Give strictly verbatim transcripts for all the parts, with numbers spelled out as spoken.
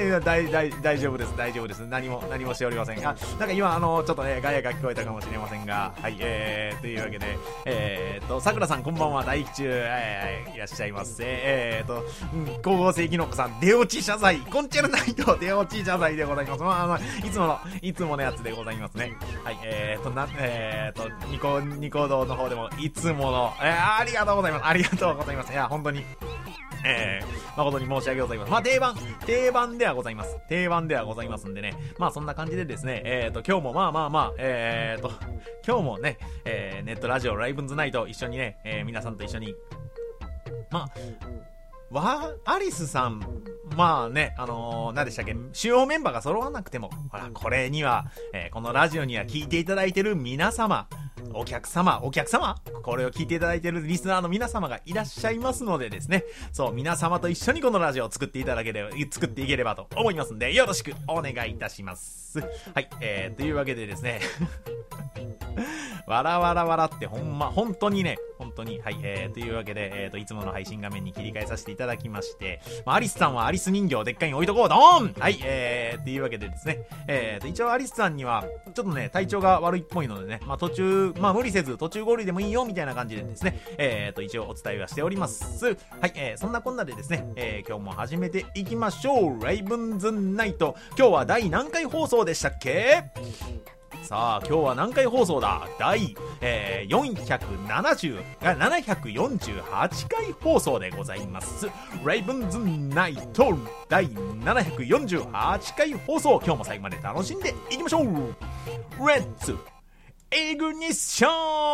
えー、大大大丈夫です大丈夫です、何も何もしておりませんが、なんか今あのちょっとねガヤが聞こえたかもしれませんが、はい、えー、というわけで、えー、っとさくらさんこんばんは、大吉中、えー、いらっしゃいませ。えー、っと光合成きのこさん、出落ち謝罪、コンチェルナイト出落ち謝罪でございます。まあまあいつものいつものやつでございますね。はい、えー、っとなえー、っとニコニコ動の方でもいつもの、えー、ありがとうございますありがとうございます。いや本当にえー、誠に申し訳ございません。まあ定番定番ではございます定番ではございますんでね、まあそんな感じでですね、えーと今日もまあまあまあえーと今日もね、えー、ネットラジオライブンズナイト一緒にね、えー、皆さんと一緒にまあわアリスさん、まあね、あのー、何でしたっけ、主要メンバーが揃わなくても、ほら、これには、えー、このラジオには聞いていただいてる皆様、お客様、お客様これを聞いていただいているリスナーの皆様がいらっしゃいますのでですね、そう、皆様と一緒にこのラジオを作っていただければ、作っていければと思いますんで、よろしくお願いいたします。はい、えー、というわけでですね、わらわらわらってほんま、本当にね、本当に、はい、えー、というわけで、えーと、いつもの配信画面に切り替えさせていただきまして、まあ、アリスさんはアリス人形でっかいに置いとこう、ドーンはい、えー、というわけでですね、えーと、一応アリスさんには、ちょっとね、体調が悪いっぽいのでね、まあ、途中、まあ、無理せず、途中合流でもいいよ、みたいな感じでですね、えーと、一応お伝えはしております。はい、えー、そんなこんなでですね、えー、今日も始めていきましょう。ライブンズナイト。今日は第何回放送でしたっけ？さあ今日は何回放送だ？第、えー、よんひゃくななじゅう、ななひゃくよんじゅうはちかい放送でございます。レイブンズナイト第ななひゃくよんじゅうはちかい放送、今日も最後まで楽しんでいきましょう。レッツイグニッショ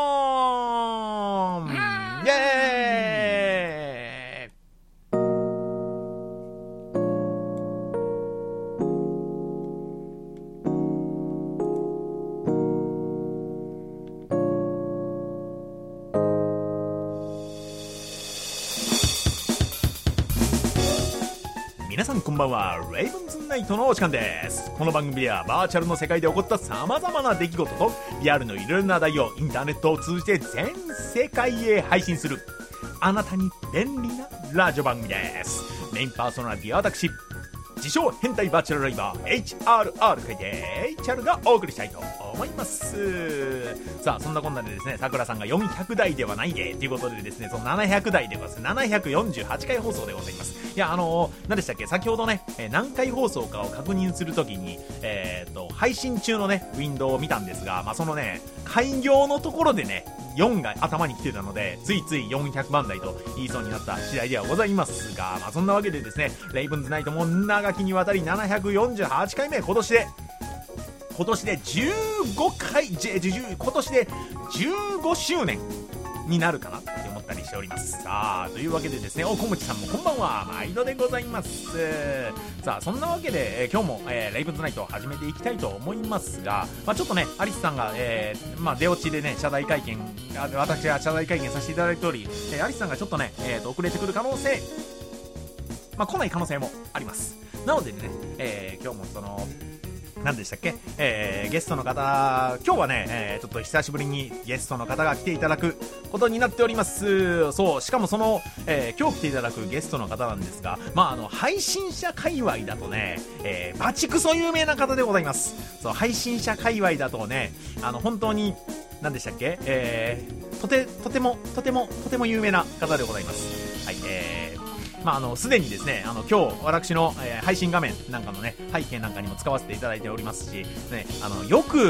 ン、イエーイ。皆さんこんばんは。レイブンズナイトのお時間です。この番組ではバーチャルの世界で起こった様々な出来事とリアルのいろいろな題をインターネットを通じて全世界へ配信するあなたに便利なラジオ番組です。メインパーソナリティは私、自称変態バーチャルライバー エイチアールアール 書いて エイチアール がお送りしたいと思います。さあそんなこんなでですね、さくらさんがよんひゃくだいではないでということでですね、そのななひゃくだいでございます。ななひゃくよんじゅうはちかい放送でございます。いやあのー、何でしたっけ、先ほどね、えー、何回放送かを確認するときにえー、っと配信中のねウィンドウを見たんですが、まあそのね開業のところでねよんが頭に来てたので、ついついよんひゃくまんだいと言いそうになった次第ではございますが、まあそんなわけでですね、レイブンズナイトも長きにわたりななひゃくよんじゅうはちかいめ、今年で今年でじゅうごかい、じじ今年でじゅうごしゅうねんになるかなって思ったりしております。さあというわけでですね、おこむちさんもこんばんは、毎度でございます。さあそんなわけで、えー、今日も、えー、レイブンズナイトを始めていきたいと思いますが、まあ、ちょっとねアリスさんが、えーまあ、出落ちでね謝罪会見、私が謝罪会見させていただいており、えー、アリスさんがちょっとね、えー、と遅れてくる可能性、まあ、来ない可能性もあります。なのでね、えー、今日もその何でしたっけ、えー、ゲストの方、今日はね、えー、ちょっと久しぶりにゲストの方が来ていただくことになっております。そう、しかもその、えー、今日来ていただくゲストの方なんですが、まああの配信者界隈だとね、えー、バチクソ有名な方でございます。そう、配信者界隈だとね、あの本当に何でしたっけ、えー、とてとてもとてもとても有名な方でございます。はい、えーまあ、あのすでにですね、あの今日私の、えー、配信画面なんかのね背景なんかにも使わせていただいておりますし、ね、あのよく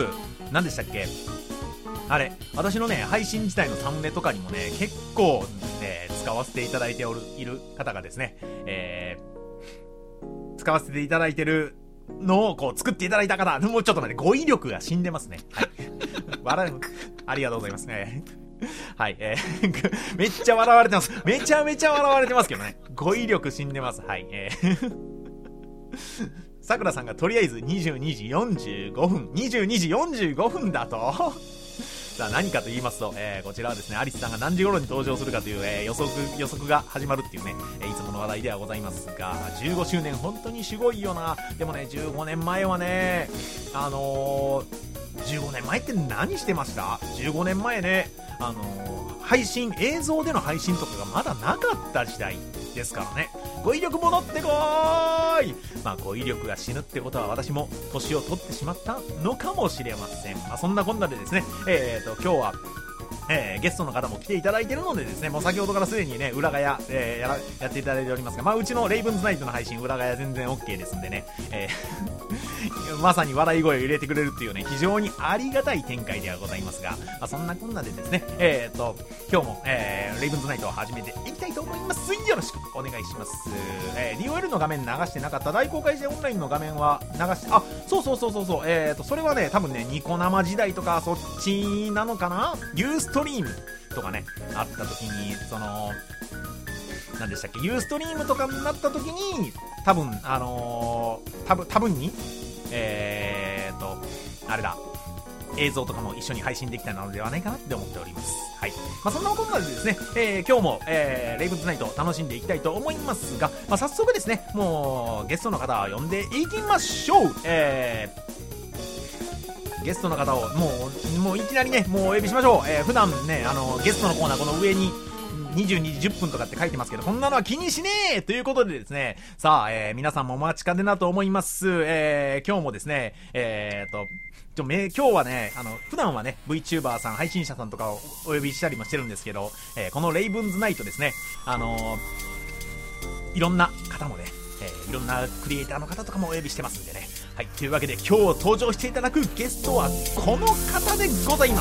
何でしたっけ、あれ、私のね、配信自体のサムネとかにもね、結構、ね、使わせていただいておる、いる方がですね、えー、使わせていただいてるのを、こう、作っていただいた方、もうちょっと待って、語彙力が死んでますね。はい。笑う、ありがとうございますね。はい、えー、めっちゃ笑われてます。めちゃめちゃ笑われてますけどね。語彙力死んでます。はい、えー、さくらさんがとりあえずにじゅうにじよんじゅうごふん、にじゅうにじよんじゅうごふんだとさあ何かと言いますと、えー、こちらはですね、アリスさんが何時頃に登場するかという、えー、予測、予測が始まるっていうね、えー、いつもの話題ではございますが、じゅうごしゅうねん本当にすごいよな。でもね、じゅうごねんまえはね、あのー、じゅうごねんまえって何してました？ じゅうご 年前ね、あのー、配信、映像での配信とかがまだなかった時代ですからね。語彙力戻ってこーい。まあ語彙力が死ぬってことは私も年を取ってしまったのかもしれません。まあそんなこんなでですね、えーと今日はえー、ゲストの方も来ていただいているのでですね、もう先ほどからすでにね、裏がや、えー、やら、やっていただいておりますが、まあうちのレイブンズナイトの配信、裏がや全然 OK ですんでね、えー、まさに笑い声を入れてくれるっていうね、非常にありがたい展開ではございますが、まあ、そんなこんなでですね、えーと、今日も、えー、レイブンズナイトを始めていきたいと思います。よろしくお願いします。えー、ディーオーエル の画面流してなかった、大公開してオンラインの画面は流して、あ、そうそうそうそうそう、えーと、それはね、多分ね、ニコ生時代とかそっちなのかな？ユーストリームとかね、あった時に、その、何でしたっけ、ユーストリームとかになった時に、多分、あのー、多分、多分に、えーと、あれだ、映像とかも一緒に配信できたのではないかなって思っております。はい。まあ、そんなことでですね、えー、今日も、えー、レイブンズナイト楽しんでいきたいと思いますが、まあ、早速ですね、もう、ゲストの方を呼んでいきましょう。えー、ゲストの方をもう、もういきなりね、もうお呼びしましょう。えー、普段ね、あの、ゲストのコーナーこの上に、にじゅうにじじゅっぷんとかって書いてますけど、こんなのは気にしねえということでですね、さあ、えー、皆さんもお待ちかねだと思います。えー、今日もですね、えーと、ちょめ今日はね、あの、普段はね、VTuber さん、配信者さんとかをお呼びしたりもしてるんですけど、えー、このレイブンズナイトですね、あのー、いろんな方もね、えー、いろんなクリエイターの方とかもお呼びしてますんでね。はい、というわけで今日登場していただくゲストはこの方でございます。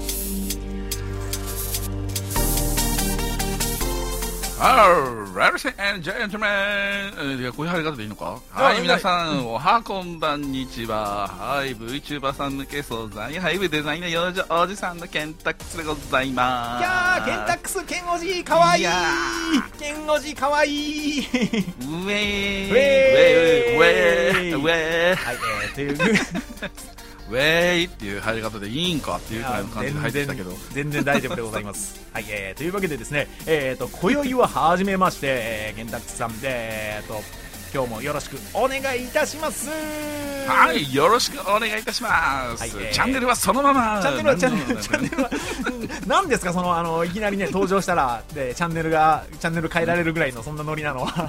Ladies and gentlemen、いや、こういう入り方でいいのか。はい、皆さん、おはこんばんにちは。はい、VTuber さん向け素材、はい、デザイナー養生おじさんのケンタックスでございます。 いやー、ケンタックス、ケンおじ、かわいい。ケンおじ、かわいい。ウェー、 ウェー、ウェー、ウェー、ウェー。 はい、えー、というウェイっていう入り方でいいんかっていうくらいの感じで入ってたけど、 全然大丈夫でございますはい、えー、というわけでですね、えーと今宵は初めまして、えー、ケンタックスさんで、えーと今日もよろしくお願いいたします。 はい、よろしくお願いいたします。はい、えー、チャンネルはそのまま。 チャンネルはチャンネルチャンネルは何ですかそのあのいきなりね登場したらでチャンネルがチャンネル変えられるぐらいのそんなノリなのは。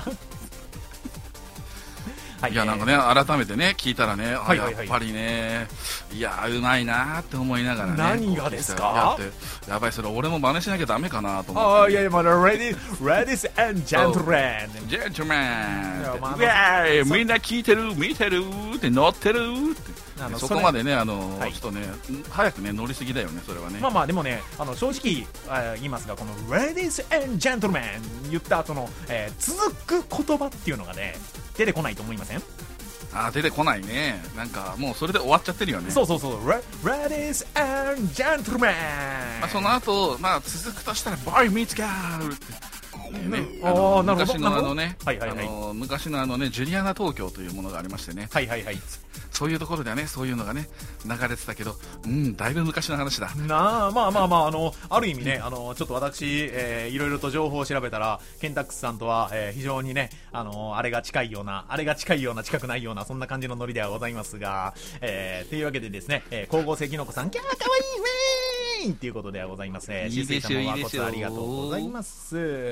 はい、 いやなんかね、改めてね聞いたらね、はいはいはい、やっぱりね、いやうまいなって思いながらね。 何がですか？ やってやばい、それ俺も真似しなきゃダメかなと思って、 ね。ああいやいや、まだ Ladies and Gentlemen Gentlemen うわーみんな聞いてる見てるって乗ってるってそこまでね、あの、はい、ちょっとね早くね乗りすぎだよね、それはね。 まあまあでもね、あの正直言いますが、この Ladies and Gentlemen 言った後の、えー、続く言葉っていうのがね出てこないと思いません？ あー、出てこないね。なんかもうそれで終わっちゃってるよね。 そうそうそう、Ladies and Gentlemen、 まあ、その後、まあ続くとしたら Boy Meets Girl ね、あの昔のあのね、はいはいはい、あの昔のあのねジュリアナ東京というものがありましてね、 はいはいはい、 そういうところではねそういうのがね流れてたけど、うんだいぶ昔の話だなあ。まあまあまあ、あのある意味ね、あのちょっと私、えー、いろいろと情報を調べたらケンタックスさんとは、えー、非常にね、あのあれが近いようなあれが近いような近くないようなそんな感じのノリではございますが、えー、というわけでですね、えー、光合成キノコさん、キャーかわいいウェーイっていうことではございますね。 いいですよ、いいですよ、 ありがとうございます。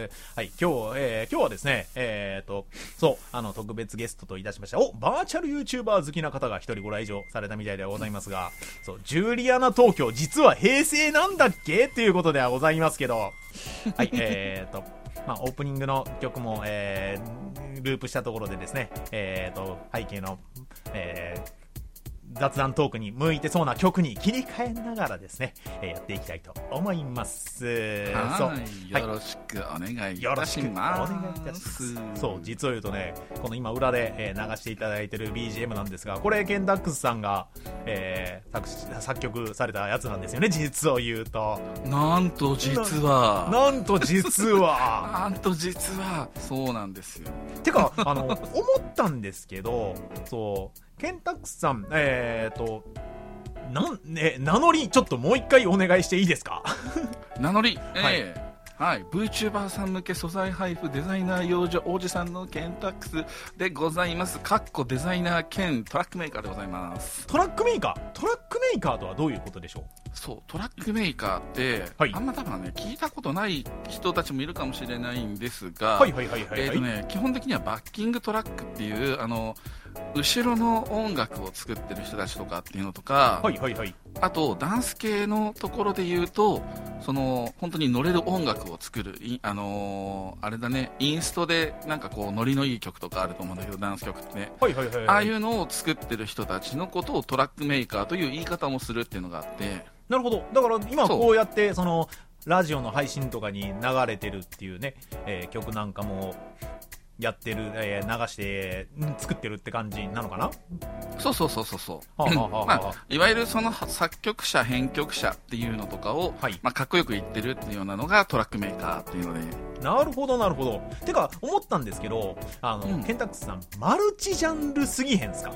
はい、今日、えー、今日はですね、えーとそうあの特別ゲストといたしましたおバーチャル YouTuber 好きな方が一人ご来場されたみたいではございますが、そうジュリアナ東京実は平成なんだっけということではございますけど、はい、えーとまあオープニングの曲も、えー、ループしたところでですね、えーと背景の、えー雑談トークに向いてそうな曲に切り替えながらですね、えー、やっていきたいと思います。 はい、よろしくお願いいたします。 よろしくお願いいたします。そう、実を言うとね、この今裏で、えー、流していただいてる ビージーエム なんですが、これケンタックスさんが、えー、作, 作曲されたやつなんですよね、実を言うと。 なんと実はな, なんと実はなんと実はそうなんですよ。 てかあの思ったんですけど、そうケンタックスさん、えーとなんね、名乗りちょっともう一回お願いしていいですか？ 名乗り、 はい、 えーはい、VTuber さん向け素材配布デザイナー養女王子さんのケンタックスでございます。かっこデザイナー兼トラックメーカーでございます。 トラックメーカートラックメーカーとはどういうことでしょう？ そう、トラックメーカーって、はい、あんま多分ね聞いたことない人たちもいるかもしれないんですが、 はいはいはいはい、はい、 えーとね、基本的にはバッキングトラックっていうあの後ろの音楽を作ってる人たちとかっていうのとか、 はいはいはい、 あとダンス系のところで言うと、その本当に乗れる音楽を作る、あのー、あれだね、インストでなんかこうノリのいい曲とかあると思うんだけど、ダンス曲ってね、 はいはいはいはい、 ああいうのを作ってる人たちのことをトラックメーカーという言い方もするっていうのがあって。 なるほど。だから今こうやってそのラジオの配信とかに流れてるっていうね、えー、曲なんかもやってる、えー、流して、うん、作ってるって感じなのかな？ そうそうそうそうそう。 はあはあはあ、 まあ、いわゆるその作曲者編曲者っていうのとかを、 はい、 まあ、かっこよく言ってるっていうようなのがトラックメーカーっていうので。 なるほどなるほど。てか思ったんですけど、あの、うん、ケンタックスさんマルチジャンルすぎへんすか？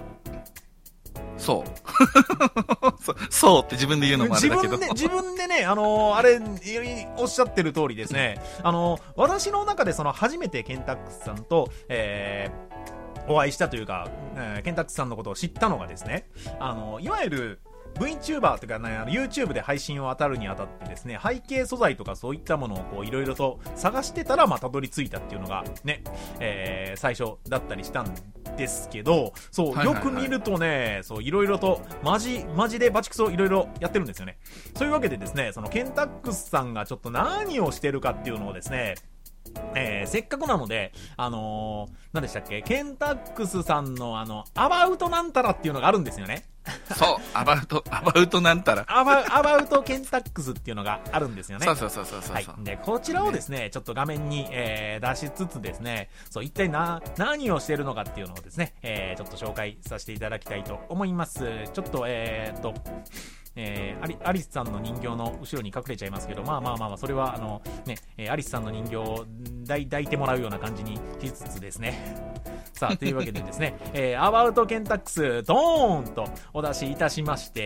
そうそ, そうって自分で言うのもあれだけど、 自分で自分でね、あのー、あれおっしゃってる通りですね、あのー、私の中でその初めてケンタックスさんと、えー、お会いしたというか、えー、ケンタックスさんのことを知ったのがですね、あのー、いわゆるVTuber とかね、YouTube で配信を当たるにあたってですね、背景素材とかそういったものをこういろいろと探してたら、まあ、たどり着いたっていうのがね、えー、最初だったりしたんですけど、そう、よく見るとね、そう、いろいろと、マジ、マジでバチクソいろいろやってるんですよね。そういうわけでですね、そのケンタックスさんがちょっと何をしてるかっていうのをですね、えー、せっかくなので、あのー、何でしたっけ、ケンタックスさんのあの、アバウトなんたらっていうのがあるんですよね。 そう、アバウト、アバウトなんたら。 アバ、アバウトケンタックスっていうのがあるんですよね。 そうそうそうそうそう。はい。 で、こちらをですね、ちょっと画面に、えー、出しつつですね、そう、一体な、何をしてるのかっていうのをですね、えー、ちょっと紹介させていただきたいと思います。ちょっと、えーっと、えー、アリ、アリスさんの人形の後ろに隠れちゃいますけど、まあまあまあまあ、それはあの、ね、えー、アリスさんの人形を抱い、抱いてもらうような感じにしつつですね。さあ、というわけでですね、えー、アバウトケンタックス、ドーンとお出しいたしまして、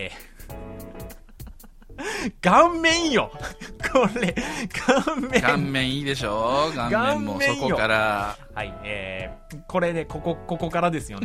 顔面よこれ、顔面。 顔面いいでしょ？顔面もそこから。 はい、えー、これで、ここ、ここからですよね。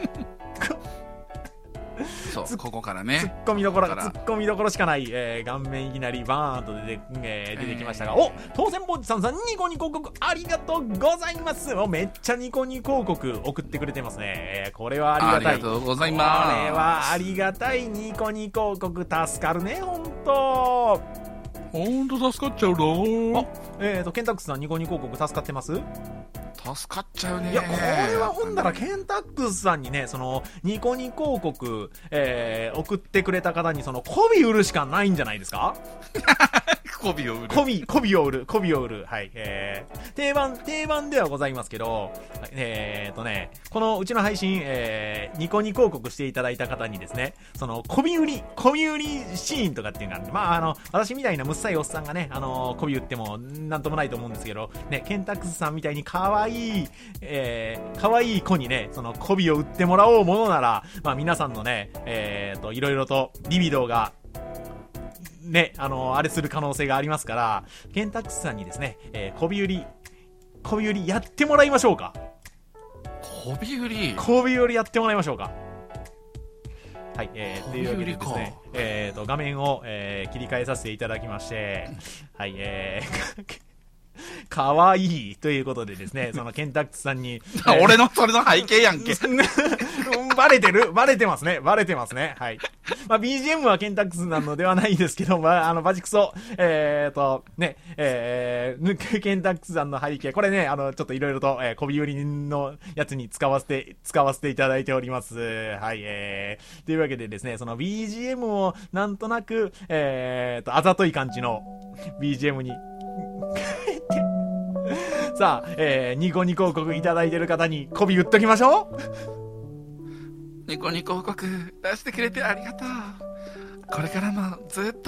そうここからね、 ツッコミどころツッコミどころしかない、えー、顔面いきなりバーンと出て、えー、出てきましたが、えー、お当選坊主さんさんニコニコ広告ありがとうございます。おめっちゃニコニコ広告送ってくれてますね、えー、これはありがたい。 ありがとうございます。 これはありがたい。ニコニコ広告助かるね、ほんとほんと助かっちゃうの。 あ、えーとケンタックスさんニコニコ広告助かってます？ 助かっちゃうね。 いや、これはほんならケンタックスさんにね、そのニコニコ広告、えー、送ってくれた方にその媚び売るしかないんじゃないですか？ 媚びを売る。 媚び、媚びを売る、媚びを売る。はい。えー、定番、定番ではございますけど、えーとね、このうちの配信、えー、ニコニコ広告していただいた方にですね、その、媚び売り、媚び売りシーンとかっていうのがあるんで、まあ、あの、私みたいなむっさいおっさんがね、あの、媚び売ってもなんともないと思うんですけど、ね、ケンタックスさんみたいに可愛い、えー、可愛い子にね、その、媚びを売ってもらおうものなら、まあ、皆さんのね、えーと、いろいろと、リビドーが、ね、あのー、あれする可能性がありますから、ケンタックスさんにですね、えー、媚び売り、媚び売りやってもらいましょうか。 媚び売り媚び売りやってもらいましょうか。はい、えー、というわけでですね、えーと、画面を、えー、切り替えさせていただきまして、はい、えー、 かわいいということでですね、そのケンタックスさんに。 俺のそれの背景やんけ。 バレてるバレてますね。バレてますね。はい。まあ、ビージーエム はケンタックスなのではないですけど、まあ、あの、バチクソ、えーと、ね、えー、ケンタックスさんの背景、これね、あの、ちょっといろいろと、えー、小日売りのやつに使わせて、使わせていただいております。はい、えー、というわけでですね、その ビージーエム をなんとなく、えーと、あざとい感じの ビージーエム に、さあ、えー、ニコニコ広告いただいてる方に媚び売っときましょう。 ニコニコ広告出してくれてありがとう。これからもずっと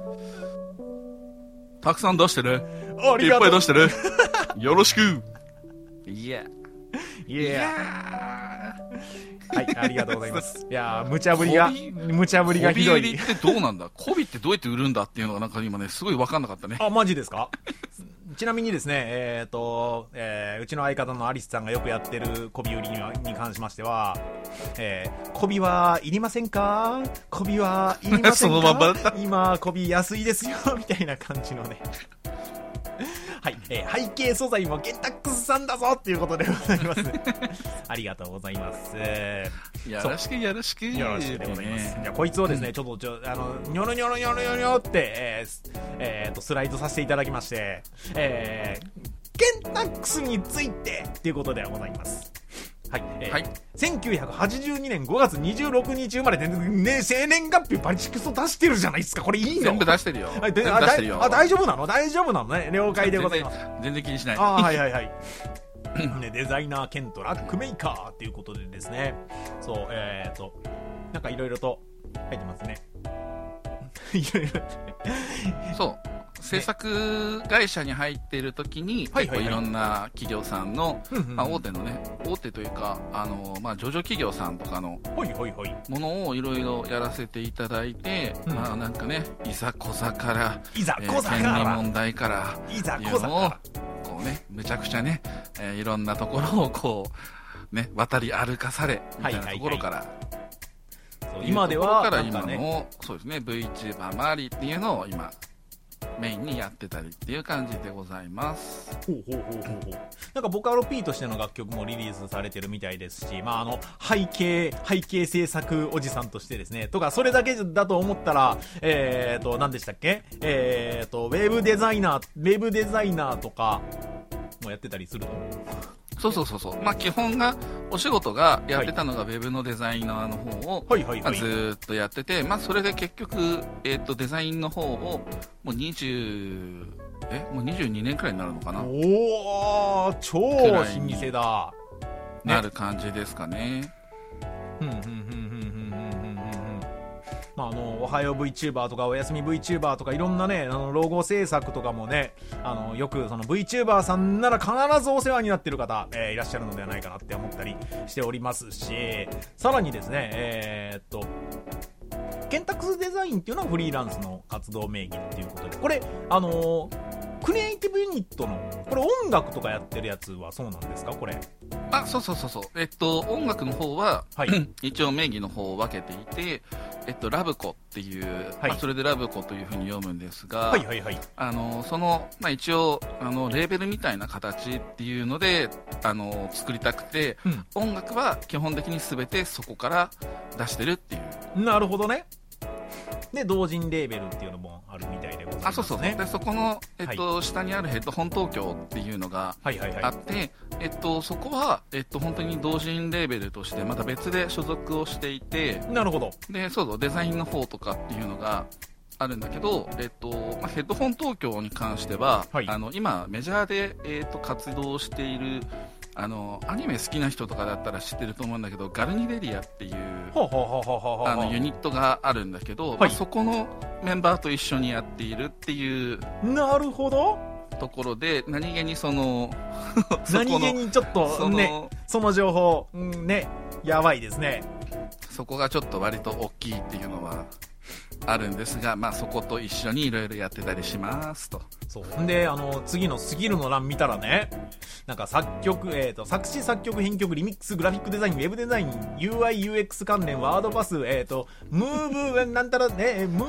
たくさん出してる。 ありがとう。 いっぱい出してる。よろしく。いやいやはい、ありがとうございます。いやー、無茶ぶりが無茶ぶりがひどい。 媚び売りってどうなんだ。媚びってどうやって売るんだっていうのがなんか今ねすごい分かんなかったね。 あ、マジですか。ちなみにですね、えっ、ー、と、えー、うちの相方のアリスさんがよくやってる媚び売りに関しましては、えー、媚びはいりませんか？媚びはいりませんか？ そのまんまだった。 今、媚び安いですよ、みたいな感じのね。はい、えー、背景素材もケンタックスさんだぞっていうことでございます。ありがとうございます。 よろしくよろしくよろしくでございます。じゃあこいつをですね、うん、ちょっとちょあのニョロニョロニョロニョロニョロって、えーえー、とスライドさせていただきまして、えー、ケンタックスについてっていうことではございます。はい、えーはい、せんきゅうひゃくはちじゅうにねんごがつにじゅうろくにち生まれでね、生年月日バチクソ出してるじゃないですか。これいいの？ 全部出してるよ。 はい、 全部出してるよ。 あ、大丈夫なの？大丈夫なのね。了解でございます。 全然気にしない。 あ、はいはいはい。ね、デザイナー兼トラックメーカーっていうことでですね、そう、えーと、なんかいろいろと書いてますね。いろいろ。 そう。制作会社に入っているときに、結構いろんな企業さんの、まあ、大手のね、大手というか、あの、まあ、上場企業さんとかのものをいろいろやらせていただいて、まあ、なんかね、いざこざから、 いざこざから、 権利問題から、 いざこざから、 こうね、むちゃくちゃね、えー、いろんなところをこう、ね、渡り歩かされ、みたいなところから、 今では、 から今の、そうですね、VTuber 周りっていうのを今、メインにやってたりっていう感じでございます。 ほうほうほうほうほう。なんかボカロ P としての楽曲もリリースされてるみたいですし、まああの背景背景制作おじさんとしてですね、とかそれだけだと思ったら、えーと何でしたっけ、えーとウェブデザイナーウェブデザイナーとかもやってたりするの？ そうそうそうそう。まあ基本がお仕事がやってたのがウェブのデザイナーの方を、はいはいはい、まあ、ずっとやってて、まあそれで結局えっとデザインの方をもうにじゅうえもうにじゅうにねんくらいになるのかな。 おお、超老舗だ。 なる感じですかね。 ふんふんふんふんふんふんふん。まあ、あのおはよう VTuber とかおやすみ VTuber とかいろんなね、あのロゴ制作とかもね、あのよくその VTuber さんなら必ずお世話になってる方、えー、いらっしゃるのではないかなって思ったりしておりますし、さらにですね、えー、っとケンタックスデザインっていうのはフリーランスの活動名義っていうことで、これあのークリエイティブユニットのこれ音楽とかやってるやつはそうなんですか？これあ、そうそうそうそう。えっと音楽の方は、はい、一応名義の方を分けていて、えっとラブコっていう、はい、まあ、それでラブコというふうに読むんですが、はいはいはい、あのその、まあ、一応あのレーベルみたいな形っていうのであの作りたくて、うん、音楽は基本的に全てそこから出してるっていう。 なるほどね。で同人レーベルっていうのもあるみたいでございますね。 あ、そうそう。でそこの、えっとはい、下にあるヘッドホン東京っていうのがあって、はいはいはい、えっと、そこは、えっと、本当に同人レーベルとしてまた別で所属をしていて、 なるほど。 でそうそう、デザインの方とかっていうのがあるんだけど、えっとまあ、ヘッドホン東京に関しては、はい、あの今メジャーで、えっと、活動しているあのアニメ好きな人とかだったら知ってると思うんだけど、ガルニレリアっていうあのユニットがあるんだけど、はい、まあ、そこのメンバーと一緒にやっているっていう。 なるほど。 ところで何気にその何気にちょっとその、ね、その情報、うん、ね、やばいですね。 そこがちょっと割と大きいっていうのはあるんですが、まあ、そこと一緒にいろいろやってたりしますと。 そうで、あの次のスキルの欄見たらね、なんか作曲、えーと作詞作曲編曲リミックスグラフィックデザインウェブデザイン ユーアイユーエックス 関連ワードパス、えーとムーブなんたらねムー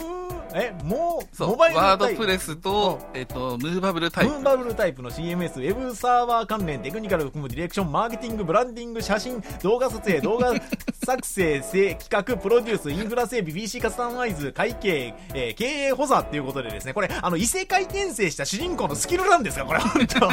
え、もう、 そうモバイルワードタイププレスと、えっと、ムーバブルタイプ。 ムーバブルタイプの シーエムエス、ウェブサーバー関連、テクニカル含むディレクション、マーケティング、ブランディング、写真、動画撮影、動画作成、企画、プロデュース、インフラ整備、ピーシー カスタマイズ、会計、えー経営補佐っていうことでですね、これ、あの、異世界転生した主人公のスキルなんですかこれ、本当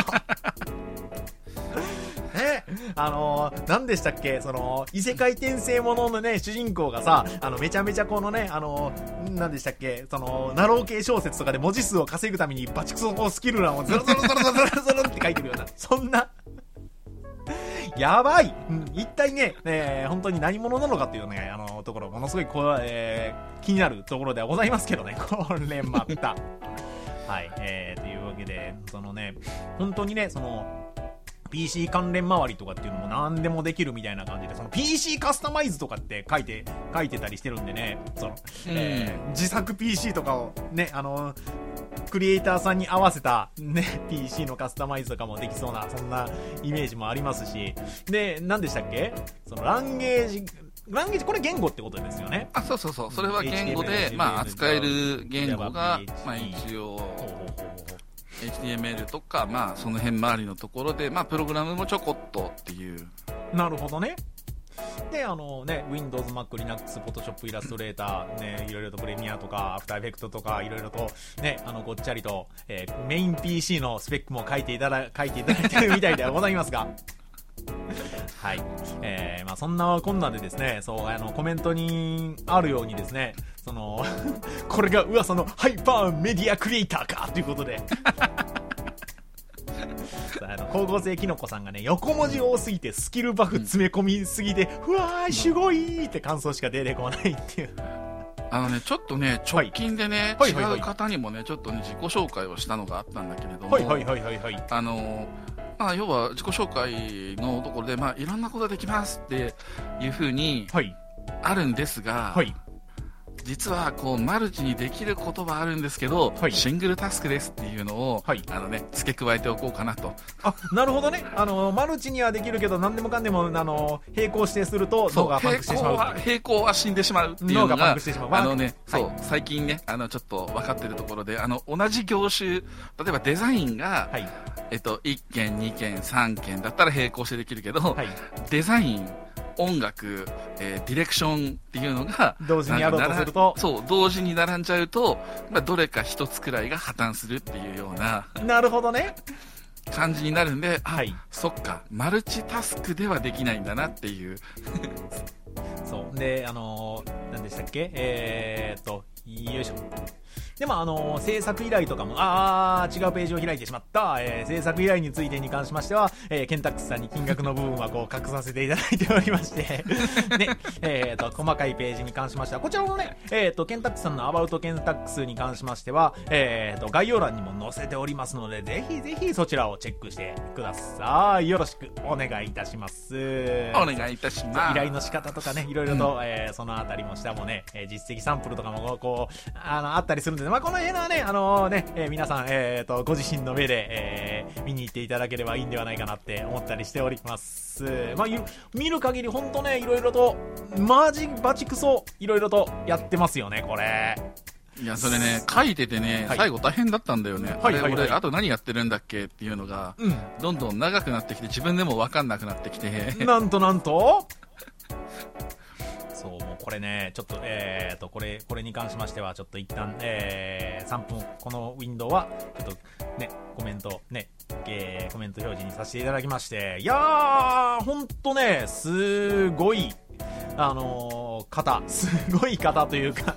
ね、あのー、何でしたっけ、その、異世界転生もののね、主人公がさ、あの、めちゃめちゃこのね、あのー、何でしたっけ、その、ナロー系小説とかで文字数を稼ぐためにバチクソのスキル欄をズルズルズルズルズルズルって書いてるような、そんな、やばい、うん、一体ね、えー、本当に何者なのかっていうね、あのところ、ものすごいこう、えー、気になるところではございますけどね、これまた。はい、えー、というわけで、そのね、本当にね、その、ピーシー 関連周りとかっていうのも何でもできるみたいな感じで、その ピーシー カスタマイズとかって書いて、書いてたりしてるんでね、その、えー、自作 ピーシー とかをね、あの、クリエイターさんに合わせたね、ピーシー のカスタマイズとかもできそうな、そんなイメージもありますし、で、何でしたっけ？そのランゲージ、ランゲージ、これ言語ってことですよね。 あ、そうそうそう。それは言語で、まあ、扱える言語が、まあ、一応、エイチティーエムエル とか、まあ、その辺周りのところで、まあ、プログラムもちょこっとっていう。 なるほどね。で、あのね、Windows、Mac、Linux、Photoshop、Illustrator、ね、いろいろとプレミアとか、After Effects とか、いろいろと、ね、あの、ごっちゃりと、えー、メイン ピーシー のスペックも書いていただ、書いていただいてるみたいではございますが。はい。えー、まあそんなこんなでですね、そう、あの、コメントにあるようにですね、その、これが噂のハイパーメディアクリエイターかということで。あの光合成キノコさんがね、横文字多すぎてスキルバフ詰め込みすぎて、うん、うわーすごいって感想しか出てこないっていう。 あのね、ちょっとね、直近でね、 はい、 違う方にもね、ちょっとね、自己紹介をしたのがあったんだけれども、 はいはいはいはいはい。 あの、まあ、要は自己紹介のところで、まあ、いろんなことができますっていうふうにあるんですが、 はい、 実はこうマルチにできることはあるんですけど、はい、シングルタスクですっていうのを、はい、あのね、付け加えておこうかなと。 あ、なるほどね。あのマルチにはできるけど何でもかんでもあの並行してすると脳がパンクしてしまう。 並行は並行は死んでしまうっていうのが、 脳がパンクしてしまう。 あのね、 はい、 そう最近ね、あのちょっと分かってるところで、あの同じ業種、例えばデザインが、はい、えっといっけんにけんさんけんだったら並行してできるけど、はい、デザイン音楽、えー、ディレクションっていうのが同時にやろうとすると、 そう同時に並んじゃうと、まあ、どれか一つくらいが破綻するっていうようななるほどね感じになるんで、あ、 はい、 そっかマルチタスクではできないんだなっていうそうで、あのー、何でしたっけ、えーっとよいしょ。でもあのー、制作依頼とかも、あー、違うページを開いてしまった、えー、制作依頼についてに関しましては、えー、ケンタックスさんに金額の部分はこう隠させていただいておりまして、ね、えーと、細かいページに関しましては、こちらもね、えーと、ケンタックスさんのアバウトケンタックスに関しましては、えーと、概要欄にも載せておりますので、ぜひぜひそちらをチェックしてください。よろしくお願いいたします。 お願いいたします。 依頼の仕方とかね、いろいろと、うん、えー、そのあたりも下もね、えー、実績サンプルとかもこう、あの、あったりするんで、まあ、この辺はね、あのー、ね、えー、皆さん、えーと、ご自身の目で、えー、見に行っていただければいいんではないかなって思ったりしております。まあ、見る限りほんとね、いろいろと、マジバチクソ、いろいろとやってますよね、これ。 いや、それね、書いててね、はい、最後大変だったんだよね。はい、はい、俺、あと何やってるんだっけっていうのが、うん、どんどん長くなってきて、自分でも分かんなくなってきて。 なんとなんとそう、もうこれね、ちょっと、えーと、これ、これに関しましては、ちょっと一旦、えー、さんぷん、このウィンドウは、ちょっと、ね、コメント、ね、えー、コメント表示にさせていただきまして、いやー、ほんとね、すごい、あのー、方、すごい方というか、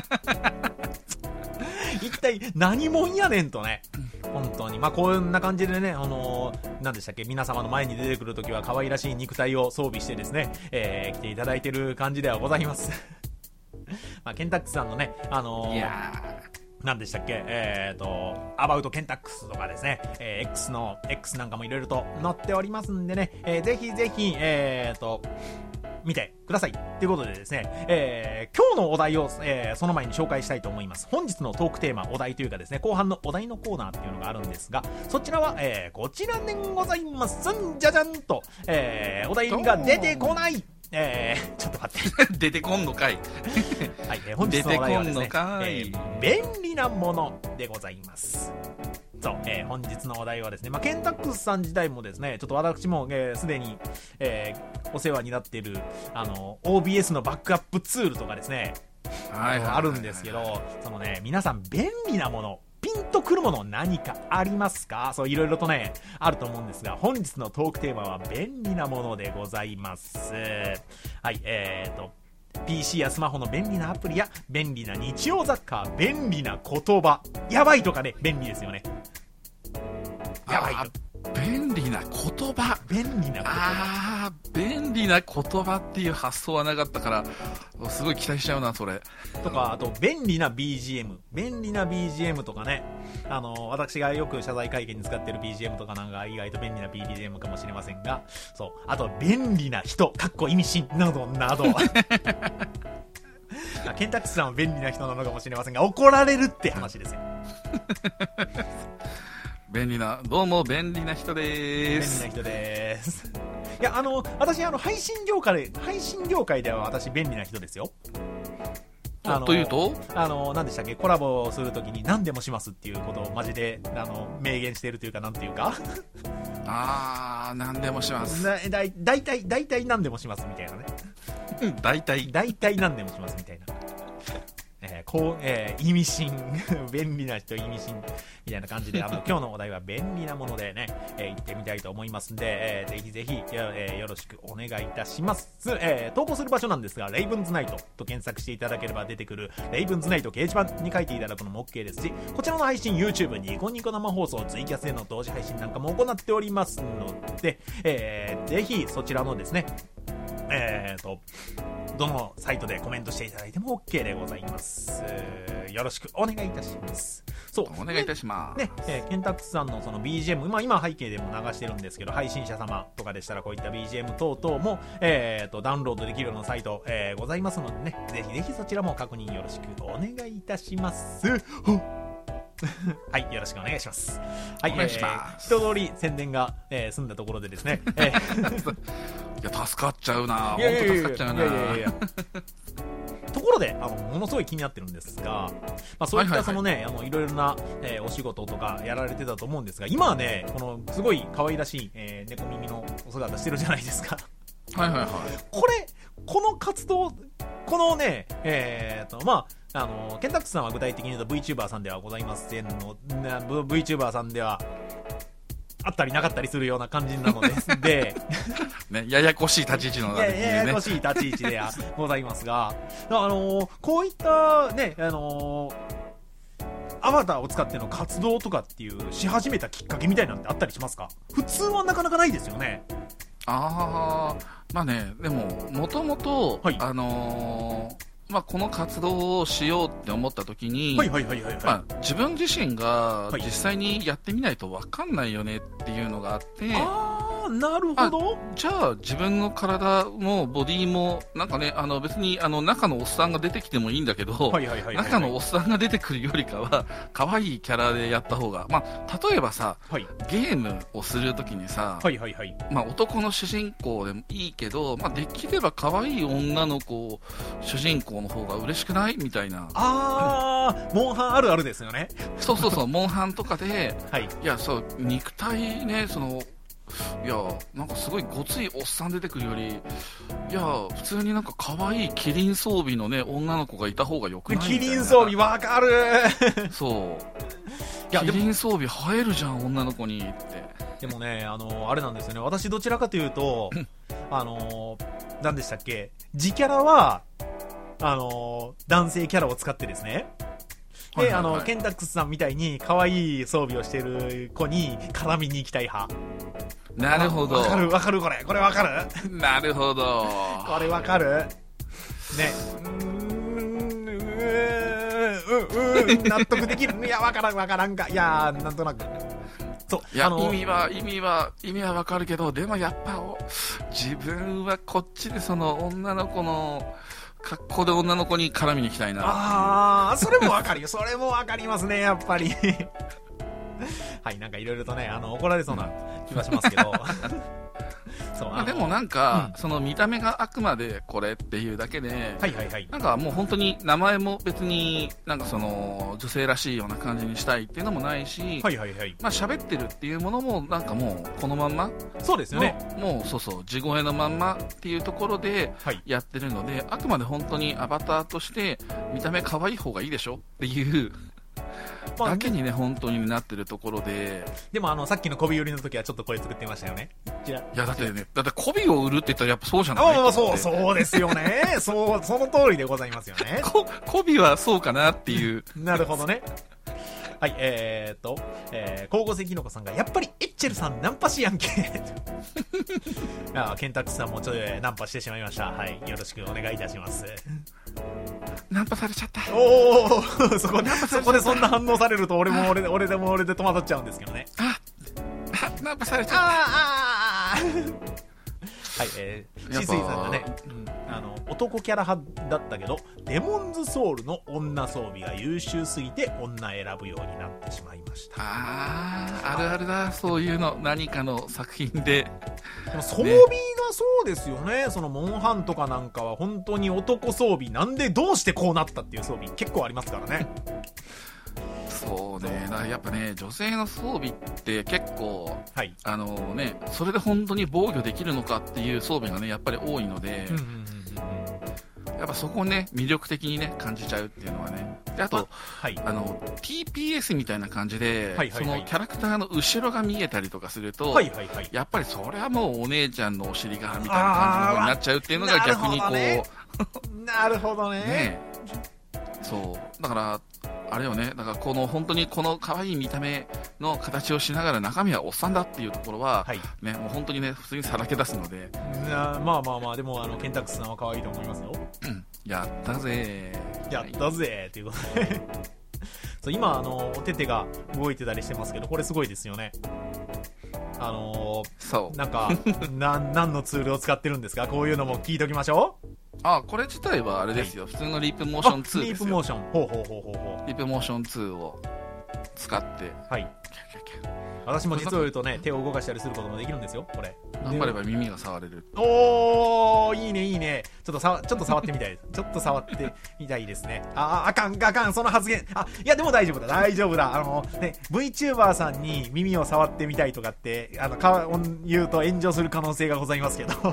一体何もんやねんとね、本当に。まあ、こんな感じでね、あのー、何でしたっけ、皆様の前に出てくるときは可愛らしい肉体を装備してですね、えー、来ていただいてる感じではございます。まあ、ケンタックスさんのね、あのー、いや何でしたっけ、えーと、アバウトケンタックスとかですね、えー、X の、X なんかもいろいろと載っておりますんでね、えー、ぜひぜひ、えーと、見てくださいということでですね、えー、今日のお題を、えー、その前に紹介したいと思います。本日のトークテーマ、お題というかですね、後半のお題のコーナーっていうのがあるんですが、そちらは、えー、こちらでございます。じゃじゃんと、えー、お題が出てこないえー、ちょっと待って。 出てこんのかい。 はい、えー、本日のお題はですね、 出てこんのかい、 えー、便利なものでございます。そう、えー、本日のお題はですね、まあ、ケンタックスさん自体もですね、ちょっと私もすで、えー、に、えー、お世話になっている、あの、オービーエス のバックアップツールとかですね、 はいはいはいはい、 あるんですけど、そのね、皆さん便利なもの、ピンとくるもの何かありますか？そう、いろいろとね、あると思うんですが、本日のトークテーマは便利なものでございます。はい、えーと、ピーシー やスマホの便利なアプリや便利な日用雑貨、便利な言葉、やばいとかね、便利ですよね。やばいと。 便利な言葉。 便利な言葉。 ああ、便利な言葉っていう発想はなかったから、すごい期待しちゃうな、それ。 とか、あと、便利な ビージーエム。便利な ビージーエム とかね。あの、私がよく謝罪会見に使ってる ビージーエム とかなんか意外と便利な ビージーエム かもしれませんが、そう。あと、便利な人、かっこ意味深などなど。ケンタックスさんは便利な人なのかもしれませんが、怒られるって話ですよ。 便利な、どうも便利な人でーす。 便利な人でーす。いや、あの、私、あの、配信業界で、配信業界では私便利な人ですよ。 あのというとあの、何でしたっけ、コラボするときに何でもしますっていうことをマジで、あの、明言しているというか、なんていうか。 あー、何でもします。 だ、だい、だいたい、だいたい何でもしますみたいなね。 うん、だいたい。 だいたい何でもしますみたいな。えー、こう、えー、意味深、便利な人、意味深、みたいな感じで、あの、今日のお題は便利なものでね、えー、行ってみたいと思いますんで、えー、ぜひぜひ、えー、よろしくお願いいたします。えー、投稿する場所なんですが、レイブンズナイトと検索していただければ出てくる、レイブンズナイト掲示板に書いていただくのも OK ですし、こちらの配信、YouTube、ニコニコ生放送、ツイキャスでの同時配信なんかも行っておりますので、えー、ぜひそちらのですね、えーと、どのサイトでコメントしていただいても OK でございます。よろしくお願いいたします。そう。 お願いいたします。 ね、えー、ケンタックスさんのその ビージーエム、まあ今背景でも流してるんですけど、配信者様とかでしたらこういった ビージーエム 等々も、えーと、ダウンロードできるようなサイト、えー、ございますのでね、ぜひぜひそちらも確認よろしくお願いいたします。はい、よろしくお願いします。はい、 お願いします。 えー、一通り宣伝が、えー、済んだところでですね、えー、 いや、助かっちゃうな。本当助かっちゃうな。 いやいやいやところで、あの、ものすごい気になってるんですが、まあ、そういったそのね、はいはいはい、あの、いろいろな、えー、お仕事とかやられてたと思うんですが、今はね、この、すごい可愛らしい、えー、猫耳のお姿してるじゃないですか。 はいはいはい。 これ、この活動、このね、えーと、まあ、あの、ケンタックスさんは具体的に言うと VTuber さんではございませんの、VTuber さんでは、あったりなかったりするような感じなのですで、 ね、ややこしい立ち位置の、 ね、やややこしい立ち位置でございますが、あのー、こういったね、あのー、アバターを使っての活動とかっていうし始めたきっかけみたいなんてあったりしますか？普通はなかなかないですよね。 ああ、まあね、でももともとあのーまあ、この活動をしようって思った時に、 はいはいはいはい、はい、 まあ、自分自身が実際にやってみないと分かんないよねっていうのがあって、はい、 ああ、なるほど。 じゃあ自分の体もボディもなんかね、あの別にあの中のおっさんが出てきてもいいんだけど、はいはいはいはいはい、中のおっさんが出てくるよりかは可愛いキャラでやった方が、まあ、例えばさ、はい、ゲームをするときにさ、はいはいはい、まあ、男の主人公でもいいけど、まあ、できれば可愛い女の子主人公の方が嬉しくないみたいな。 あー、モンハンあるあるですよね。 そうそうそう、モンハンとかで、 はい、 いや、そう、肉体ね、その、いや、なんかすごいごついおっさん出てくるより、いや、普通になんか可愛いキリン装備のね、女の子がいた方がよくない？ キリン装備わかるそう。いや、キリン装備映えるじゃん、女の子にって。 でもね、あの、あれなんですよね。私どちらかというと、あの、何でしたっけ？自キャラは、あの、男性キャラを使ってですね。で、はいはいはい、あの、ケンタックスさんみたいに可愛い装備をしてる子に絡みに行きたい派。 なるほど。 わかるわかるこれ。これわかるなるほど。 これわかるね。うーん、うーん、納得できる。いや、わからんわからんか。いやー、なんとなく。そう。 いや、あのー、意味は、意味は、意味はわかるけど、でもやっぱ、自分はこっちでその女の子の、格好で女の子に絡みに行きたいな。 ああ、それもわかるよ。それもわかりますね、やっぱり。はい、なんかいろいろとね、あの、怒られそうな気がしますけど。 そう、 まあ、でもなんか、 うん、 その見た目があくまでこれっていうだけで、 はいはいはい。 なんかもう本当に名前も別になんかその女性らしいような感じにしたいっていうのもないし、 はいはいはい。 まあ喋ってるっていうものもなんかもうこのまんま、 そうですよね。 もうそうそう地声のまんまっていうところでやってるので、はい、あくまで本当にアバターとして見た目可愛い方がいいでしょっていうだけにね、本当になってるところで。 でもあのさっきの媚び売りの時はちょっとこれ作ってましたよね。 いやだってね、だって媚びを売るって言ったらやっぱそうじゃない。 ああ、そうそうですよね。そうその通りでございますよね。 こ媚びはそうかなっていうなるほどね。はい、えーっと、えー、光合成キノコさんが、やっぱりエッチェルさんナンパしやんけ。あ、ケンタックスさんもちょっとナンパしてしまいました。はい、よろしくお願いいたします。 ナンパされちゃった。 おー、そこ、そこでそんな反応されると、俺も俺で、俺でも俺で戸惑っちゃうんですけどね。 あ、あ、ナンパされちゃった。ああはい、えー、シスイさんがね、うん、あの男キャラ派だったけどデモンズソウルの女装備が優秀すぎて女選ぶようになってしまいました。 あー、あるあるだ、そういうの。何かの作品で。 でも装備がそうですよね。そのモンハンとかなんかは本当に男装備なんでどうしてこうなったっていう装備結構ありますからね。 そうね、だからやっぱね、女性の装備って結構、 はい、 あのね、それで本当に防御できるのかっていう装備がね、やっぱり多いので、うんうんうんうん、やっぱそこをね、魅力的にね、感じちゃうっていうのはね。で、あと、 はい、 あの、ティーピーエス みたいな感じで、はいはいはい、そのキャラクターの後ろが見えたりとかすると、はいはいはい、やっぱりそれはもうお姉ちゃんのお尻が、みたいな感じになっちゃうっていうのが逆にこう、なるほどね。ね、 そう。だから、あれよね、だからこの本当にこの可愛い見た目の形をしながら中身はおっさんだっていうところは、はい、ね、もう本当にね、普通にさらけ出すので。 まあまあまあ、でもあのケンタックスさんは可愛いと思いますよ。 うん、やったぜー。やったぜーっていうことで。そう今あのお手手が動いてたりしてますけど、これすごいですよね。あのー、 そうなんかな何のツールを使ってるんですか。こういうのも聞いときましょう。 あ、これ自体はあれですよ、はい、普通のリープモーションツーですよ。 リープモーション、ほうほうほうほうほう。 リープモーションツーを使って、 はい。私も実を言うとね、手を動かしたりすることもできるんですよ、これ。 頑張れば耳が触れる。 おー、いいねいいね。ちょっとさちょっと触ってみたいです。ちょっと触ってみたいですね。あ、あかんあかん、その発言。あ、いやでも大丈夫だ大丈夫だ。あのね、VTuber さんに耳を触ってみたいとかってあのか言うと炎上する可能性がございますけど。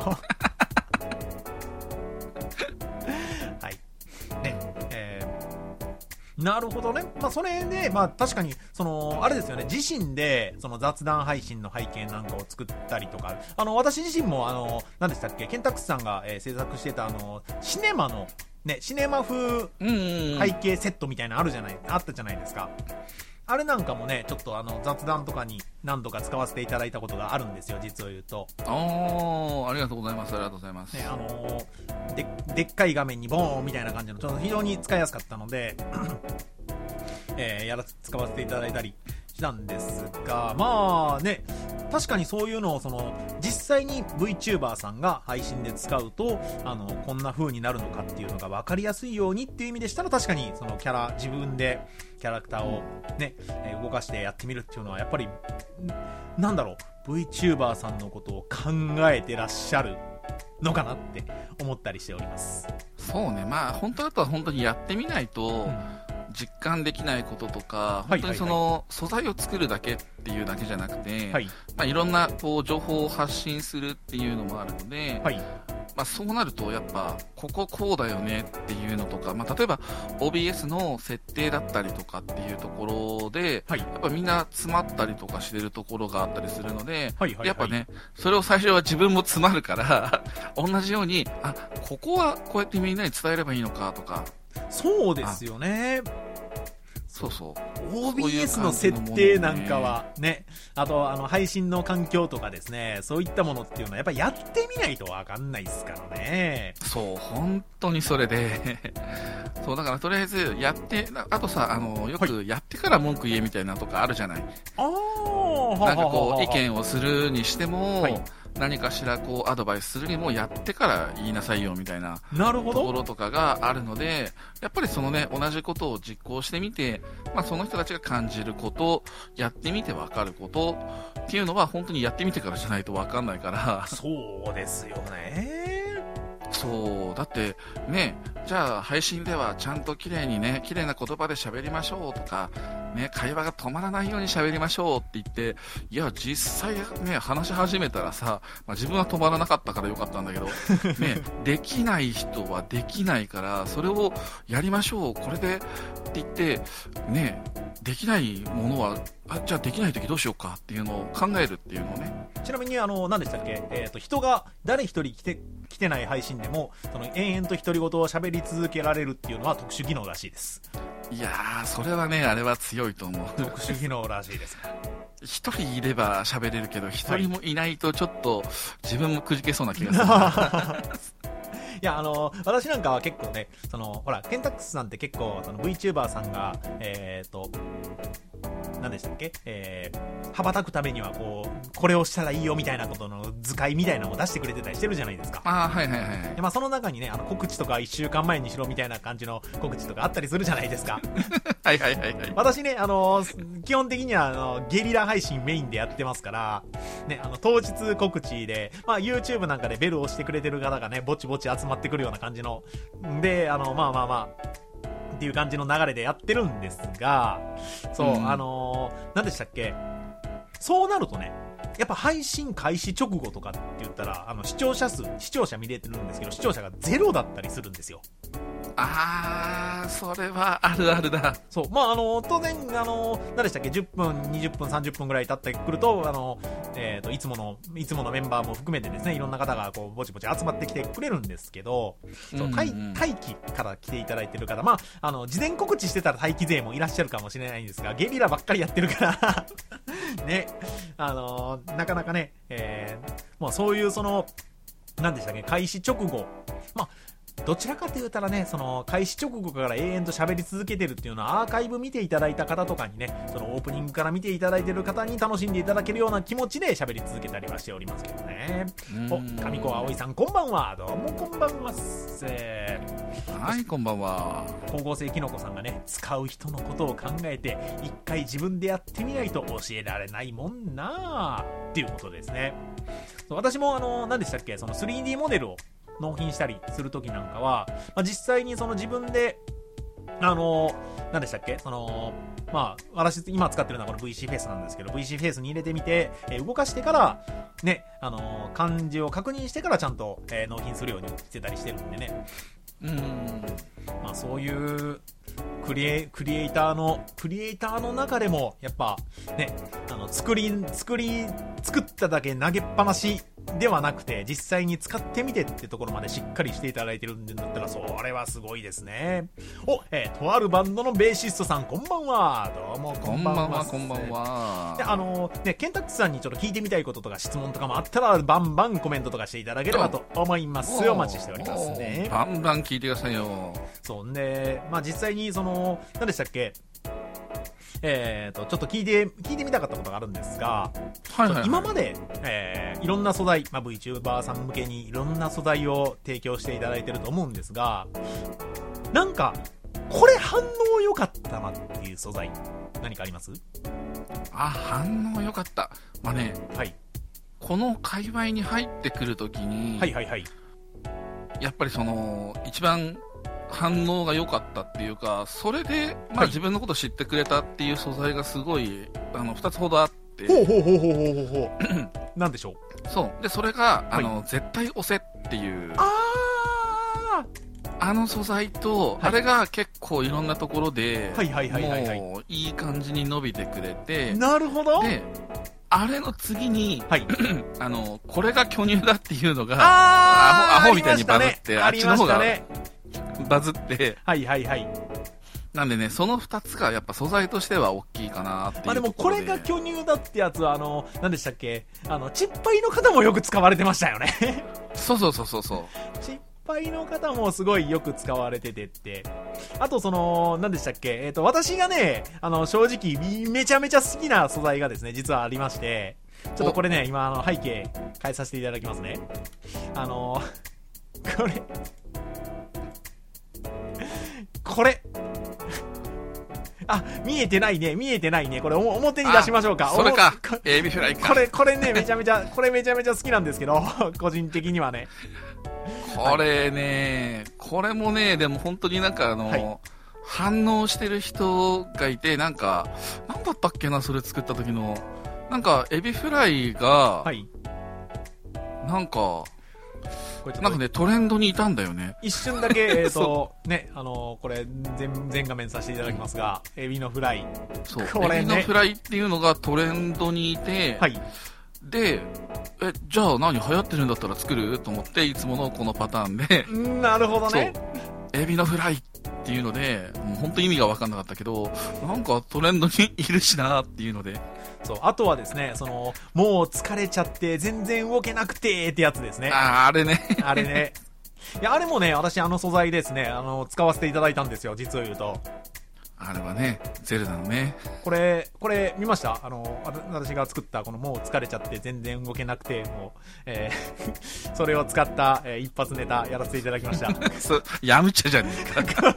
なるほどね。まあ、それで、まあ、確かに、その、あれですよね、自身で、その雑談配信の背景なんかを作ったりとか、あの、私自身も、あの、何でしたっけ、ケンタックスさんが、えー、制作してた、あの、シネマの、ね、シネマ風背景セットみたいなのあるじゃない、あったじゃないですか。あれなんかもね、ちょっとあの雑談とかに何度か使わせていただいたことがあるんですよ、実を言うと。 ああ、ありがとうございます、ありがとうございます。 ね、あのー、で、でっかい画面にボーンみたいな感じの、ちょっと非常に使いやすかったので、えー、やら、使わせていただいたりしたんですが、まあね、確かにそういうのをその実際に VTuber さんが配信で使うとあのこんな風になるのかっていうのが分かりやすいようにっていう意味でしたら、確かにそのキャラ自分でキャラクターをね、えー、動かしてやってみるっていうのはやっぱりなんだろう VTuber さんのことを考えてらっしゃるのかなって思ったりしております。 そうね、まあ本当だとは本当にやってみないと、うん実感できないこととか、本当にその素材を作るだけっていうだけじゃなくて、はいまあ、いろんなこう情報を発信するっていうのもあるので、はいまあ、そうなるとやっぱこここうだよねっていうのとか、まあ、例えば オービーエス の設定だったりとかっていうところで、はい、やっぱみんな詰まったりとかしてるところがあったりするので、はいはいはい、やっぱねそれを最初は自分も詰まるから同じようにあここはこうやってみんなに伝えればいいのかとか。 そうですよね。 そうそう。 オービーエス の設定なんかはね、あとあの配信の環境とかですね、そういったものっていうのはやっぱやってみないとわかんないですからね。 そう、本当にそれで。そう、だからとりあえずやって、あとさ、あの、よくやってから文句言えみたいなとかあるじゃない。ああ、なんかこう、意見をするにしても、はい何かしらこうアドバイスするにもやってから言いなさいよみたいなところとかがあるので、やっぱりそのね同じことを実行してみて、まあ、その人たちが感じることやってみて分かることっっていうのは本当にやってみてからじゃないと分かんないからそうですよね。 そうだってね、じゃあ配信ではちゃんと綺麗にね、綺麗な言葉で喋りましょうとかね、会話が止まらないように喋りましょうって言って、いや実際ね話し始めたらさ、まあ、自分は止まらなかったからよかったんだけどね、できない人はできないから、それをやりましょう、これでって言ってね、できないものはあ、じゃあできない時どうしようかっていうのを考えるっていうのをね。 ちなみにあの何でしたっけ、えー、と人が誰一人来て来てない配信でもその延々と独り言を喋り続けられるっていうのは特殊技能らしいです。 いやー、それはね、あれは強いと思う。 特殊技能らしいです。 一人いれば喋れるけど、一人もいないとちょっと自分もくじけそうな気がする。 いや、あの私なんかは結構ね、そのほらケンタックスさんって結構その VTuber さんがえっ、ー、と何でしたっけ、えー、羽ばたくためにはこうこれをしたらいいよみたいなことの図解みたいなのを出してくれてたりしてるじゃないですか。 あ、はいはいはい、 で、まあ、その中にね、あの告知とかいっしゅうかんまえにしろみたいな感じの告知とかあったりするじゃないですか。 はいはいはいはい。 私ね、あのー、基本的にはあのゲリラ配信メインでやってますからね、あの当日告知で、まあ、YouTube なんかでベルを押してくれてる方がねぼちぼち集まってくるような感じので、あのまあまあまあっていう感じの流れでやってるんですが、そう、うん、あのー、何でしたっけ、そうなるとね、やっぱ配信開始直後とかって言ったら、あの視聴者数、視聴者見れてるんですけど、視聴者がゼロだったりするんですよ。 あー、それはあるあるだ。 そう、まああの当然あの何でしたっけ、じゅっぷん、にじゅっぷん、さんじゅっぷんぐらい経ってくると、あのえっ、ー、といつものいつものメンバーも含めてですね、いろんな方がこうぼちぼち集まってきてくれるんですけど、そう、うんうん、待機から来ていただいてる方、まああの事前告知してたら待機勢もいらっしゃるかもしれないんですが、ゲリラばっかりやってるからね、あのなかなかね、えー、もうそういうその何でしたっけ、開始直後、まあどちらかと言ったらね、その開始直後から永遠と喋り続けてるっていうのは、アーカイブ見ていただいた方とかにね、そのオープニングから見ていただいてる方に楽しんでいただけるような気持ちで喋り続けたりはしておりますけどね。お、上子葵さんこんばんは。どうもこんばんはっす。 はい、こんばんは。 光合成きのこさんがね、使う人のことを考えて一回自分でやってみないと教えられないもんなっていうことですね。私もあの何でしたっけ、その スリーディー モデルを納品したりするときなんかは、まあ、実際にその自分であの何でしたっけ、そのまあ私今使ってるのはこの ブイシー フェイスなんですけど、 ブイシー フェイスに入れてみて、えー、動かしてからね、あの漢字を確認してからちゃんと、えー、納品するようにしてたりしてるんでね、うーん、まあそういうクリエ、クリエイターのクリエイターの中でもやっぱね、あの作り作り作っただけ投げっぱなしではなくて、実際に使ってみてってところまでしっかりしていただいてるんだったら、それはすごいですね。お、えー、とあるバンドのベーシストさんこんばんは。どうもこんばんは。 こんばんは、こんばんは。 で、あのー、ね、ケンタックスさんにちょっと聞いてみたいこととか質問とかもあったら、バンバンコメントとかしていただければと思います。お待ちしておりますね。 バンバン聞いてくださいよ。 そうね、まあ実際にその何でしたっけ、えーとちょっと聞いて聞いてみたかったことがあるんですが、はいはいはい、今まで、えー、いろんな素材、まあ、VTuber さん向けにいろんな素材を提供していただいてると思うんですが、なんかこれ反応良かったなっていう素材何かあります？ あ、反応良かった。まあね、はい、この界隈に入ってくるときに、はいはいはい、やっぱりその一番反応が良かったっていうか、それで、まあ、はい、自分のことを知ってくれたっていう素材がすごいあのふたつほどあって、 ほうほうほうほうほうほうほうなんでしょう。そうで、それが、はい、あの絶対押せっていうああの素材と、はい、あれが結構いろんなところで、 はいはいはいはいはい、 もういい感じに伸びてくれて、 なるほど。 であれの次に、はい、あのこれが巨乳だっていうのがあアホ、アホみたいにバズって、あ, ね、あっちの方がバズって、 はいはいはい。 なんでね、そのふたつがやっぱ素材としては大きいかなっていうところで。 まあでもこれが巨乳だってやつはあの何でしたっけ、あのチッパイの方もよく使われてましたよね。 そうそうそうそうそう。 チッパイの方もすごいよく使われててって。あとその何でしたっけ、えっと私がね、あの正直めちゃめちゃ好きな素材がですね実はありまして、ちょっとこれね今あの背景変えさせていただきますね。あのこれこれあ、見えてないね、見えてないね。これ、お表に出しましょうか。 それかお。 エビフライか。 これ、これね、めちゃめちゃ、これめちゃめちゃ好きなんですけど、個人的にはね。 これね、これもね、でも本当になんかあの、はい、反応してる人がいて、なんか、なんだったっけな、それ作った時の。なんか、エビフライが、はい、なんか、なんかね、トレンドにいたんだよね。 一瞬だけ、えっと、ね、あのー、これ全、全画面させていただきますが、エビのフライ。 そう、これね、エビのフライっていうのがトレンドにいて、はい。で、え、じゃあ何流行ってるんだったら作ると思って、いつものこのパターンで。 なるほどね。 そう。エビのフライっていうので、もう本当に意味が分かんなかったけど、なんかトレンドにいるしなっていうので。 そう、あとはですね、その、もう疲れちゃって全然動けなくてってやつですね。 ああ、あれね。 あれね。いや、あれもね、私あの素材ですね、あの、使わせていただいたんですよ、実を言うと。 あれはね、ゼルダのね。 これ、これ見ました？あの、私が作ったこのもう疲れちゃって全然動けなくて、もう、えー、それを使った、えー、一発ネタやらせていただきました。 そう、やむちゃじゃねえか。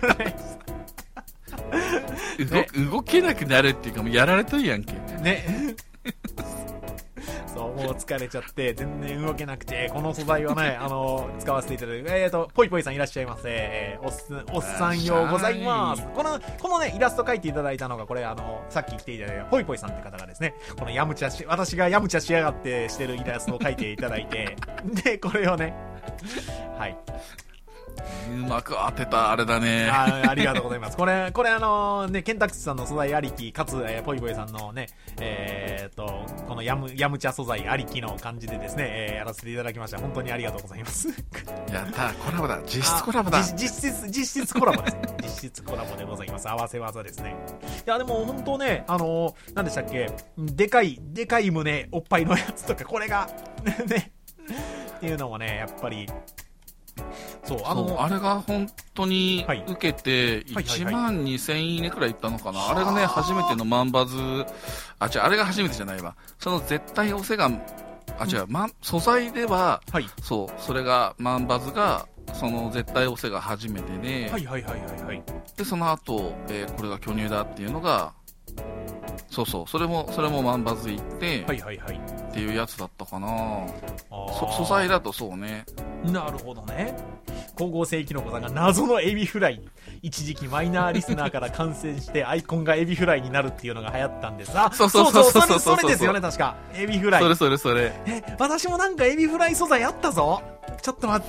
動, 動けなくなるっていうかもうやられとるやんけね。そうもう疲れちゃって全然動けなくて、この素材をねあの使わせていただいて、えーとぽいぽいさんいらっしゃいませ、えー、おっすおっさんようございます。このこのねイラスト描いていただいたのがこれあのさっき来ていただいたぽいぽいさんって方がですね、このやむちゃし私がやむちゃしやがってしてるイラストを描いていただいてでこれをねはいうまく当てたあれだね。 あ, ありがとうございます。これこれあのねケンタックスさんの素材ありきかつ、えー、ポイポイさんのねえー、っとこのヤムヤムチャ素材ありきの感じでですね、えー、やらせていただきました。本当にありがとうございます。 やったコラボだ、実質コラボだ。 実質実質コラボですね。実質コラボでございます。合わせ技ですね。いやでも本当ねあの何でしたっけ、でかいでかい胸おっぱいのやつとかこれがねっていうのもねやっぱり。 そうあのあれが本当に受けていちまんにせんいいねくらいいったのかな、はいはいはい、あれがね初めての万バズ、あ違うあれが初めてじゃないわ、その絶対押せがあ違う、ま、素材では、はい、そうそれが万バズがその絶対押せが初めてで、はいはいはいはいはい、でその後、えー、これが巨乳だっていうのがそうそうそれもそれも万バズいって、はいはいはい、っていうやつだったかな。そ素材だとそうね。 なるほどね。光合成キノコさんが謎のエビフライ、一時期マイナーリスナーから感染してアイコンがエビフライになるっていうのが流行ったんです。あ、そうそうそうそうそうそう、それですよね確か。エビフライ。 それそれそれ。 え、私もなんかエビフライ素材あったぞ。ちょっと待って。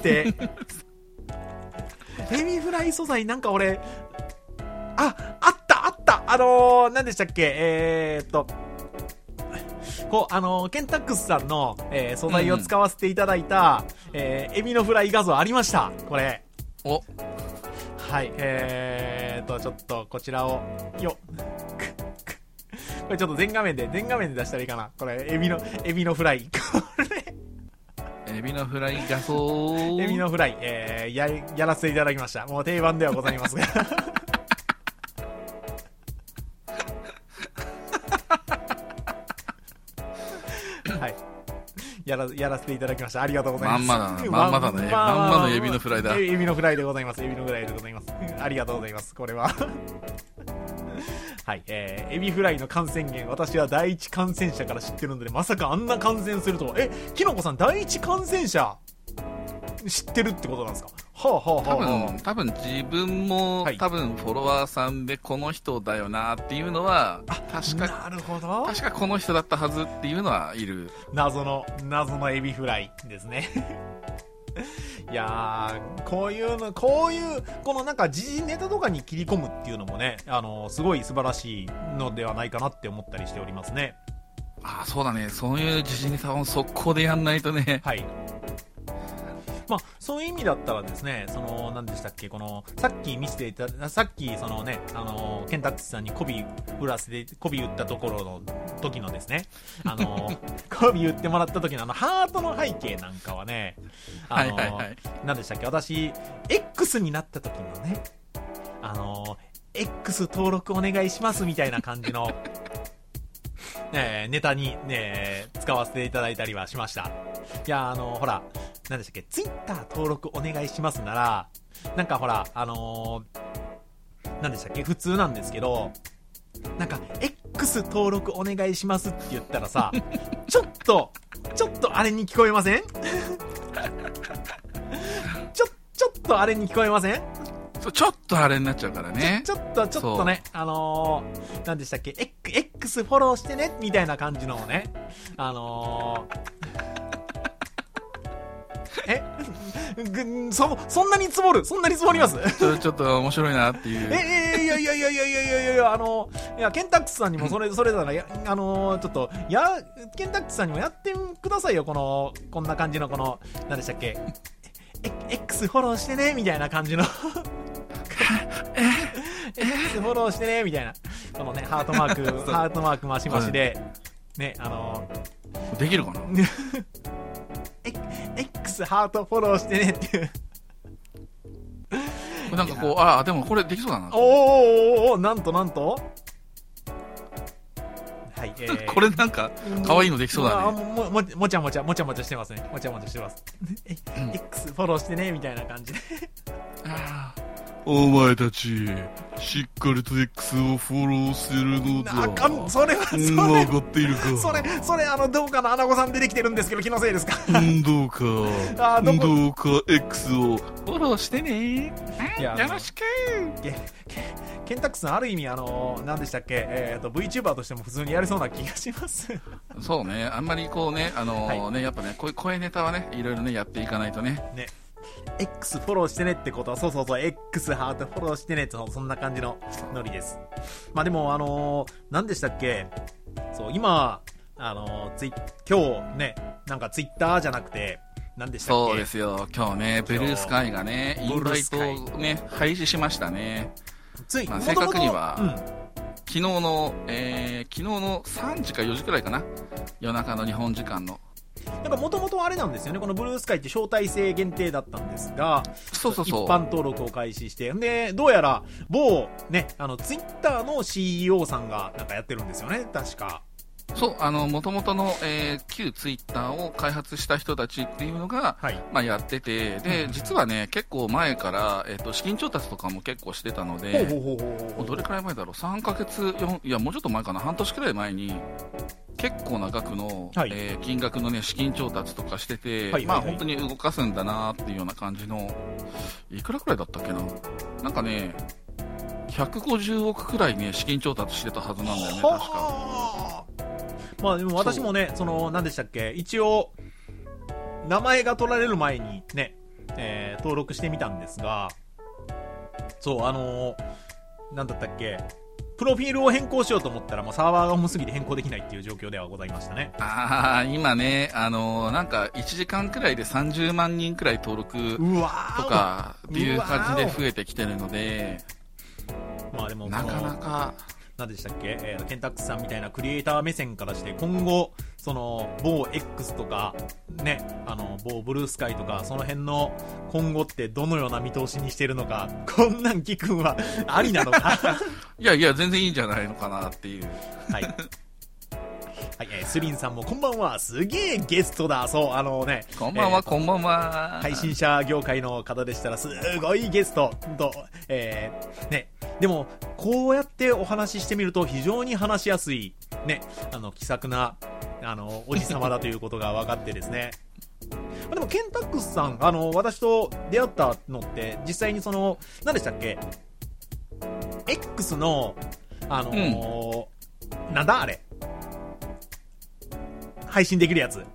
エビフライ素材なんか俺、あ、あったあった。あのー、何でしたっけ、えーっと。こうあのー、ケンタックスさんの、えー、素材を使わせていただいた、うんえー、エビのフライ画像ありました。これおはいえーとちょっとこちらをよこれちょっと全画面で全画面で出したらいいかな。これエビのエビのフライこれエビのフライ画像エビのフライ、えー、や, やらせていただきました。もう定番ではございますがはいやら、やらせていただきました。ありがとうございます。 まんまだね。まんまだね。まんまのエビのフライだ。 エビのフライでございます。エビのフライでございます。ありがとうございます。これは。はい、えー、エビフライの感染源、私は第一感染者から知ってるので、まさかあんな感染するとは。え、キノコさん第一感染者知ってるってことなんですか？はあはあはあ、 多分多分自分も、はい、多分フォロワーさんでこの人だよなっていうのは確かなるほど確かこの人だったはずっていうのはいる。 謎の謎のエビフライですね。いやーこういうのこういうこのなんか時事ネタとかに切り込むっていうのもね、あのすごい素晴らしいのではないかなって思ったりしておりますね。 ああそうだね、そういう時事ネタを速攻でやんないとね。 はい。まあ、そういう意味だったらですね、その何でしたっけ、このさっき見せていたさっきそのねあのケンタックスさんに媚び売らせて媚び売ったところの時のですね、あの媚び売ってもらった時のあのハートの背景なんかはね、あの、はいはいはい、何でしたっけ、私 X になった時のね、あの X 登録お願いしますみたいな感じのえー、ネタに、ね、使わせていただいたりはしました。いやあのほら何でしたっけ、ツイッター登録お願いしますならなんかほらあのー、何でしたっけ、普通なんですけどなんか X 登録お願いしますって言ったらさちょっとちょっとあれに聞こえませんちょちょっとあれに聞こえませんちょっとあれになっちゃうからね。 ちょ、ちょっと、ちょっとね、あのー、なんでしたっけ、X フォローしてね、みたいな感じのね、あのー、えぐそ、そんなに積もるそんなに積もりますちょ、ちょっと面白いなっていう。 え、え、いやいやいやいやいやいやいや、あの、いや、ケンタックスさんにもそれ、それなら、や、あのー、ちょっと、や、ケンタックスさんにもやってくださいよ、この、こんな感じの、この、なんでしたっけ、X フォローしてね、みたいな感じの。X フォローしてねみたいなこのねハートマークハートマークマシマシで、ねあのー、できるかな X ハートフォローしてねっていうなんかこうああでもこれできそうだなおーおーおーなんとなんとはい、えー、 これなんか可愛いのできそうだねも, も, もちゃもちゃもちゃもちゃしてますねもちゃもちゃしてますえ、うん、X フォローしてねみたいな感じであお前たちしっかりと X をフォローするのだ。 あかんそれはそれ分かっているか。 それそれあのどうかのアナゴさん出てきてるんですけど気のせいですかうんどうかあどどうか X をフォローしてねいやよろしくケ, ケ, ケンタックスさんある意味あの何でしたっけ、えー、と VTuber としても普通にやりそうな気がしますそうねあんまりこうねあのーはい、ねやっぱねこういう声ネタはねいろいろねやっていかないとねねX フォローしてねってことはそうそうそう X ハートフォローしてねってそんな感じのノリです。まあでもあのー、何でしたっけそう今あのー、ツイ今日ねなんかツイッターじゃなくて何でしたっけそうですよ今日ねブルースカイがねインバイトをね廃止しましたね。 つい、 まあ、正確には、 うん、 昨日の、えー、昨日のさんじかよじくらいかな夜中の日本時間のなんかもともとあれなんですよねこのブルースカイって招待制限定だったんですがそうそうそう一般登録を開始してでどうやら某ねあのツイッターの シーイーオー さんがなんかやってるんですよね確かそうあの元々の、えー、旧ツイッターを開発した人たちっていうのが、はいまあ、やっててで実はね結構前から、えー、と資金調達とかも結構してたのでどれくらい前だろうさんかげついやもうちょっと前かな半年くらい前に結構な額の、はいえー、金額の、ね、資金調達とかしてて、はいはいはいまあ、本当に動かすんだなっていうような感じのいくらくらいだったっけななんかねひゃくごじゅうおくくらいね資金調達してたはずなんだよね確かまあでも私もねその何でしたっけ一応名前が取られる前にね、えー、登録してみたんですがそうあのー、なんだったっけプロフィールを変更しようと思ったらもうサーバーが重すぎて変更できないっていう状況ではございましたね。 ああ今ねあのー、なんかいちじかんくらいでさんじゅうまんにんくらい登録とかっていう感じで増えてきてるのでまあでもなかなか何でしたっけ、えー、ケンタックスさんみたいなクリエイター目線からして今後その某 X とかねあの某ブルースカイとかその辺の今後ってどのような見通しにしてるのかこんなん聞くんはありなのかいやいや全然いいんじゃないのかなっていうはいはい、えー、スリンさんもこんばんはすげえゲストだそうあのねこんばんは、 えー、 こんばんは配信者業界の方でしたらすごいゲストと、えー、ねでもこうやってお話ししてみると非常に話しやすいねあの気さくなあのおじさまだということが分かってですねでもケンタックスさんあの私と出会ったのって実際にその何でしたっけ X のあのーうん、なんだあれ配信できるやつ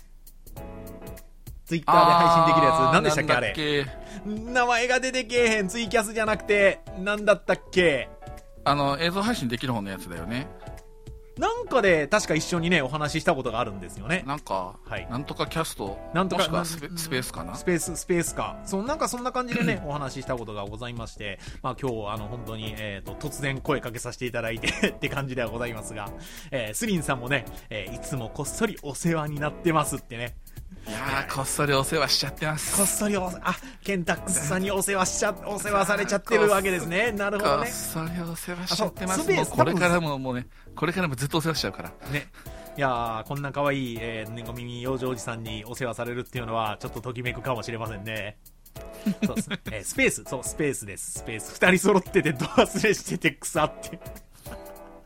ツイッターで配信できるやつ何でしたっけあれ名前が出てけえへんツイキャスじゃなくて何だったっけあの映像配信できる方のやつだよねなんかで確か一緒にねお話ししたことがあるんですよねなんか、はい、なんとかキャストなんとかもしくはスペ、スペースかなスペーススペースかそうなんかそんな感じでねお話ししたことがございましてまあ今日あの本当に、えー、と突然声かけさせていただいてって感じではございますが、えー、スリンさんもね、えー、いつもこっそりお世話になってますってねいやーこっそりお世話しちゃってますこっそりおあケンタックスさんにお世話しちゃお世話されちゃってるわけですねなるほどねこっそりお世話しちゃってますもうこれからももうねこれからもずっとお世話しちゃうからねいやーこんな可愛い、えー、猫耳養生おじさんにお世話されるっていうのはちょっとときめくかもしれませんねそうです、ねえー、スペースそうスペースですスペースふたり揃っててド忘れしてて草って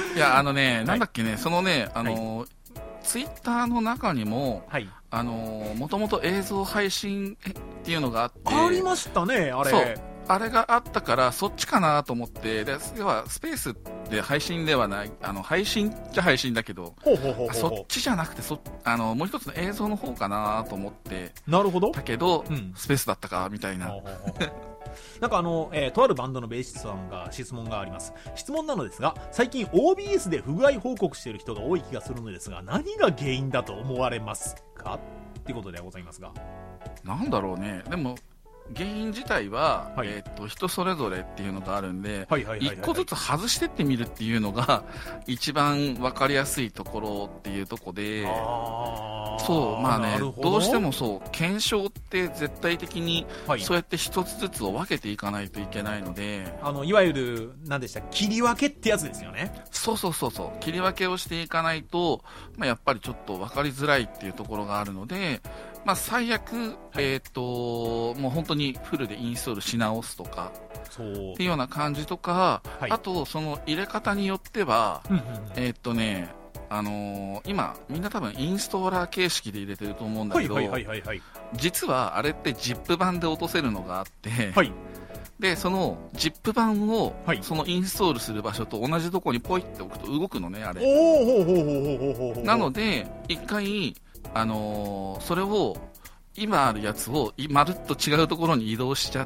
いや、あのね、なんだっけね、そのね、あの、はい、ツイッターの中にも、はい、あの、もともと映像配信っていうのがあって。 ありましたね、あれ。 そう。あれがあったから、そっちかなと思って、で、要は、スペースで配信ではない、あの、配信っちゃ配信だけど、 ほうほうほうほうほう、 そっちじゃなくて、そ、あの、もう一つの映像の方かなと思って。 なるほど。 だけど、うん、スペースだったか、みたいな。 ほうほうほうなんかあの、えー、とあるバンドのベーシストさんが質問があります。質問なのですが、最近 オービーエス で不具合報告している人が多い気がするのですが、何が原因だと思われますかってことでございますが。 なんだろうね。でも、原因自体は、はい、えー、と人それぞれっていうのがあるんで、一個ずつ外してってみるっていうのが一番分かりやすいところっていうところで、そうまあね、どうしてもそう検証って絶対的にそうやって一つずつを分けていかないといけないので、 はい、あのいわゆる何でした切り分けってやつですよね。 そうそうそうそう切り分けをしていかないと、まあ、やっぱりちょっと分かりづらいっていうところがあるので、まあ、最悪、はい、えー、ともう本当にフルでインストールし直すとかそうっていうような感じとか、はい、あとその入れ方によっては、えー、っとねあのー、今みんな多分インストーラー形式で入れてると思うんだけど、実はあれって ジップ 版で落とせるのがあって、はい、でその ジップ 版をそのインストールする場所と同じところにポイって置くと動くのねあれ。なので一回あのー、それを今あるやつをまるっと違うところに移動しちゃって、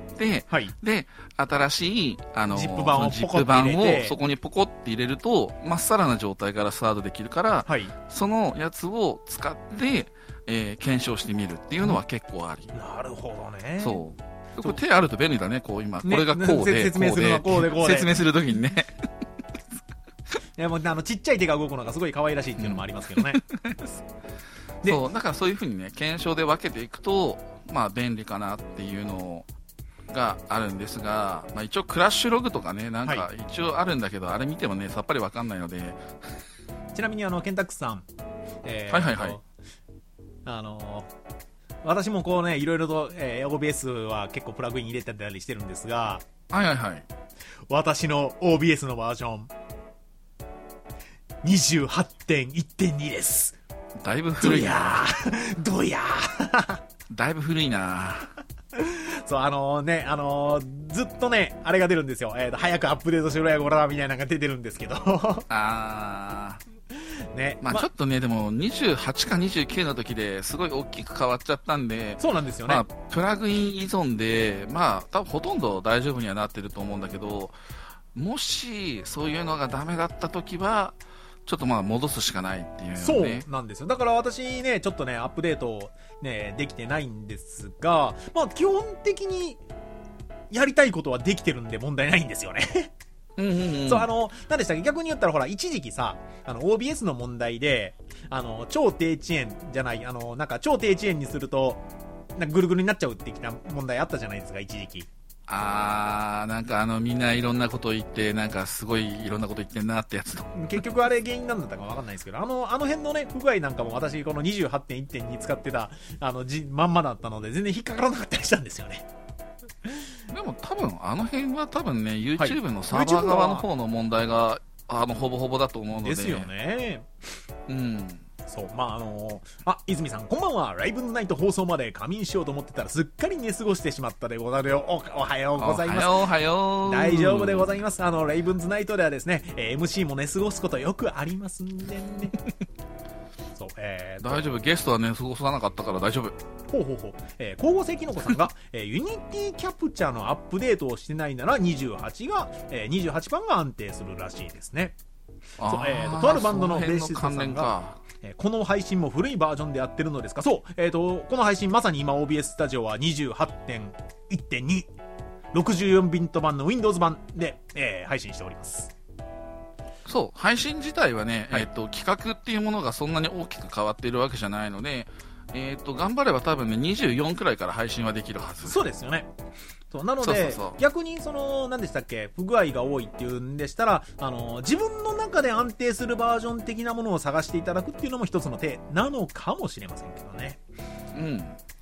はい、で新しい、あのー、 ジップ版をジップ版をそこにポコって入れるとまっさらな状態からスタートできるから、はい、そのやつを使って、えー、検証してみるっていうのは結構あり、 うん、なるほどね。 そうこれ手あると便利だね。こう今、ね、これがこうで説明するのこうでこうで説明するときにねいやもうあのちっちゃい手が動くのがすごい可愛らしいっていうのもありますけどね、 うん、そうだからそういうふうにね検証で分けていくとまあ便利かなっていうのがあるんですが、まあ、一応クラッシュログとかねなんか一応あるんだけど、はい、あれ見てもねさっぱり分かんないのでちなみにあのケンタックスさん、 えー、はいはいはいあの私もこうねいろいろと、えー、オービーエス は結構プラグイン入れてたりしてるんですが、 はいはいはい私の オービーエス のバージョン にじゅうはちてんいってんに です。 だいぶ古いな。 どやーだいぶ古いな。 そうあのー、ねあのー、ずっとねあれが出るんですよ、えーと、早くアップデートしろやこらみたいなのが出てるんですけどあーねまあ、ちょっとね、ま、でもにじゅうはちかにじゅうきゅうの時ですごい大きく変わっちゃったんで、 そうなんですよね、 まあ、プラグイン依存で、まあ、多分ほとんど大丈夫にはなってると思うんだけど、もしそういうのがダメだった時はちょっとまあ戻すしかないっていう、ね、 そうなんですよ。だから私ねちょっとねアップデート、ね、できてないんですが、まあ、基本的にやりたいことはできてるんで問題ないんですよねうんうんうん、 そうあの何でしたっけ、逆に言ったらほら一時期さあの オービーエス の問題であの超低遅延じゃないあのなんか超低遅延にするとなんかぐるぐるになっちゃうってきた問題あったじゃないですか一時期。 あーなんかあのみんないろんなこと言ってなんかすごいいろんなこと言ってんなってやつの結局あれ原因なんだったか分かんないですけど、あのあの辺のね不具合なんかも私この にじゅうはちてんいってんに 使ってたあのじまんまだったので全然引っかからなかったりしたんですよねでも多分あの辺は多分ね YouTube のサーバー側の方の問題が、あのほぼほぼだと思うのでですよね。 うんそうまああのー、あ泉さんこんばんは。ライブナイト放送まで仮眠しようと思ってたらすっかり寝過ごしてしまったでござるよ。 お, おはようございます。 おはようおはよう。 大丈夫でございます。あのレイブンズナイトではですね エムシー も寝過ごすことよくありますんでねそう、えー、 大丈夫ゲストは寝過ごさなかったから大丈夫。 ほうほうほう、えー、光合成きのこさんが、えー、ユニティキャプチャーのアップデートをしてないならにじゅうはちが、えー、にじゅうはちばんが安定するらしいですね。そう、えーと、とあるバンドのベーシストさんがえー、この配信も古いバージョンでやってるのですか。そう、えーと、この配信まさに今 オービーエス スタジオは にじゅうはちてんいってんに ろくじゅうよんビット版の Windows 版で、えー、配信しております。 そう配信自体はね、はい、えーと、企画っていうものがそんなに大きく変わっているわけじゃないので、えーと、頑張れば多分ねにじゅうよんくらいから配信はできるはず。 そうですよね。そうなのでそうそうそう逆にその何でしたっけ不具合が多いっていうんでしたらあの自分の中で安定するバージョン的なものを探していただくっていうのも一つの手なのかもしれませんけどね。 うん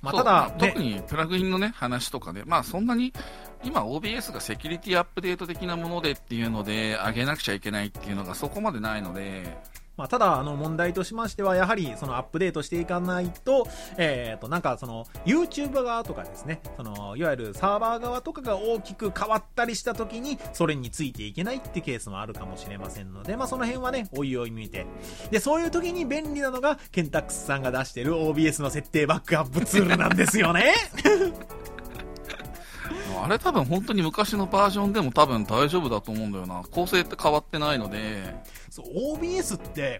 まあ、ただ、 まあね、 特にプラグインのね、話とかで、まあそんなに、今 オービーエス がセキュリティアップデート的なものでっていうので、上げなくちゃいけないっていうのがそこまでないので、 まあ、ただ、あの、問題としましては、やはり、その、アップデートしていかないと、えっと、なんか、その、YouTube 側とかですね、その、いわゆるサーバー側とかが大きく変わったりした時に、それについていけないってケースもあるかもしれませんので、まあ、その辺はね、おいおい見て。で、そういう時に便利なのが、ケンタックスさんが出してる オービーエス の設定バックアップツールなんですよね。 あれ多分本当に昔のバージョンでも多分大丈夫だと思うんだよな。構成って変わってないので。 そう、オービーエス って、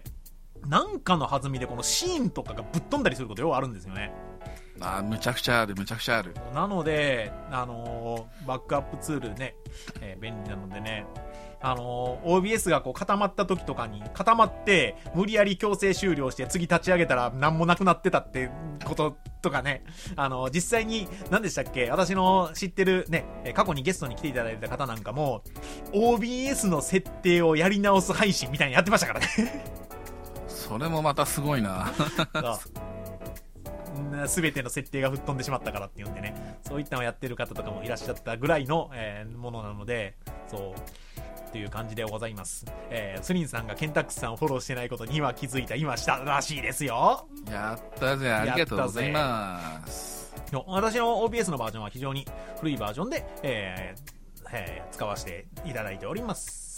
なんかの弾みでこのシーンとかがぶっ飛んだりすることよくあるんですよね。 あ、むちゃくちゃある、むちゃくちゃある。 なので、あのー、バックアップツールね、えー、便利なのでね、あのー、オービーエス がこう固まった時とかに、固まって、無理やり強制終了して次立ち上げたら何もなくなってたってこととかね、あのー、実際に、何でしたっけ、私の知ってるね、過去にゲストに来ていただいた方なんかも、オービーエス の設定をやり直す配信みたいにやってましたからね。 それもまたすごいな。 すべての設定が吹っ飛んでしまったからっていうんでね、そういったのをやってる方とかもいらっしゃったぐらいの、えー、ものなので、そうという感じでございます。えー、スリンさんがケンタックスさんをフォローしてないことに今気づいた、今したらしいですよ。 やったぜ、ありがとうございます。 私の オービーエス のバージョンは非常に古いバージョンで、えーえー、使わせていただいております。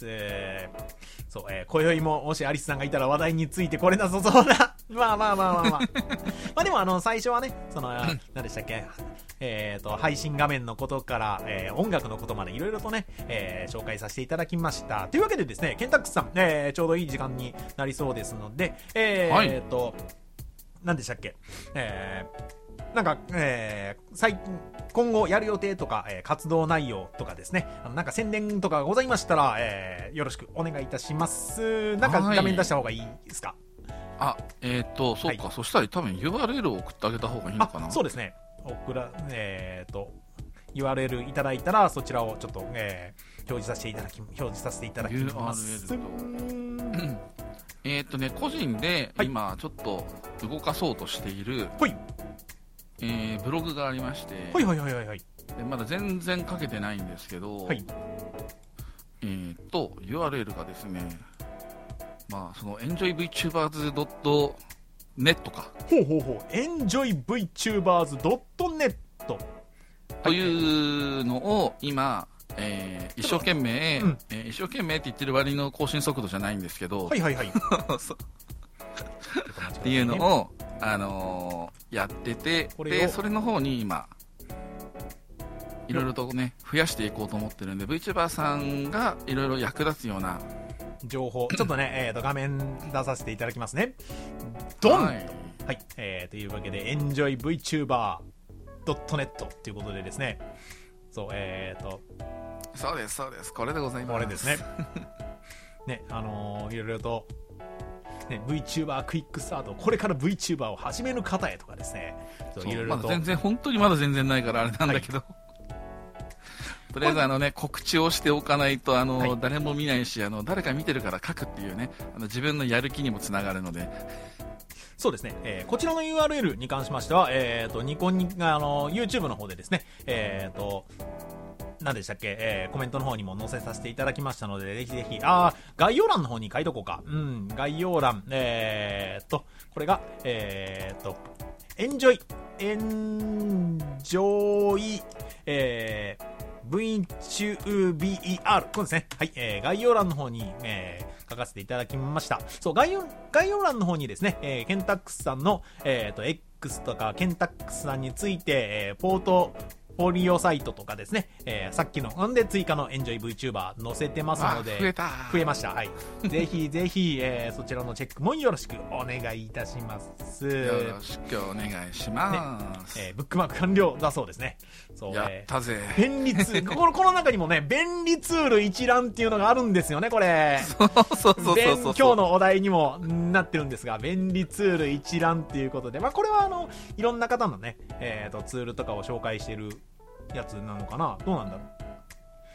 えー、そう、えー、今宵ももしアリスさんがいたら話題についてこれなさそうな。まあまあまあまあまあ。まあでもあの、最初はね、その、何でしたっけ、えっと、配信画面のことから、えー、音楽のことまでいろいろとね、えー、紹介させていただきました。というわけでですね、ケンタックスさん、えー、ちょうどいい時間になりそうですので、えー、はい、えーと、何でしたっけ、えー、なんか、えー、最近、今後やる予定とか、えー、活動内容とかですね、あのなんか宣伝とかがございましたら、えー、よろしくお願いいたします。なんか画面出した方がいいですか？ あ、えっと、そうか、はい、そしたら多分 ユーアールエル を送ってあげた方がいいのかな？ そうですね。送ら、えーと、ユーアールエル いただいたら、そちらをちょっと、えー、表示させていただき、表示させていただきます。 ユーアールエル と、えっとね、個人で今ちょっと動かそうとしている、はい、えー、ブログがありまして、 はいはいはいはいはい。 でまだ全然書けてないんですけど、はい、えーと ユーアールエル がですね、まあその エンジョイブイチューバーズドットネット か。 ほうほうほう。エンジョイブイチューバーズドットネットというのを今、えー、一生懸命、うん、えー、一生懸命って言ってる割の更新速度じゃないんですけど、 はいはいはい。 っていうのを、あのー、やってて、でそれの方に今いろいろとね増やしていこうと思ってるんで、 VTuber さんがいろいろ役立つような情報ちょっとね、えー、と画面出させていただきますね。ドン、はい、はい、えー、というわけで エンジョイブイチューバードットネット ということでですね、そう、えーとそうですそうです、これでございます。 これですね。ね、あのー、いろいろとね、VTuber クイックスタート、これから VTuber を始める方へとかですね、 そういろいろと、まだ全然本当にまだ全然ないからあれなんだけど、はい、とりあえずあのね告知をしておかないとあの、はい、誰も見ないし、あの誰か見てるから書くっていうね、あの自分のやる気にもつながるので。 そうですね、えー、こちらの ユーアールエル に関しましては、えーとニコニあの YouTube の方でですね、えーと何でしたっけ、えー、コメントの方にも載せさせていただきましたので、ぜひぜひ、あー、概要欄の方に書いとこうか。うん、概要欄、えーっと、これが、えーっと、エンジョイ、エンジョイ、えー、ブイチュービーアール、こうですね。はい、えー、概要欄の方に、えー、書かせていただきました。そう、概要、概要欄の方にですね、えー、ケンタックスさんの、えーっと、X とか、ケンタックスさんについて、えー、ポート、ポリオサイトとかですね、えー、さっきのんで追加のエンジョイ VTuber 載せてますので、 増えた増えました。はい。ぜひぜひ、えー、そちらのチェックもよろしくお願いいたします。 よろしくお願いします。 ね、えー、ブックマーク完了だそうですね。そう、 やったぜ。 えー、便利ツール、この、この中にもね、便利ツール一覧っていうのがあるんですよね、これ。 そうそうそうそうそう。 今日のお題にもなってるんですが、便利ツール一覧っていうことで、まあこれはあの、いろんな方のね、えーと、ツールとかを紹介しているやつなのかな、どうなんだろう。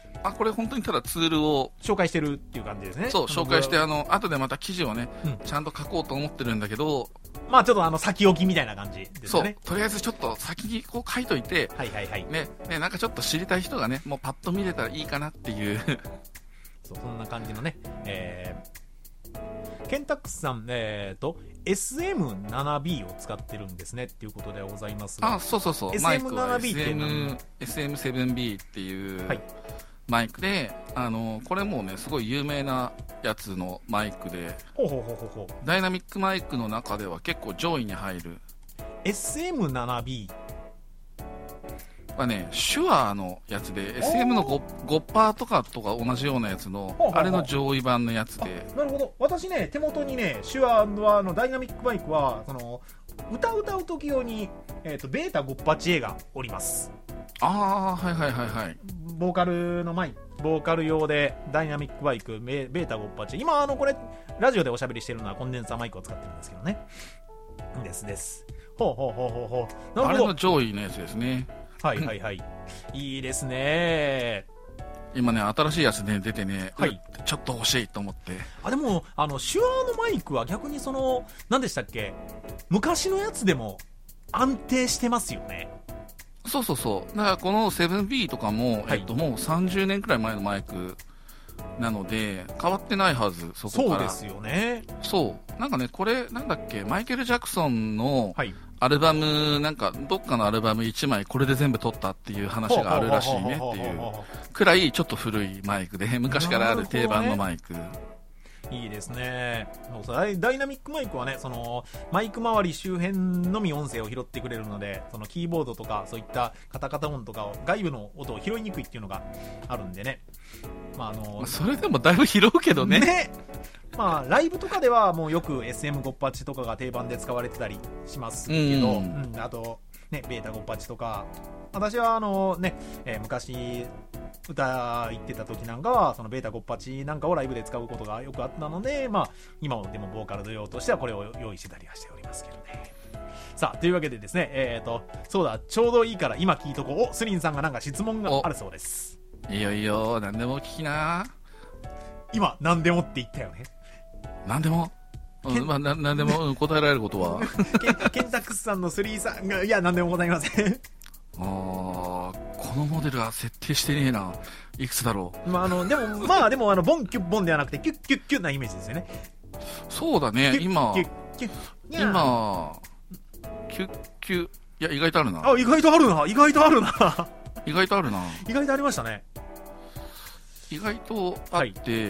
あ、これ本当にただツールを紹介してるっていう感じですね。 そう、紹介して、あの、後でまた記事をね、 うんちゃんと書こうと思ってるんだけど、 まあちょっとあの先置きみたいな感じですそうよね。、 とりあえずちょっと先にこう書いといて、 はいはいはい。 ね、ね、なんかちょっと知りたい人がね、もうパッと見れたらいいかなっていう。 そう、そんな感じのね、えー、ケンタックスさん、えーと、エスエムセブンビー を使ってるんですねっていうことでございますが。 あ、そうそうそう、 エスエムセブンビーマイクはっていうのはエスエム エスエムセブンビー っていう、 はいマイクで、あの、これもうね、すごい有名なやつのマイクで、 ほうほうほうほうほう。 ダイナミックマイクの中では結構上位に入る。 エスエムセブンビー。 はね、シュアーのやつで、エスエム の ご, ごパーとかとか同じようなやつのほうほうほう、 あれの上位版のやつで、 なるほど。私ね、手元にね、手話はあのダイナミックマイクは、その、歌歌う時用に、えっ、と、ベータ ごじゅうはちエー がおります。 ああ、はいはいはいはい。 ボーカルのマイク、ボーカル用でダイナミックマイク、ベベータ ごじゅうはち。今、あの、これ、ラジオでおしゃべりしてるのはコンデンサーマイクを使ってるんですけどね。ですです。ほうほうほうほうほう。なあれるほど。 の上位のやつですね。 はいはいはい。いいですね。 今ね、新しいやつね、出てね、 はい、 うちょっと欲しいと思って。 あ、でも、あの、手話のマイクは逆にその、何でしたっけ、昔のやつでも安定してますよね。 そうそうそう。だからこの セブンビー とかも、 はいえっと、もうさんじゅうねんくらい前のマイクなので、変わってないはず、そこから。 そうですよね。 そう。なんかね、これ、なんだっけ、マイケル・ジャクソンのはい。 アルバム、なんか、どっかのアルバムいちまいこれで全部撮ったっていう話があるらしいねっていうくらいちょっと古いマイクで、昔からある定番のマイク。 いいですね。ダイダイナミックマイクはね、そのマイク周り周辺のみ音声を拾ってくれるので、そのキーボードとかそういったカタカタ音とかを外部の音を拾いにくいっていうのがあるんでね。まああのまあ、それでもだいぶ拾うけどね。 ね。まあライブとかではもうよく エスエムごじゅうはち とかが定番で使われてたりしますけど、 うんうん、あとねベータごじゅうはちとか、私はあのね、えー昔歌言ってた時なんかはそのベータごじゅうはちなんかをライブで使うことがよくあったので、まあ今もでもボーカル用としてはこれを用意してたりはしておりますけどね。さあというわけでですね、えーとそうだ、ちょうどいいから今聞いとこう。お、スリンさんがなんか質問があるそうです。 いいよいいよ、何でも聞きな。 今何でもって言ったよね。 何でも、うん、まあ、な何でも、うん、答えられることはケンケンタックスさんのスリーさんが、いや何でもございません。 あー、このモデルは設定してねえな。いくつだろまああのでもまあでもあのボンキュッボンではなくてキュッキュッキュッなイメージですよね。 う。そうだね、今キュッキュッキュッ、 今キュッキュッ、いや意外とあるな。 あ、意外とあるな、意外とあるな。 意外とあるな。 意外とありましたね。 意外とあって、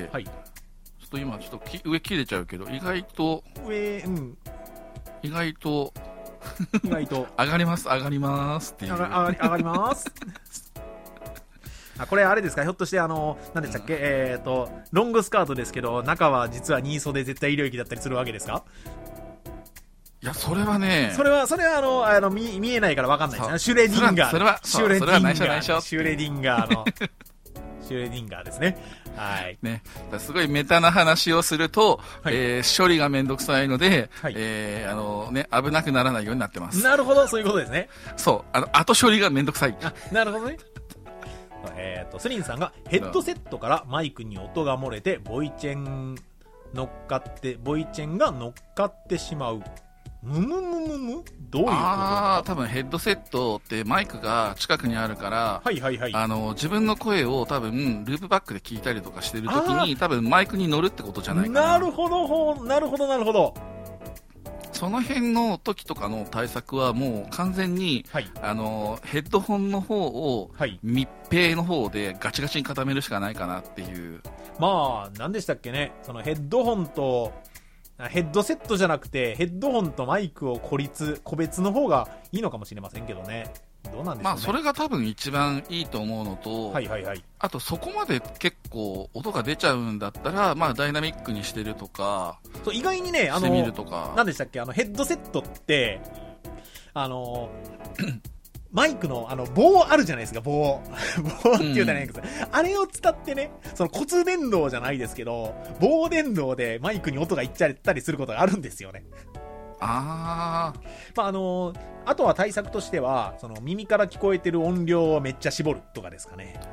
はいはい、 ちょっと今ちょっとき上切れちゃうけど、意外と上、うん、 意外と意外と上がります上がりますっていう。 上が上がり上がりますあ、これあれですか、ひょっとしてあの何でしたっけ、うん、えっ、ー、とロングスカートですけど中は実はニーソで絶対医療域だったりするわけですか？ いや、それはね、 それはそれはあのあの 見, 見えないから分かんないですね。シュレディンガー、 それはシュレディンガー、 シシュレディンガーのシュレディンガーですね。はい。 ね、すごいメタな話をすると、はい、えー、処理がめんどくさいので、はい、えー、あのね、危なくならないようになってます。 なるほど、そういうことですね。 そう、あの後処理がめんどくさい。 あ、なるほどね。えっとスリンさんがヘッドセットからマイクに音が漏れてボイチェン乗っかってボイチェンが乗っかってしまう。むむむむむどういうこと？ ああ、多分ヘッドセットってマイクが近くにあるから、 はいはいはい、 あの自分の声を多分ループバックで聞いたりとかしてるときに多分マイクに乗るってことじゃないかな。 なるほど、なるほどなるほど。 その辺の時とかの対策はもう完全に、はい、あのヘッドホンの方を密閉の方でガチガチに固めるしかないかなっていう。 まあ何でしたっけね、そのヘッドホンとヘッドセットじゃなくてヘッドホンとマイクを孤立個別の方がいいのかもしれませんけどね。どうなんでしょうね。 まあそれが多分一番いいと思うのと、 はいはいはい、 あとそこまで結構音が出ちゃうんだったら、まあダイナミックにしてるとか、 そう意外にね、あの何でしたっけ、あのヘッドセットってあのマイクのあの棒あるじゃないですか、棒棒って言うたらないんです、うん、あれを使ってね、その骨伝導じゃないですけど棒伝導でマイクに音がいっちゃったりすることがあるんですよね。 あー、 まああのあとは対策としてはその耳から聞こえてる音量をめっちゃ絞るとかですかね。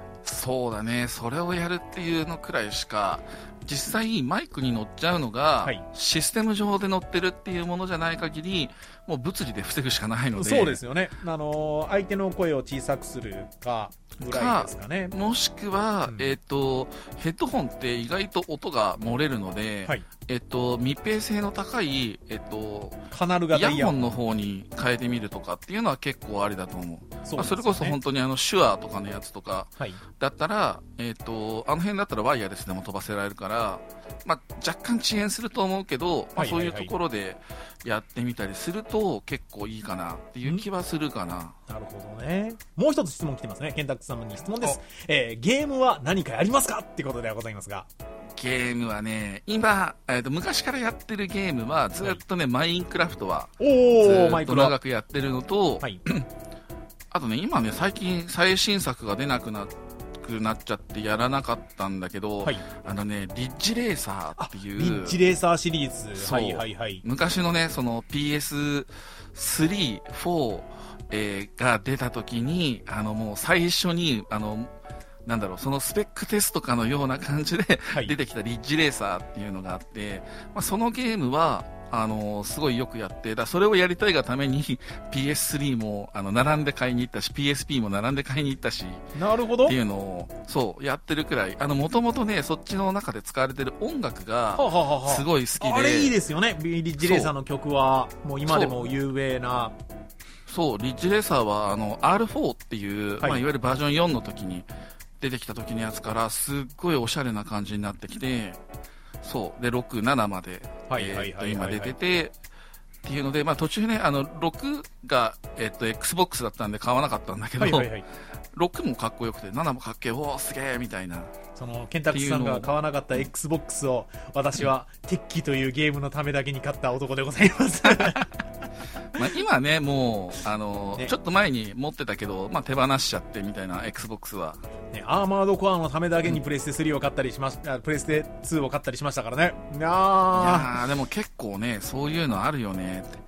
そうだね、それをやるっていうのくらいしか、実際マイクに乗っちゃうのが、はい、システム上で乗ってるっていうものじゃない限り、もう物理で防ぐしかないので。 そうですよね、あのー、相手の声を小さくするかぐらいですかね。 かもしくは、うん、えーと、ヘッドホンって意外と音が漏れるので、はい、えーと、密閉性の高い、えーと、 カナル型イヤホンの方に変えてみるとかっていうのは結構ありだと思う。 そうですね、まあ、それこそ本当にあの手話とかのやつとかだったら、はい、えーと、あの辺だったらワイヤレスでも飛ばせられるから、まあ、若干遅延すると思うけど、まあ、そういうところでやってみたりすると結構いいかなっていう気はするかな。 なるほどね。もう一つ質問来てますね。ケンタック様に質問です、えー、ゲームは何かやりますかってことではございますが、 ゲームはね、今、えー、と昔からやってるゲームはずっとね、はい、マインクラフトはずっと長くやってるのと、はい、あとね、今ね、最近最新作が出なくなってなっちゃってやらなかったんだけど、はい、あのね、リッジレーサーっていう、 リッジレーサーシリーズ、はいはいはい、 昔のね、その ピーエススリー、フォー、えー、が出た時に、あのもう最初にあのなんだろう、そのスペックテストかのような感じで、はい、出てきたリッジレーサーっていうのがあって、まあ、そのゲームはあのー、すごいよくやって、だそれをやりたいがために ピーエススリー もあの並んで買いに行ったし ピーエスピー も並んで買いに行ったし、 なるほどっていうのをそうやってるくらい、あのもともとね、そっちの中で使われてる音楽がすごい好きで、はあはあはあ、 あれいいですよね。リッジレーサーの曲はもう今でも有名な。 そう、リッジレーサーはあの アールフォー っていう、はい、まあ、いわゆるバージョンよんの時に出てきた時のやつからすっごいおしゃれな感じになってきて、そうでろく、ななまで今出ててっていうので、まあ、途中ね、あのろくが、えっと、Xbox だったんで買わなかったんだけど、はいはいはい、ろくもかっこよくてななもかっけえ、おーすげえみたいな。 そのケンタックスさんが買わなかった Xbox を私はテッキというゲームのためだけに買った男でございますまあ今ね、もうあの、ね、ちょっと前に持ってたけど、まあ、手放しちゃってみたいな Xbox は、 ね、アーマードコアのためだけにプレステスリーを買ったりしまし、うん、プレステツーを買ったりしましたからね。いやー、 いやでも結構ね、そういうのあるよねって。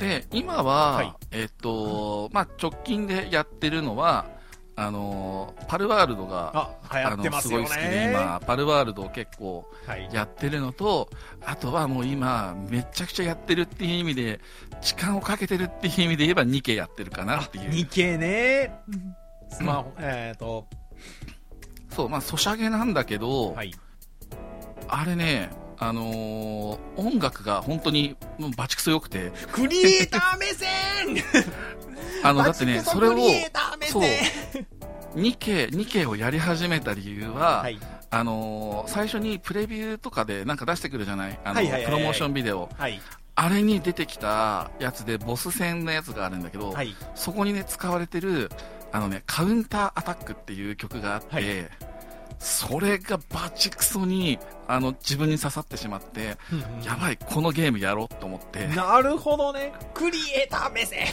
で、ね、今は、はい、えっと、まあ、直近でやってるのはあのパルワールドがあ流行ってますよね。 あのすごい好きで今パルワールドを結構やってるのと、はい、あとはもう今めちゃくちゃやってるっていう意味で、時間をかけてるっていう意味で言えばにけいやってるかなっていう。 にけいね、スマホ、うん、えっ、ー、とそう、まあソシャゲなんだけど、はい、あれね、あのー、音楽が本当にもうバチクソ良くて、 クリエイター目線あのだってね、それをそうにけい、にけいをやり始めた理由は、はい、あのー、最初にプレビューとかでなんか出してくるじゃない、あの、はいはいはいはい、プロモーションビデオ、はい、あれに出てきたやつでボス戦のやつがあるんだけど、はい、そこにね使われてるあのねカウンターアタックっていう曲があって、はい、それがバチクソにあの自分に刺さってしまって、うんうん、やばい、このゲームやろうと思って。 なるほどね、クリエイター目線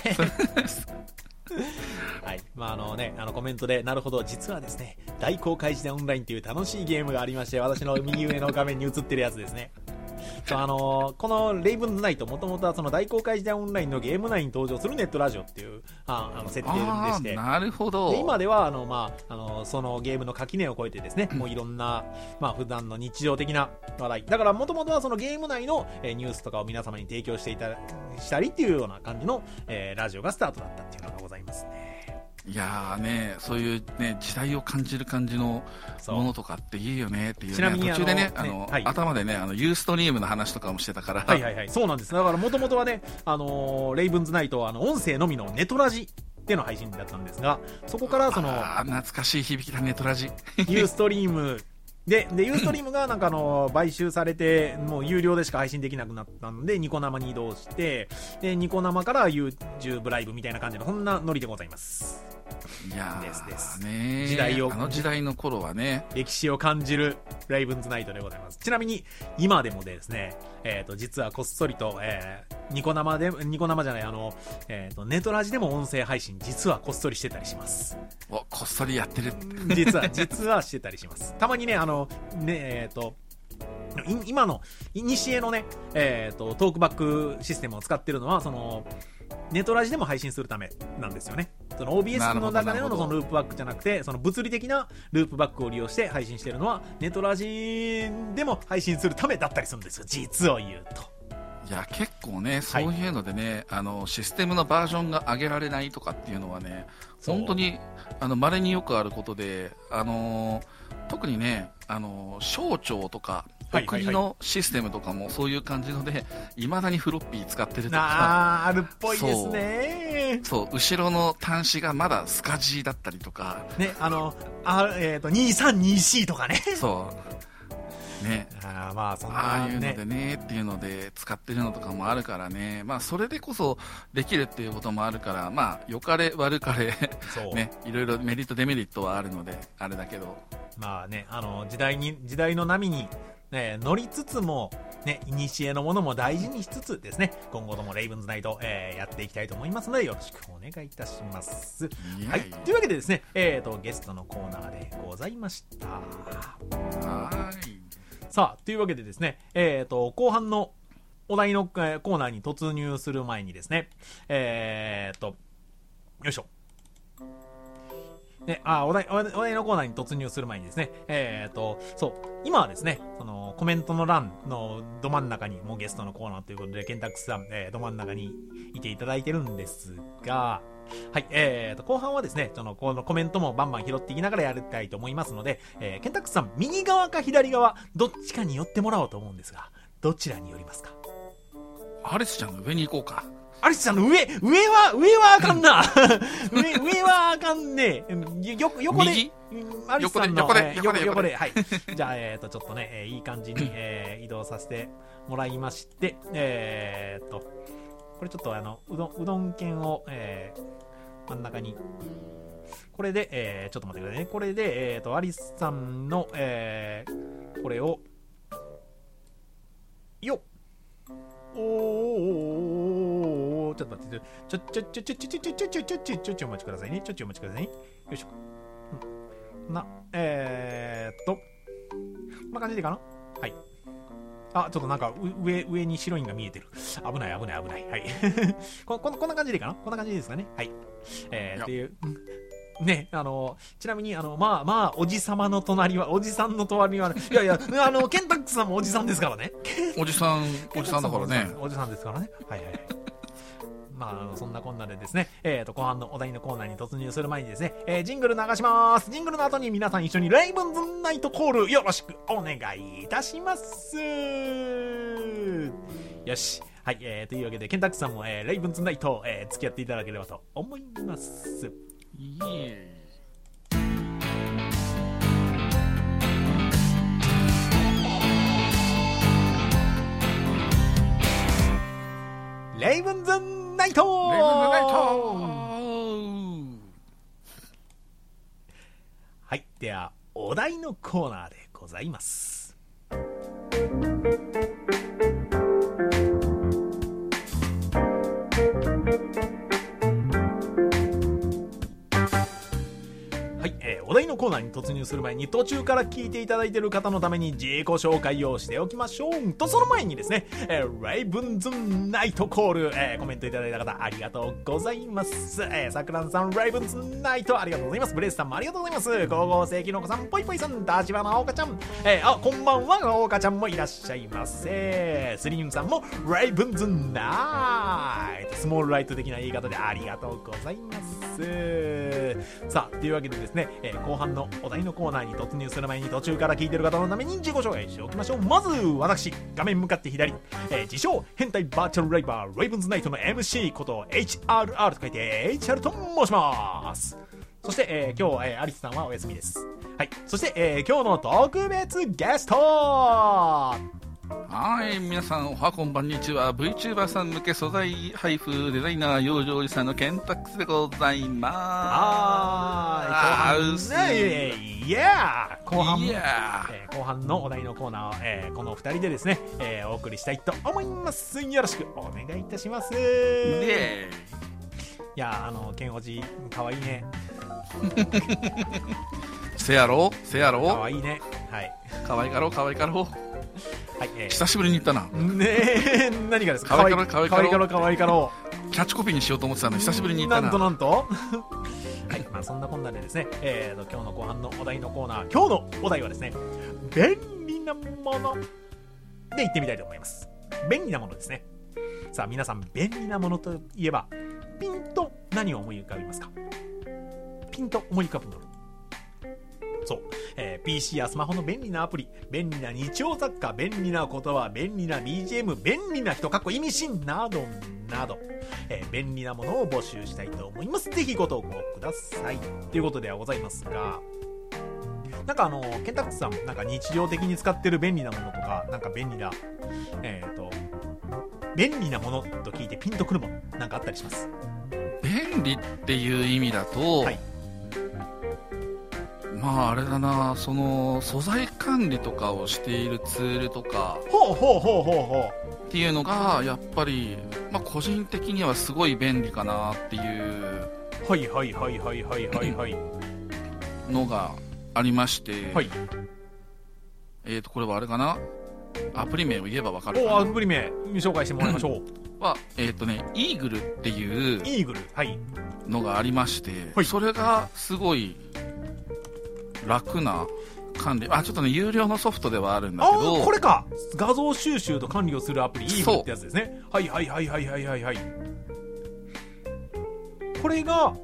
はい、まああのね、あのコメントで、なるほど、実はですね、大公開時代オンラインという楽しいゲームがありまして、私の右上の画面に映ってるやつですね。そう、あのー、このレイブンズナイト、もともとはその大公開時代オンラインのゲーム内に登場するネットラジオっていうああの設定でして、 なるほど。 で今ではあの、まあ、あのそのゲームの垣根を越えてですね、もういろんな、まあ、普段の日常的な話題だから、もともとはそのゲーム内の、えー、ニュースとかを皆様に提供していたしたりっていうような感じの、えー、ラジオがスタートだったっていうのがございますね。 いやーね、そういうね、時代を感じる感じのものとかっていいよねっていうね。 ちなみに途中でね、あの、 ね、はい、 頭でね、あのユーストリームの話とかもしてたから。 はいはいはい、そうなんです。だからもともとはね、あのー、レイブンズナイトはあの音声のみのネトラジでの配信だったんですが、そこからそのあ懐かしい響きだ、ネトラジユーストリームで、で、ユーストリームがなんかあの、買収されて、もう有料でしか配信できなくなったので、ニコ生に移動して、で、ニコ生から YouTube ライブみたいな感じの、そんなノリでございます。 いやーですですね、 時代を、 あの時代の頃はね、 歴史を感じるレイブンズナイトでございます。ちなみに、今でもですね、えっと、実はこっそりと、えー、ニコ生で、ニコ生じゃない、あの、えっと、ネトラジでも音声配信、実はこっそりしてたりします。 お、こっそりやってる。 実は、実はしてたりします。たまにね、あの、ね、えっと、今の、いにしえのね、えっと、トークバックシステムを使ってるのは、その、ネトラジでも配信するためなんですよね。 その オービーエスなるほどの中でのなるほどそのループバックじゃなくて、その物理的なループバックを利用して配信しているのはネトラジでも配信するためだったりするんですよ、実を言うと。 いや結構ね、そういうのでね、あのシステムのバージョンが上げられないとかっていうのはね、本当にあの稀によくあることで、あのー特にね、あのー省庁とかはいお国のシステムとかもそういう感じので、いまだにフロッピー使ってるとか、 あーあるっぽいですね。 そう後ろの端子がまだスカジーだったりとか、 ね、あの、あえっ、と、にさんにシー とかね。 そうね、 あーまあ、そんな、ね、 ああいうのでねっていうので使ってるのとかもあるからね、まあ、それでこそできるっていうこともあるから、まあ、良かれ悪かれ、 そうね、いろいろメリットデメリットはあるのであれだけど、 まあね、あの、時代に、時代の波に、ね、乗りつつも、ね、古のものも大事にしつつですね、今後ともレイブンズナイト、えー、やっていきたいと思いますので、よろしくお願いいたします。 いやいやはい。というわけでですね、えーと、ゲストのコーナーでございました。 はーい。 さあ、というわけでですね、えーと、後半のお題のえーコーナーに突入する前にですね、えーと、よいしょ。ね、あお題、お題お題のコーナーに突入する前にですね、えーと、そう、今はですね、そのコメントの欄のど真ん中に、もうゲストのコーナーということで、ケンタックスさん、えー、ど真ん中にいていただいてるんですが、はい、えーと、後半はですね、その、このコメントもバンバン拾っていきながらやりたいと思いますので、えー、ケンタックスさん、右側か左側、どっちかに寄ってもらおうと思うんですが、どちらに寄りますか？ アリスちゃんの上に行こうか。 アリスさんの上、上は、上はあかんな。上、上はあかんね。よ、横で、 右アリスさんの横でえー横で横で、はい。じゃあ、えっと、ちょっとね、えーいい感じに、えー移動させてもらいまして、えーっと、これちょっとあの、うどん、うどん犬を、えー真ん中に、これで、えーちょっと待ってくださいね。これで、えーっと、アリスさんの、えーこれを、よっおーおーおーちょっと待って、ちょ、ちょ、ちょ、ちょ、ちょ、ちょ、ちょ、ちょ、ちょ、ちょ、ちょ、ちょ、ちょ、お待ちくださいね。ちょ、ちょ、お待ちくださいね。よいしょ。うんな、えーっと、こんな感じでいいかな？はい。あ、ちょっとなんか、う上、上に白いのが見えてる。危ない、危ない、危ない。はい。こ、こんこんな感じでいいかな？こんな感じですかね。はい。えー、っていう。ね、あの、ちなみに、あの、まあまあ、おじさまの隣は、おじさんの隣は、いやいや、あの、ケンタックさんもおじさんですからね。 おじさん、おじさんだからね。 おじさんですからね。はいはい。まあ、そんなこんなでですね、えーと、後半のお題のコーナーに突入する前にですね、えー、ジングル流します。ジングルの後に皆さん一緒にレイブンズナイトコールよろしくお願いいたします。よし。はい、えー、というわけで、ケンタックさんも、えー、レイブンズナイト、えー、付き合っていただければと思います。 イエレイブンズナイトーイ。レイブンナイトはい、では、お題のコーナーでございます。はい、えー、お題のコーナーに突入する前に途中から聞いていただいている方のために自己紹介をしておきましょうと、その前にですね、えー、レイブンズナイトコール、えー、コメントいただいた方ありがとうございます。えー、さくらんさん、レイブンズナイトありがとうございます。ブレスさんもありがとうございます。高校生きのこさん、ぽいぽいさん、立花おかちゃん、えー、あ、こんばんは、おかちゃんもいらっしゃいませ。スリムさんもレイブンズナイト、スモールライト的な言い方でありがとうございます。さあ、というわけでですね、えー、後半のお題のコーナーに突入する前に途中から聞いてる方のために自己紹介しておきましょう。まず私、画面向かって左、えー、自称変態バーチャルライバーレイブンズナイトの エムシー こと エイチアールアール と書いて エイチアール と申します。そして、えー、今日、えー、アリスさんはお休みです。はい。そして、えー、今日の特別ゲスト、 はい、皆さんおはこんばんにちは。 VTuber さん向け素材配布デザイナー養生おじさんのケンタックスでございます。 はーい、後半ね、イエー後半、 イエーえー後半のお題のコーナーを、えーこのふたりでですね、えーお送りしたいと思います。よろしくお願いいたします。 イエいや、あのケンおじかわいいね。 せやろせやかろわいいね。はい。 かわいかろうかわいかろう。 はい、えー久しぶりに言ったな。 ねえ、何がですか。 かわいかろかわいかろかわいかろかわいかろ。 キャッチコピーにしようと思ってたの久しぶりに言ったな。 なんとなんとあそんなこんなでですね、えーと、今日の後半のお題のコーナー、今日のお題はですね、便利なもので言ってみたいと思います。便利なものですね。さあ皆さん、便利なものといえばピンと何を思い浮かびますか？ピンと思い浮かぶもの、そう、えー、ピーシー やスマホの便利なアプリ、便利な日用雑貨、便利な言葉、便利な ビージーエム、便利な人、かっこ意味深などなど、えー、便利なものを募集したいと思います。ぜひご投稿くださいということではございますが、なんかあのケンタックスさん、なんか日常的に使ってる便利なものとか、なんか便利なえっ、ー、と便利なものと聞いてピンとくるものなんかあったりします？ 便利っていう意味だと、はい、まああれだな、その素材管理とかをしているツールとかほうほうほうほうほうっていうのがやっぱり、まあ、個人的にはすごい便利かなっていうはいはいはいはいはいはいはいのがありまして、 はい、 えーとこれはあれかな、アプリ名を言えばわかるかな。 おアプリ名紹介してもらいましょう。 はえーとねイーグルっていうイーグルはいのがありまして、 はい、 それがすごい楽な管理、あちょっとね有料のソフトではあるんだけど、 あこれか、画像収集と管理をするアプリイーグルってやつですね。はいはいはいはいはいはいはい。これがあ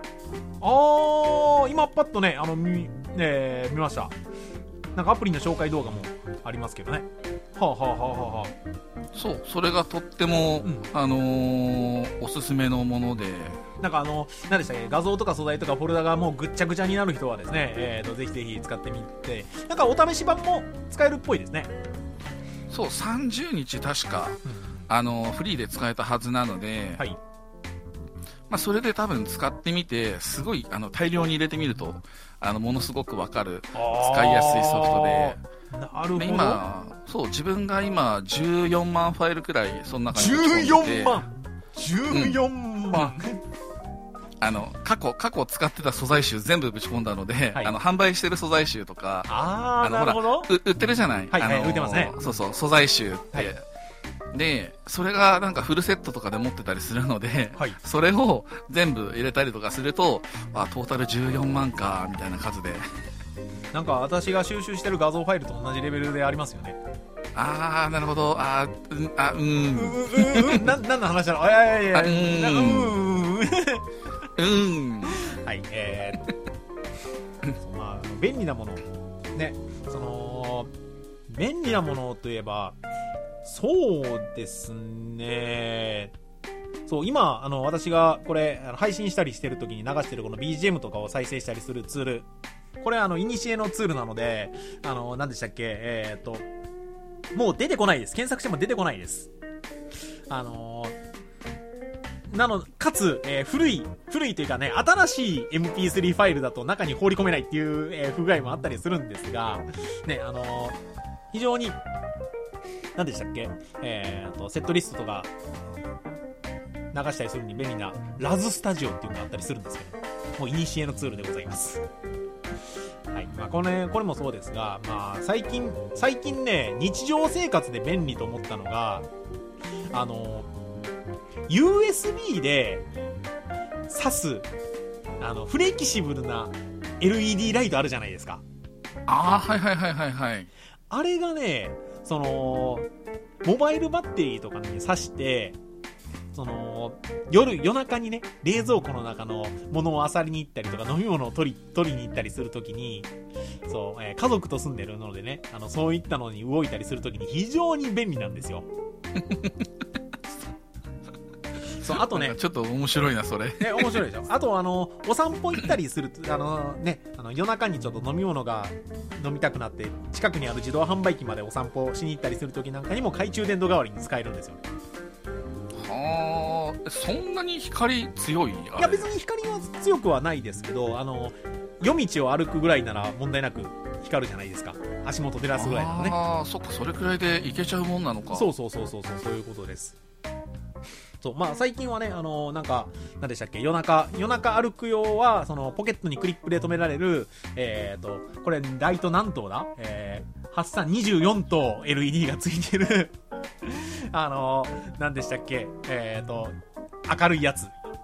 ー今パッとねあの見、えー、見ました。なんかアプリの紹介動画もありますけどね。はあはあはあはあ。 そう、それがとっても、うん、あのー、おすすめのもので、 なんかあの何でしたっけ、画像とか素材とかフォルダがもうぐっちゃぐちゃになる人はですね、えーとぜひぜひ使ってみて、なんかお試し版も使えるっぽいですね。 そうさんじゅうにち確か、うん、あのフリーで使えたはずなので、はい、まあ、それで多分使ってみてすごいあの大量に入れてみるとあのものすごく分かる使いやすいソフトで、 なるほど。 今そう自分が今じゅうよんまんファイルくらいそんな感じでじゅうよんまんじゅうよんまん、うん、 あの過去過去使ってた素材集全部ぶち込んだので、はい、あの販売してる素材集とか、 ああなるほど、 売ってるじゃない、 はいはい、 あの売ってますね。 そうそう素材集って、はい、でそれがなんかフルセットとかで持ってたりするので、はい、それを全部入れたりとかすると、あトータルじゅうよんまんかみたいな数で、 なんか私が収集してる画像ファイルと同じレベルでありますよね。 ああなるほど、あーうんあうんうーんな何の話だろう、いやいやいや、うーんうーんはいえーまあ便利なものね、その便利なものといえばそうですね、そう今あの私がこれあの配信したりしてる時に流してるこの ビージーエム とかを再生したりするツール、これあのイニシエのツールなので、あの何でしたっけ、えー、っともう出てこないです。検索しても出てこないです。あのー、なのかつ、えー、古い古いというかね、新しい エムピースリー ファイルだと中に放り込めないっていう、えー、不具合もあったりするんですがね、あのー、非常に何でしたっけ、えー、とセットリストとか流したりするに便利なラズスタジオっていうのがあったりするんですけど、もうイニシエのツールでございます。はい、まあ、これ、これもそうですが、まあ、最近、最近ね、日常生活で便利と思ったのが、あの、ユーエスビー で挿す、あの、フレキシブルな エルイーディー ライトあるじゃないですか。 ああ、はいはいはいはいはい。 あれがね、その、モバイルバッテリーとかに挿して、その夜夜中にね冷蔵庫の中のものを漁りに行ったりとか飲み物を取り取りに行ったりするときに、そう、えー、家族と住んでるのでね、あのそういったのに動いたりするときに非常に便利なんですよ。そうあとねちょっと面白いなそれ。 ね面白いでしょ。あとあのお散歩行ったりするあのねあの夜中にちょっと飲み物が飲みたくなって近くにある自動販売機までお散歩しに行ったりするときなんかにも懐中電灯代わりに使えるんですよ。 あそんなに光強い？ いや別に光は強くはないですけど、あの夜道を歩くぐらいなら問題なく光るじゃないですか。足元照らすぐらいならね。 ああそっか、それくらいでいけちゃうもんなのか。 そうそうそうそうそうそういうことです。そうまあ最近はねあのなんか何でしたっけ、夜中夜中歩く用はそのポケットにクリップで留められるえっ、ー、とこれライト何灯だ、えー、発散にじゅうよん灯 エルイーディー がついてるあの何でしたっけ、えっ、ー、と明るいやつ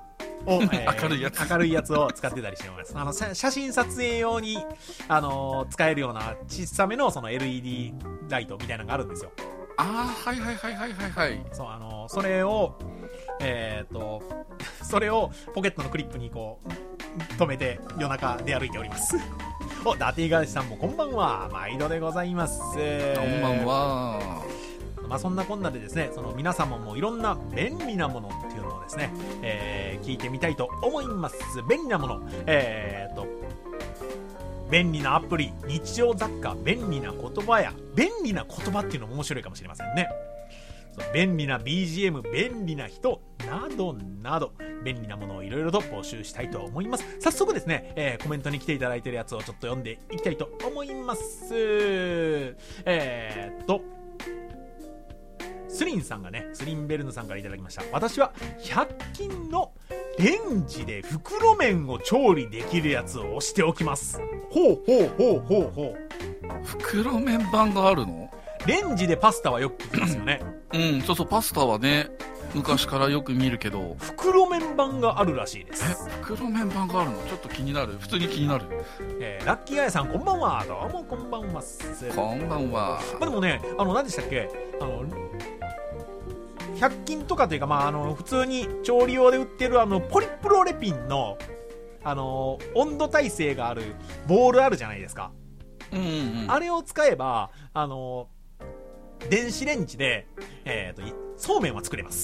を、えー、 明るいやつ明るいやつを使ってたりしてます。あの写真撮影用に、あのー、使えるような小さめのその エルイーディー ライトみたいなのがあるんですよ。 ああ、はいはいはいはいはいはい。 そう、あのー、それをえー、っとそれをポケットのクリップにこう止めて夜中出歩いております。お、ダティガーシさんもこんばんは、毎度でございます。こんばんは。 まあ、そんなこんなでですね、その皆様もいろんな便利なものっていうのをですね、えー、聞いてみたいと思います。便利なもの、えー、っと便利なアプリ、日常雑貨、便利な言葉や便利な言葉っていうのも面白いかもしれませんね。便利な ビージーエム、便利な人などなど便利なものをいろいろと募集したいと思います。早速ですね、えー、コメントに来ていただいているやつをちょっと読んでいきたいと思います。えーっとスリンさんがね、スリンベルヌさんからいただきました。私はひゃく均のレンジで袋麺を調理できるやつを押しておきます。ほうほうほうほうほう。 袋麺版があるの？ レンジでパスタはよく聞きますよね。 うん、そうそう、パスタはね、昔からよく見るけど、 袋麺版があるらしいです。 え、袋麺版があるの？ちょっと気になる。普通に気になる。 えー、ラッキーアヤさんこんばんは。どうもこんばんは。 こんばんは。 まあ、でもね、あの何でしたっけ、あのひゃく均とかというか、まあ、あの普通に調理用で売ってるあのポリプロレピンのあの温度耐性があるボールあるじゃないですか。 うんうんうん、あれを使えばあの電子レンジで、えー、とそうめんは作れます。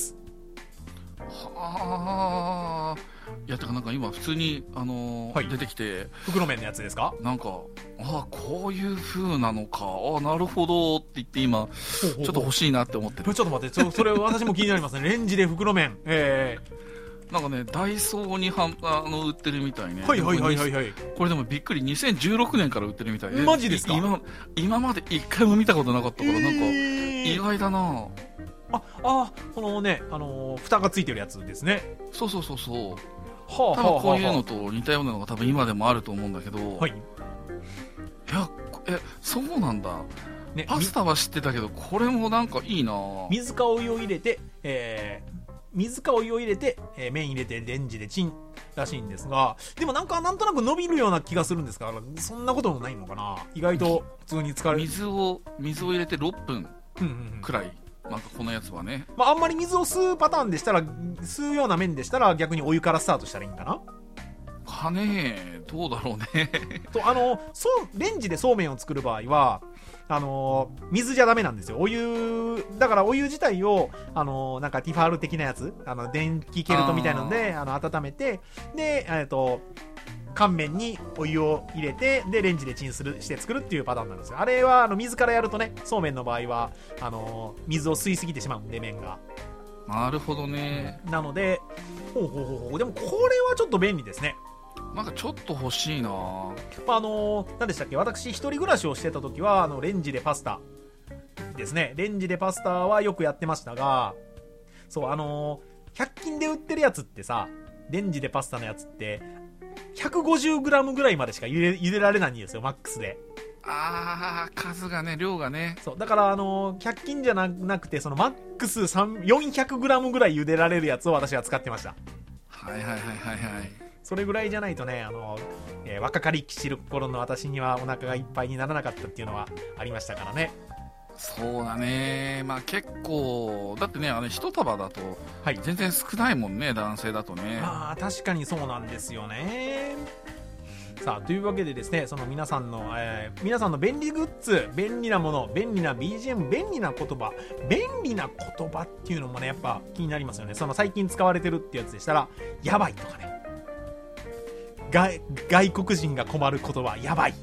はあ。いや、てかなんか今普通に、あのーはい、出てきて、 袋麺のやつですか？ なんか、ああ、こういう風なのか、ああ、なるほどって言って今、ちょっと欲しいなって思ってる。 ちょっと待って、そ, それ私も気になりますね。レンジで袋麺。えー、なんかね、ダイソーにはあの売ってるみたいね。 はいはいはいはい、はい。 これでもびっくり、にせんじゅうろくねんから売ってるみたいで。 マジですか？ 今、今まで一回も見たことなかったから、なんか、意外だな。 あ、あ、このね、あのー、蓋がついてるやつですね。 そうそうそうそう。 はあ、 多分こういうのと似たようなのが多分今でもあると思うんだけど、 はい、いや、え、そうなんだ、ね、パスタは知ってたけどこれもなんかいいな。 水かお湯を入れて、えー、水かお湯を入れて、えー、麺入れてレンジでチンらしいんですが、でもなんかなんとなく伸びるような気がするんですが、そんなこともないのかな。意外と普通に使える。 水を水を入れてろっぷんくらい、うんうんうん、なんかこのやつはね、 まあ、あんまり水を吸うパターンでしたら、吸うような麺でしたら逆にお湯からスタートしたらいいんかな。 かねえ、どうだろうねと、あのそうレンジでそうめんを作る場合はあの水じゃダメなんですよ。お湯だから、お湯自体をあのなんかティファール的なやつ、あの電気ケルトみたいなのであの温めて、で、えっと乾麺にお湯を入れて、でレンジでチンするして作るっていうパターンなんですよ。あれはあの水からやるとね、そうめんの場合はあの水を吸いすぎてしまうんで、麺が。 なるほどね。 なので、ほうほうほうほう、でもこれはちょっと便利ですね。 なんかちょっと欲しいな。 まあ、あの何でしたっけ、私一人暮らしをしてた時はあのレンジでパスタですね。レンジでパスタはよくやってましたが、そう、あのひゃく均で売ってるやつってさ、レンジでパスタのやつってひゃくごじゅうグラム ぐらいまでしか茹で、茹でられないんですよ、マックスで。 あー、数がね、量がね。 そうだから、あのひゃく均じゃなくて、そのマックスよんひゃくグラム ぐらい茹でられるやつを私は使ってました。 はいはいはいはいはい。 それぐらいじゃないとね、あの、えー、若かりきしる頃の私にはお腹がいっぱいにならなかったっていうのはありましたからね。 そうだね。まあ結構だってね、あれ一束だと全然少ないもんね、はい、男性だとね。 まあ確かにそうなんですよね。さあ、というわけでですね、その皆さんの、えー、皆さんの便利グッズ、便利なもの、便利な ビージーエム、便利な言葉、便利な言葉っていうのもね、やっぱ気になりますよね。その最近使われてるってやつでしたら、やばいとかね、外, 外国人が困る言葉、やばい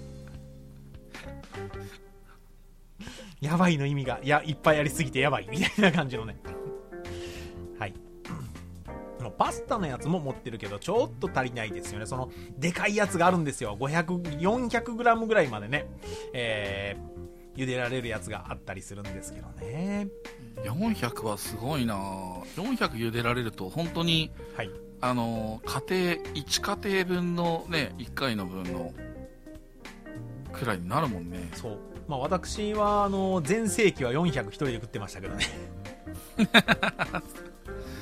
やばいの意味が、いや、いっぱいありすぎてやばいみたいな感じのねはい。パスタのやつも持ってるけどちょっと足りないですよね。そのでかいやつがあるんですよ。ごひゃく、よんひゃくグラム ぐらいまでね、えー、茹でられるやつがあったりするんですけどね。 よんひゃくはすごいな。よんひゃく茹でられると本当に、はい、あの家庭いち家庭分のね、いっかいの分のくらいになるもんね。 そう、まあ、私はあの全盛期はよんひゃく一人で食ってましたけどね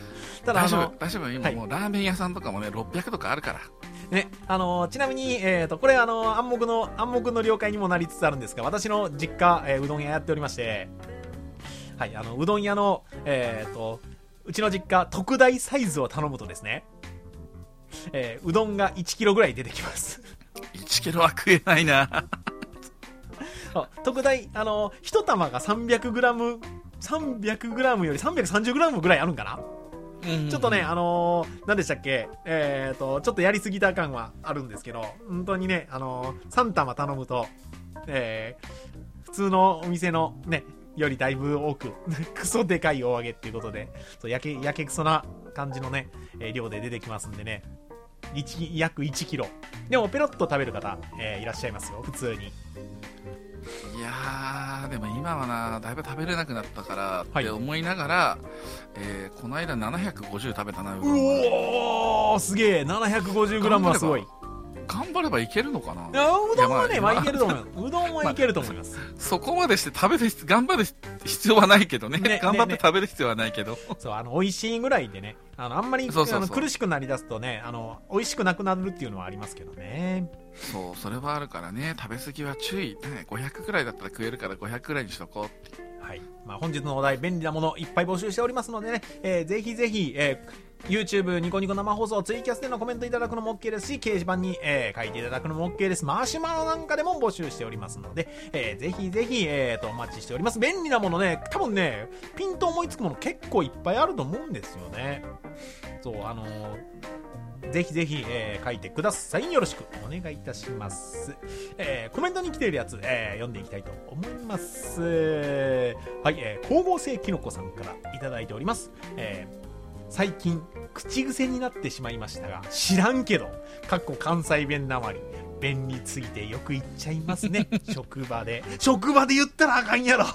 ただあの大丈夫大丈夫今、 はいもうラーメン屋さんとかもねろっぴゃくとかあるからね、あのちなみに、えー、とこれあの暗黙の暗黙の了解にもなりつつあるんですが、私の実家、えーうどん屋やっておりまして、はい、あのうどん屋の、えー、とうちの実家特大サイズを頼むとですね、えーうどんがいちキロぐらい出てきますいちキロは食えないなあ特大あの一玉が さんびゃくグラム さんびゃくグラムより さんびゃくさんじゅうグラム ぐらいあるんかな。ちょっとね、あのー、何でしたっけ、えーと、ちょっとやりすぎた感はあるんですけど、本当にね、あのー、さん玉頼むと、えー、普通のお店のね、よりだいぶ多く、クソでかい大揚げっていうことで、そうやけ、やけくそな感じのね、えー、量で出てきますんでね、いち約いちキロ。でも、ペロッと食べる方、えー、いらっしゃいますよ、普通に。 いやーでも今はなだいぶ食べれなくなったからはいって思いながら、えーこの間ななひゃくごじゅう食べたなうどんはうおーすげえ ななひゃくごじゅうグラム はすごい。 頑張ればいけるのかないやうどんはね、 いやまあまあいけると思います。うどんはいけると思います。 そこまでして食べる必頑張る必要はないけどねね頑張ってね食べる必要はないけど、 そう、あの、美味しいぐらいでね、あの、あんまり、 そうそうそうあの苦しくなりだすとね、あの、美味しくなくなるっていうのはありますけどね。 そうそれはあるからね食べ過ぎは注意、ね、ごひゃくくらいだったら食えるからごひゃくくらいにしとこうってはい。まあ、本日のお題、便利なものいっぱい募集しておりますのでね、えーぜひぜひ、えー YouTube、ニコニコ生放送、ツイキャスでのコメントいただくのも OK ですし、掲示板に、えー書いていただくのも OK です。マシュマロなんかでも募集しておりますので、えーぜひぜひ、えーと、お待ちしております。便利なものね、多分ね、ピンと思いつくもの結構いっぱいあると思うんですよね。そう、あのーぜひぜひ、えー書いてください。よろしくお願いいたします。えーコメントに来ているやつ、えー読んでいきたいと思います。はい、えー光合成キノコさんからいただいております。えー最近、口癖になってしまいましたが、知らんけど、かっこ関西弁なまり、便利すぎてよく言っちゃいますね。職場で。職場で言ったらあかんやろ。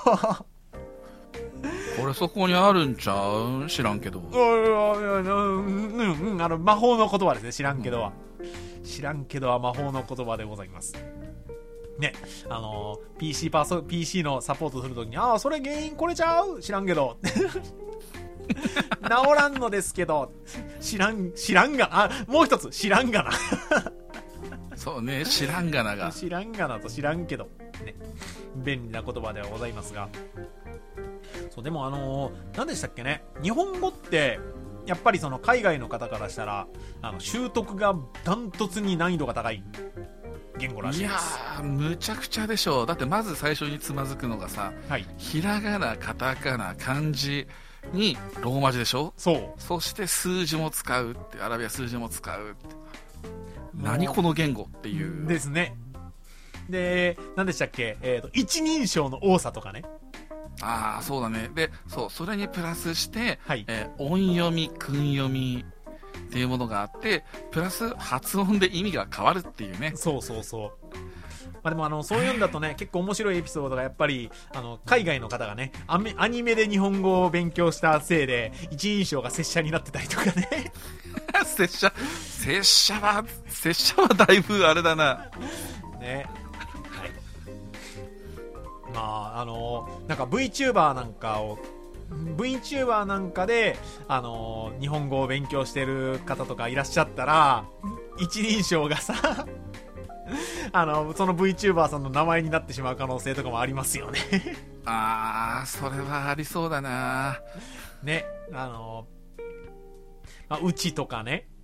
これそこにあるんちゃう知らんけどうんうんうん、あの魔法の言葉ですね。知らんけどは、知らんけどは魔法の言葉でございますね。あの ピーシー パーソ ピーシー のサポートするときに、ああそれ原因これちゃう知らんけど治らんのですけど知らん知らんがあもう一つ知らんがなそうね知らんがなが知らんがなと知らんけどね、便利な言葉ではございますが、そうでもあのー、何でしたっけね、日本語ってやっぱりその海外の方からしたらあの習得がダントツに難易度が高い言語らしいです。 いやーむちゃくちゃでしょ。だってまず最初につまずくのがさ、 はい、 ひらがなカタカナ漢字にローマ字でしょ。 そうそして数字も使うってアラビア数字も使うって何この言語っていうですね。で何でしたっけ、えーと、一人称の多さとかね。 ああそうだね。でそうそれにプラスして、 はいえー音読み訓読みっていうものがあってプラス発音で意味が変わるっていうね。 そうそうそう。まあ、でもあのそういうんだとね結構面白いエピソードがやっぱりあの海外の方がねアメアニメで日本語を勉強したせいで一人称が拙者になってたりとかね拙者拙者は拙者はだいぶあれだなね。はい。まああのなんか VTuber なんかを VTuber なんかであの日本語を勉強してる方とかいらっしゃったら一人称がさあのその VTuber さんの名前になってしまう可能性とかもありますよねあーそれはありそうだなね。あの、まあ、うちとかね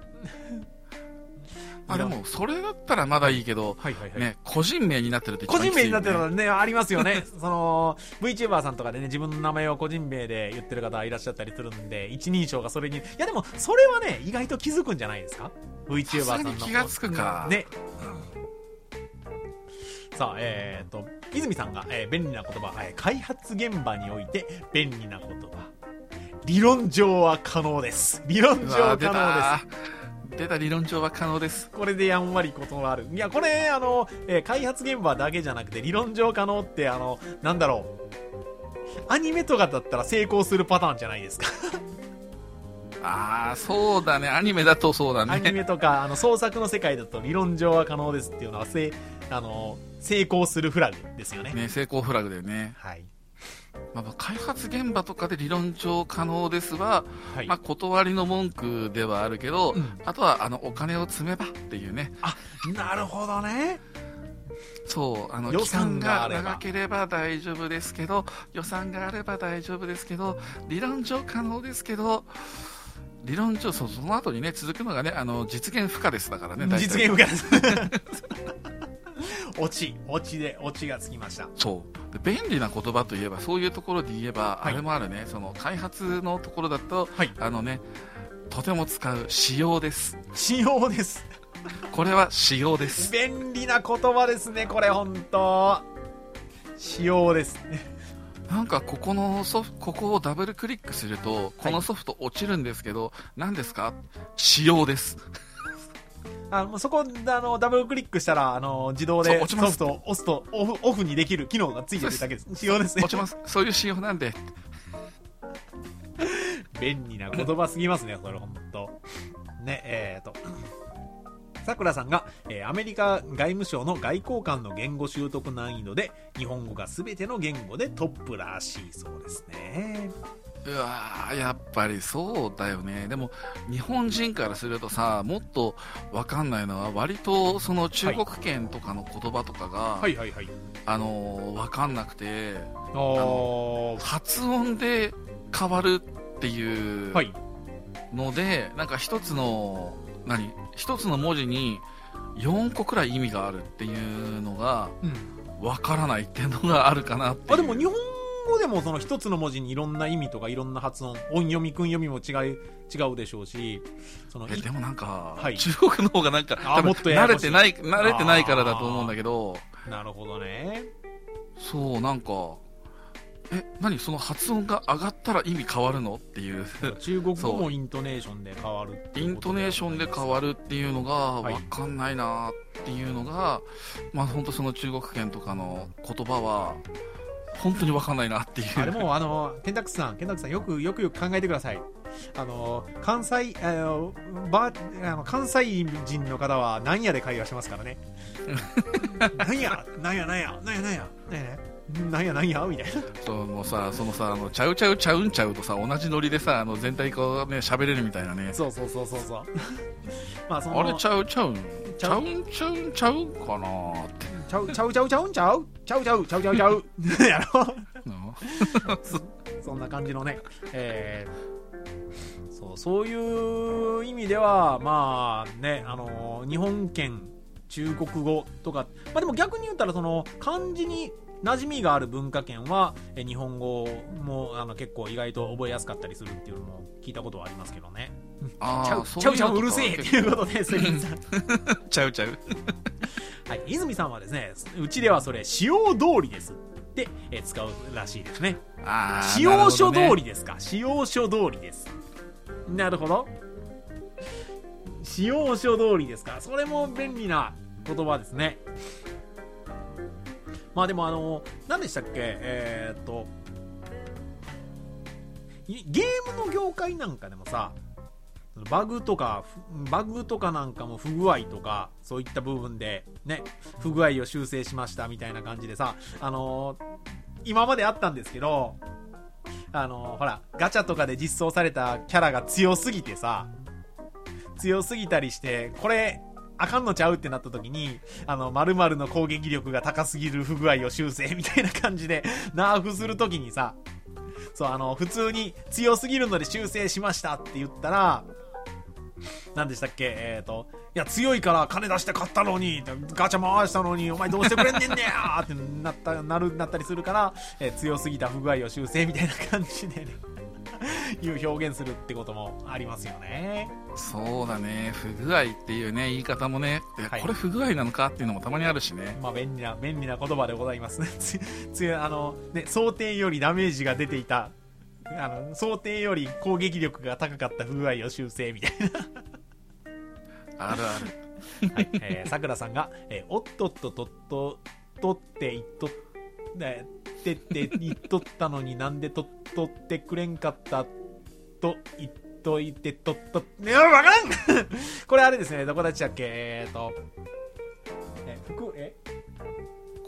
あでもそれだったらまだいいけど、 はいはいはい、 ね、個人名になってるって一個人番きついよね名になってるのねありますよねその VTuber さんとかでね自分の名前を個人名で言ってる方いらっしゃったりするんで一人称がそれにいやでもそれはね意外と気づくんじゃないですか VTuber さんのさすがに気がつくかね、うん、さあえー、と泉さんが、えー便利な言葉、えー開発現場において便利な言葉理論上は可能です理論上うわ可能です出た出た理論上は可能です。 これでやんわり断る。いや、これ、あの、えー開発現場だけじゃなくて、理論上可能って、あの、なんだろう。アニメとかだったら成功するパターンじゃないですか。 ああそうだねアニメだとそうだねアニメとか、あの、創作の世界だと理論上は可能ですっていうのは、せあの、成功するフラグですよね。 ね成功フラグだよね。 はい。 まあ、開発現場とかで理論上可能ですは、 はい、 まあ、断りの文句ではあるけど、 うん、 あとはあのお金を積めばっていうね。 あ、なるほどね。 そうあの予期間算があればが長ければ大丈夫ですけど、予算があれば大丈夫ですけど、理論上可能ですけど、理論上 そ, その後にね続くのがね、あの実現不可ですだからね。大体実現不可ですオチオチでオチがつきました。 そうで便利な言葉といえば、そういうところで言えば、 はい、 あれもあるね。その開発のところだと、 はい、 あのねとても使う仕様です。 仕様です。 これは仕様です。 便利な言葉ですね、これ本当。仕様ですね。 なんかここのソフここをダブルクリックするとこのソフト落ちるんですけど、はい、何ですか？仕様です。 あのそこあのダブルクリックしたらあの自動でソフトを押すとオフ、オフにできる機能がついてるだけです。仕様ですね。 落ちます。そういう仕様なんで。 便利な言葉すぎますね、それ本当。ねえーと。さくらさんが、えー、アメリカ外務省の外交官の言語習得難易度で日本語が全ての言語でトップらしいそうですね。 うわー、やっぱりそうだよね。でも日本人からするとさ、もっと分かんないのは割とその中国圏とかの言葉とかが、 はいはいはいはい、 あのー、分かんなくて、 あの発音で変わるっていうので、はい、なんか一つの何一つの文字によんこくらい意味があるっていうのが分からないっていうのがあるかなっていう。 あ、でも日本語でもその一つの文字にいろんな意味とかいろんな発音、音読み訓読みも違い違うでしょうし、そのえでもなんか、 はい、 中国の方がなんか多分慣れてない慣れてないからだと思うんだけど。 なるほどね。 そうなんかえ何その発音が上がったら意味変わるのっていう。 中国語もイントネーションで変わるってイントネーションで変わるっていうのが分かんないなっていうのが、はい、まあ本当その中国圏とかの言葉は本当に分かんないなっていう。 あれもあのケンタックスさんケンタックスさんよくよくよく考えてください。あの関西あのバあの関西人の方は何やで会話しますからね。何や何や何や何や何や何やなんやなんやみたいな。 そうもうさそのさあのちゃうちゃうちゃうんちゃうとさ同じノリでさあの全体こうね喋れるみたいなね。 そうそうそうそうそう。まあそのあれちゃうちゃうんちゃうんちゃうんちゃうかなーってちゃうちゃうちゃうちゃうんちゃうちゃうちゃうちゃうちゃうちゃうやろ。そ, そんな感じのね、えー、そうそういう意味ではまあねあの日本圏中国語とか、まあでも逆に言ったらその漢字に馴染みがある文化圏はえ日本語もあの結構意外と覚えやすかったりするっていうのも聞いたことはありますけどね。 あちゃうちゃうちゃううるせえっていうことで杉さんちゃうちゃうはい、泉さんはですねうちではそれ使用通りですってえ使うらしいですね。 あ使用書通りですか、ね、使用書通りです。なるほど、使用書通りですか。それも便利な言葉ですね。まあでもあの何でしたっけえー、っとゲームの業界なんかでもさバグとかバグとかなんかも不具合とかそういった部分でね不具合を修正しましたみたいな感じでさあのー、今まであったんですけどあのー、ほらガチャとかで実装されたキャラが強すぎてさ強すぎたりしてこれあかんのちゃうってなった時にあの〇〇の攻撃力が高すぎる不具合を修正みたいな感じでナーフする時にさそうあの普通に強すぎるので修正しましたって言ったら何でしたっけえっ、ー、といや強いから金出して買ったのにガチャ回したのにお前どうしてくれんねんねやってなったなるなったりするから、えー、強すぎた不具合を修正みたいな感じでねいう表現するってこともありますよね。 そうだね不具合っていうね言い方もね、はい、これ不具合なのかっていうのもたまにあるしね。 まあ便利な便利な言葉でございますつつあのね想定よりダメージが出ていたあの想定より攻撃力が高かった不具合を修正みたいなあるあるはい、えー、さくらさんが、えー、おっとっとっとっととって言っとってってって言っとったのになんでとっとってくれんかったと言っといてとっとねわからんこれあれですねどこだっちだっけえーとえ服え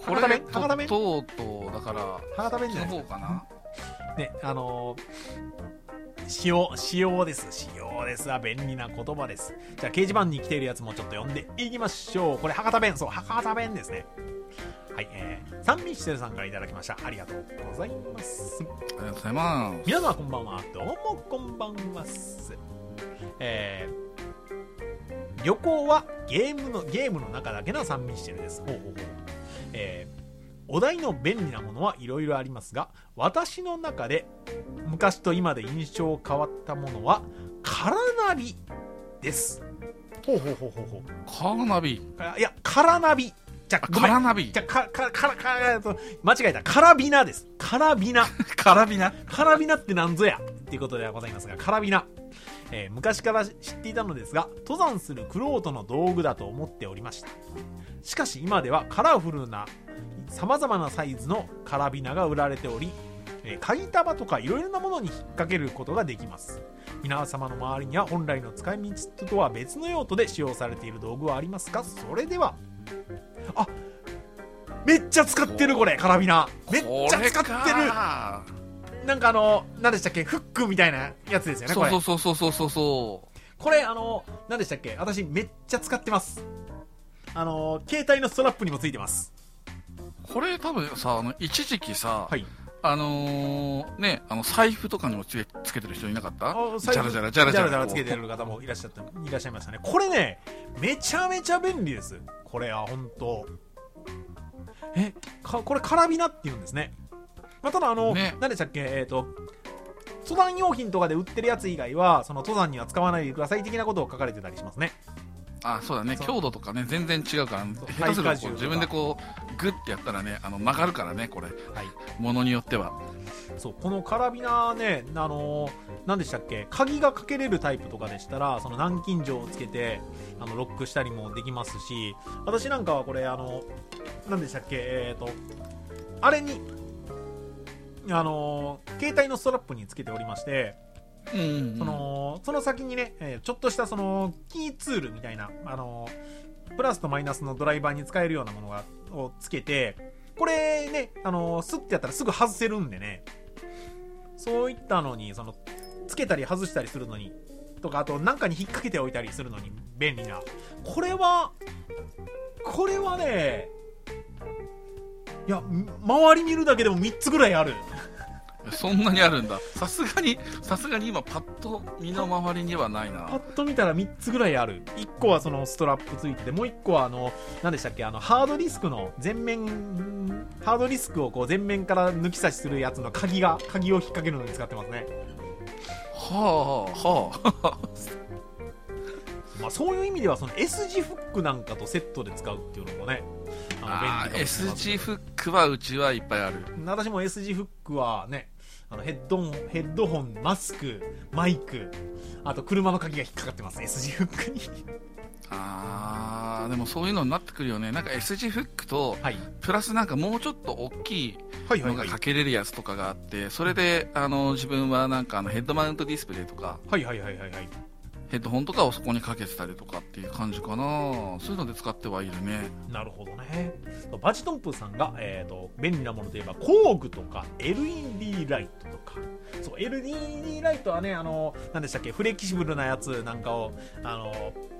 これ博多弁博多弁とうとうだから博多弁じゃないのですか方かな。 ね、あのー、使用、使用です。使用ですは便利な言葉です。じゃあ、掲示板に来ているやつもちょっと読んでいきましょう。これ、博多弁。そう、博多弁ですね。はい、えー、サンミッシェルさんからいただきました。ありがとうございます。 ありがとうございます。 皆様こんばんは。どうもこんばんはっす。えー、旅行はゲームの、ゲームの中だけのサンミッシェルです。ほうほうほう。えー、お題の便利なものはいろいろありますが、私の中で昔と今で印象変わったものはカラナビです。ほうほうほうほうほう。 カーナビ。 いや、カラナビ。じゃあ、 カラナビ。 じゃあ、か、か、か、か、か、間違えた。カラビナです。カラビナ。 カラビナ。 カラビナってなんぞやっていうことではございますが、カラビナ。えー、昔から知っていたのですが、登山する玄人の道具だと思っておりました。しかし今ではカラフルな様々なサイズのカラビナが売られており、えー、鍵束とかいろいろなものに引っ掛けることができます。皆様の周りには本来の使い道とは別の用途で使用されている道具はありますか？それでは。あ、めっちゃ使ってるこれ、カラビナ。めっちゃ使ってる。なんかあの、何でしたっけ、フックみたいなやつですよね、これ。 そうそうそうそうそうそう。 これ、あの、何でしたっけ、私めっちゃ使ってます。あの、携帯のストラップにもついてます。 これ多分さ、あの、一時期さ、 はい。 あのー、ね、あの、財布とかにもつけ、つけてる人いなかった？ ジジャラジャラ、ジャラジャラ。 ジャラつけてる方もいらっしゃった、いらっしゃいましたね。これね、めちゃめちゃ便利です。これは、ほんと。え、か、これカラビナって言うんですね。まあ、ただあの、ね、何でしたっけ、えっと、登山用品とかで売ってるやつ以外は、その登山には使わないでください的なことを書かれてたりしますね。 あ、そうだね。強度とかね、全然違うから、下手すると自分でこう、グッてやったらね、あの、曲がるからね、これ。はい。ものによっては。 そう、このカラビナね、あのー、何でしたっけ、鍵がかけれるタイプとかでしたら、その南京錠をつけて、あの、ロックしたりもできますし、私なんかはこれ、あの、何でしたっけ、えっと、あれに、あのー、携帯のストラップにつけておりまして、 うんうんうん、 そのその先にね、えー、ちょっとしたそのキーツールみたいな、あのー、プラスとマイナスのドライバーに使えるようなものがをつけて、これね、あのー、スッてやったらすぐ外せるんでね、そういったのにそのつけたり外したりするのにとか、あとなんかに引っ掛けておいたりするのに便利な、これはこれはね、いや、周り見るだけでもみっつぐらいある。 そんなにあるんだ。さすがに、さすがに今パッと身の回りにはないな。 パッと見たらみっつぐらいある。いっこはそのストラップついてて、もういっこはあの、何でしたっけ、あの、ハードディスクの全面、ハードディスクをこう全面から抜き差しするやつの鍵が、鍵を引っ掛けるのに使ってますね。 はあ、はあ。 まあそういう意味ではその S 字フックなんかとセットで使うっていうのもね、 あの便利 S 字フックはうちはいっぱいある。 私も S 字フックはね、あのヘッドホン、ヘッドホン、マスク、マイク、あと車の鍵が引っかかってます、S 字フックに。 あー、でもそういうのになってくるよね。なんか S 字フックと、はい、プラスなんかもうちょっと大きいのがかけれるやつとかがあって、はいはいはい、それであの自分はなんかあのヘッドマウントディスプレイとか、 はいはいはいはいはい、 ヘッドホンとかをそこにかけてたりとかっていう感じかな。そういうので使ってはいるね。 なるほどね。バチトンプーさんが、えーと、便利なものといえば工具とか エルイーディー ライトとか。そう、エルイーディー ライトはね、あの、何でしたっけ、フレキシブルなやつなんかを、あの、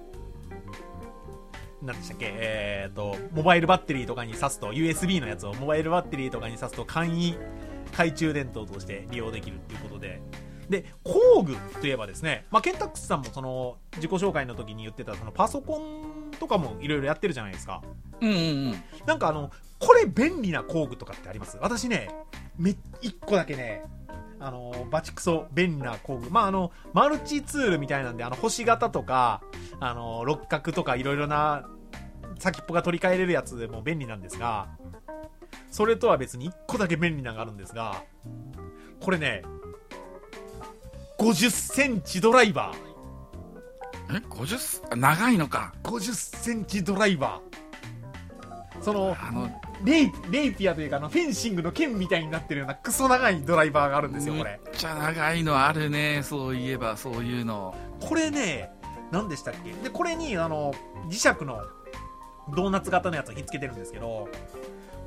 何でしたっけ、えーと、モバイルバッテリーとかに挿すと、ユーエスビー のやつをモバイルバッテリーとかに挿すと簡易懐中電灯として利用できるっていうことで、で、工具といえばですね、まあ、ケンタックスさんもその自己紹介の時に言ってたそのパソコンとかもいろいろやってるじゃないですか。 うんうんうん。 なんかあの、これ便利な工具とかってあります？私ね、め、一個だけね、あの、バチクソ便利な工具。まあ、あの、マルチツールみたいなんで、あの、星型とか、あの、六角とかいろいろな先っぽが取り替えれるやつでも便利なんですが、それとは別に一個だけ便利なのがあるんですが、これね、ごじゅっセンチドライバー。え ?ごじゅう? 長いのか。 ごじゅっセンチドライバー。その、 あのレイ、レイピアというか、あの、フェンシングの剣みたいになってるようなクソ長いドライバーがあるんですよ、これ。 めっちゃ長いのあるね、そういえば、そういうの。 これね、何でしたっけ？で、これに、あの、磁石のドーナツ型のやつをひっつけてるんですけど、こ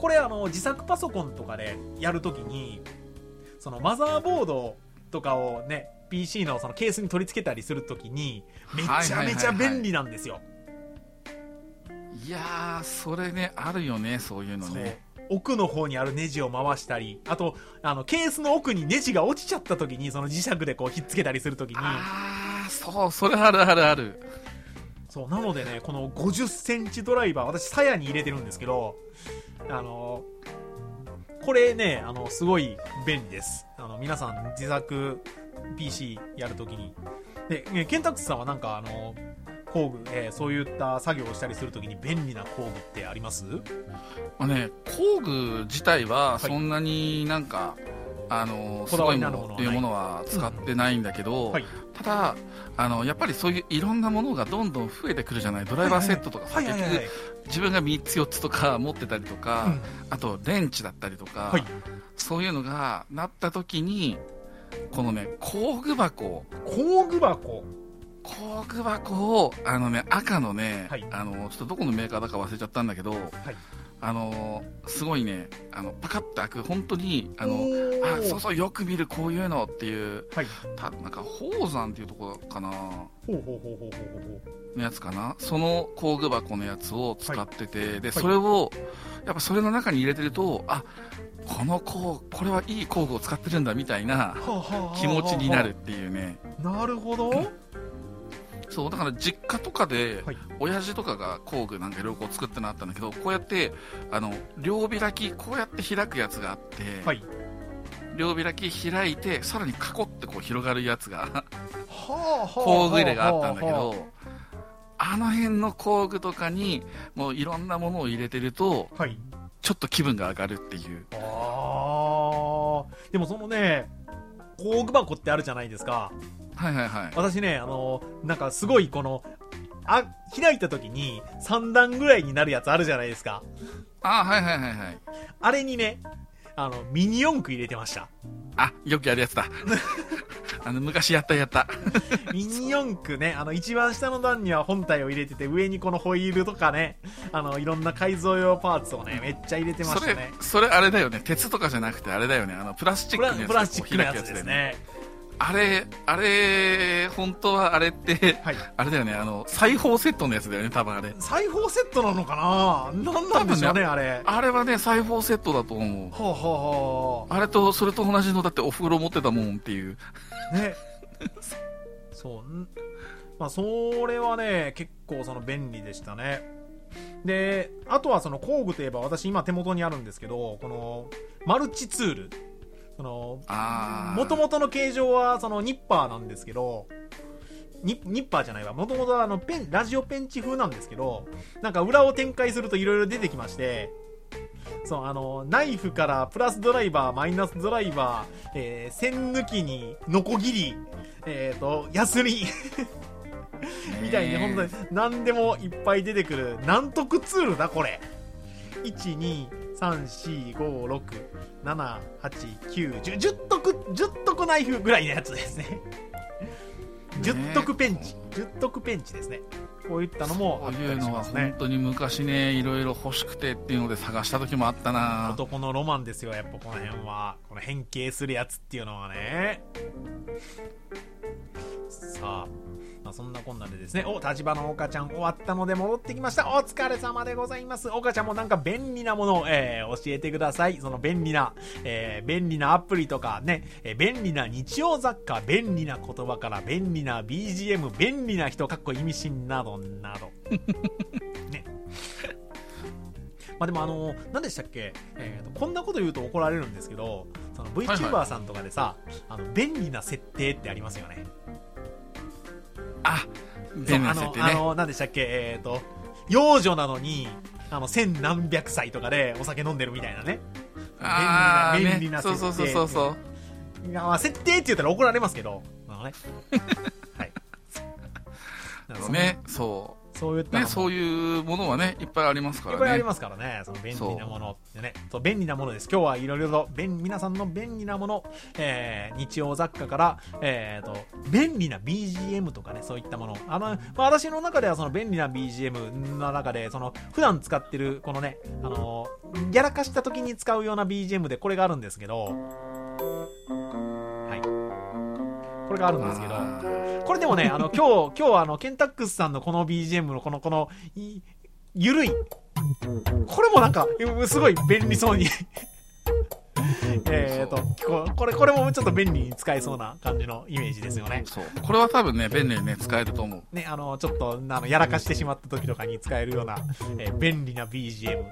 これあの自作パソコンとかでやるときにそのマザーボードとかをね ピーシー のそのケースに取り付けたりするときにめちゃめちゃ便利なんですよ。 いやーそれねあるよね、そういうのね。 奥の方にあるネジを回したり、あとあのケースの奥にネジが落ちちゃったときにその磁石でこうひっつけたりするときに、 あーそうそれあるあるある。 そうなのでね、このごじゅっセンチドライバー私鞘に入れてるんですけど、あのこれねあのすごい便利です。あの皆さん自作 ピーシー やるときにで、ね、ケンタックスさんはなんかあの工具、えー、そういった作業をしたりするときに便利な工具ってあります？ まあね、工具自体はそんなになんか、はい、あのすごいものっていうものは使ってないんだけど、うんはい、ただあのやっぱりそういういろんなものがどんどん増えてくるじゃない。ドライバーセットとかさ、結局自分がみっつよっつとか持ってたりとか、うん、あとレンチだったりとか、はい、そういうのがなった時にこのね工具箱工具箱工具箱をあのね赤のね、はい、あのちょっとどこのメーカーだか忘れちゃったんだけど、はい、あのすごいねあのパカッと開く本当にあのあそうそうよく見るこういうのっていう、はい、たなんか宝山っていうところかなのやつかな、その工具箱のやつを使ってて、はい、でそれをやっぱそれの中に入れてるとあこの工これはいい工具を使ってるんだみたいな気持ちになるっていうね。 なるほど。 そうだから実家とかで、はい、親父とかが工具なんかいろいろ作ってなったんだけど、こうやってあの両開きこうやって開くやつがあって、はい、両開き開いてさらに囲ってこう広がるやつが工具入れがあったんだけど、あの辺の工具とかにもういろんなものを入れてると、はい、ちょっと気分が上がるっていう。 あでもそのね工具箱ってあるじゃないですか。 はいはいはい。 私ね、あのなんかすごいこのあ開いた時にさん段ぐらいになるやつあるじゃないですか。 あはいはいはいはい。 あれにねあのミニ四駆入れてました。 あよくやるやつだ。あの昔やったやったミニ四駆ね、あの一番下の段には本体を入れてて、上にこのホイールとかね、あのいろんな改造用パーツをねめっちゃ入れてましたね。 それそれあれだよね、鉄とかじゃなくてあれだよね、あのプラスチックのやつ、 プラスチックのやつですね。 あれあれ本当はあれって、はい、あれだよね、あの裁縫セットのやつだよね多分。あれ裁縫セットなのかな、なんなんでしょうね、あれあれはね裁縫セットだと思う。はあはあ、あれとそれと同じのだってお風呂持ってたもんっていうね。 そう、まあそれはね結構その便利でしたね。であとはその工具といえば私今手元にあるんですけど、このマルチツール、その元々の形状はそのニッパーなんですけど、ニ, ニッパーじゃないわ、元々はあのペンラジオペンチ風なんですけど、なんか裏を展開するといろいろ出てきまして、そうあのナイフからプラスドライバー、マイナスドライバー、えー、線抜きにノコギリ、えーとヤスリみたいに本当に何でもいっぱい出てくる何得ツールだこれ。いち、に、さん、し、ご、ろく、なな、はち、きゅう、じゅう、じゅう得、じゅう得ナイフぐらいのやつですね。じゅう得ペンチ、じゅう得ペンチですね。こういったのもあったりしますね。そういうのは本当に昔ね、いろいろ欲しくてっていうので探した時もあったな。 男のロマンですよ、やっぱこの辺は。この変形するやつっていうのはね。さあ、まあ、そんなこんなでですね、お、立花岡ちゃん終わったので戻ってきました。お疲れ様でございます。岡ちゃんもなんか便利なものを、えー、教えてください。その便利な、えー、便利なアプリとかね、えー、便利な日用雑貨、便利な言葉から便利な ビージーエム、便利な人、かっこ意味深などなど。ね。まあでもあのー、何でしたっけ、えーと、こんなこと言うと怒られるんですけど、その VTuber さんとかでさ、はいはい、あの便利な設定ってありますよね。 あ、便利な設定ね。 あの、あの何でしたっけ、えーと、幼女なのに、あの、千何百歳とかでお酒飲んでるみたいなね。 あ便利な、便利な設定。 そうそうそうそう。 いや、まあ、設定って言ったら怒られますけど、あのね。はい。 ね、そう。 そういったのもね、そういうものはね、いっぱいありますからね。 いっぱいありますからね、その便利なものってね、そう便利なものです。今日はいろいろと便皆さんの便利なもの、えー、日用雑貨から、えーと、便利な ビージーエム とかね、そういったもの。あの、まあ、私の中ではその便利な ビージーエム の中で、その、普段使ってる、このね、あの、やらかした時に使うような ビージーエム でこれがあるんですけど、はい。これがあるんですけど、これでもね、あの、今日、今日はあの、ケンタックスさんのこの ビージーエム のこの、この、いゆるい。これもなんか、すごい便利そうに。えっと、これ、これもちょっと便利に使えそうな感じのイメージですよね。 そう。これは多分ね、便利にね、使えると思う。 ね、あの、ちょっと、あの、やらかしてしまった時とかに使えるような、えー、便利な ビージーエム。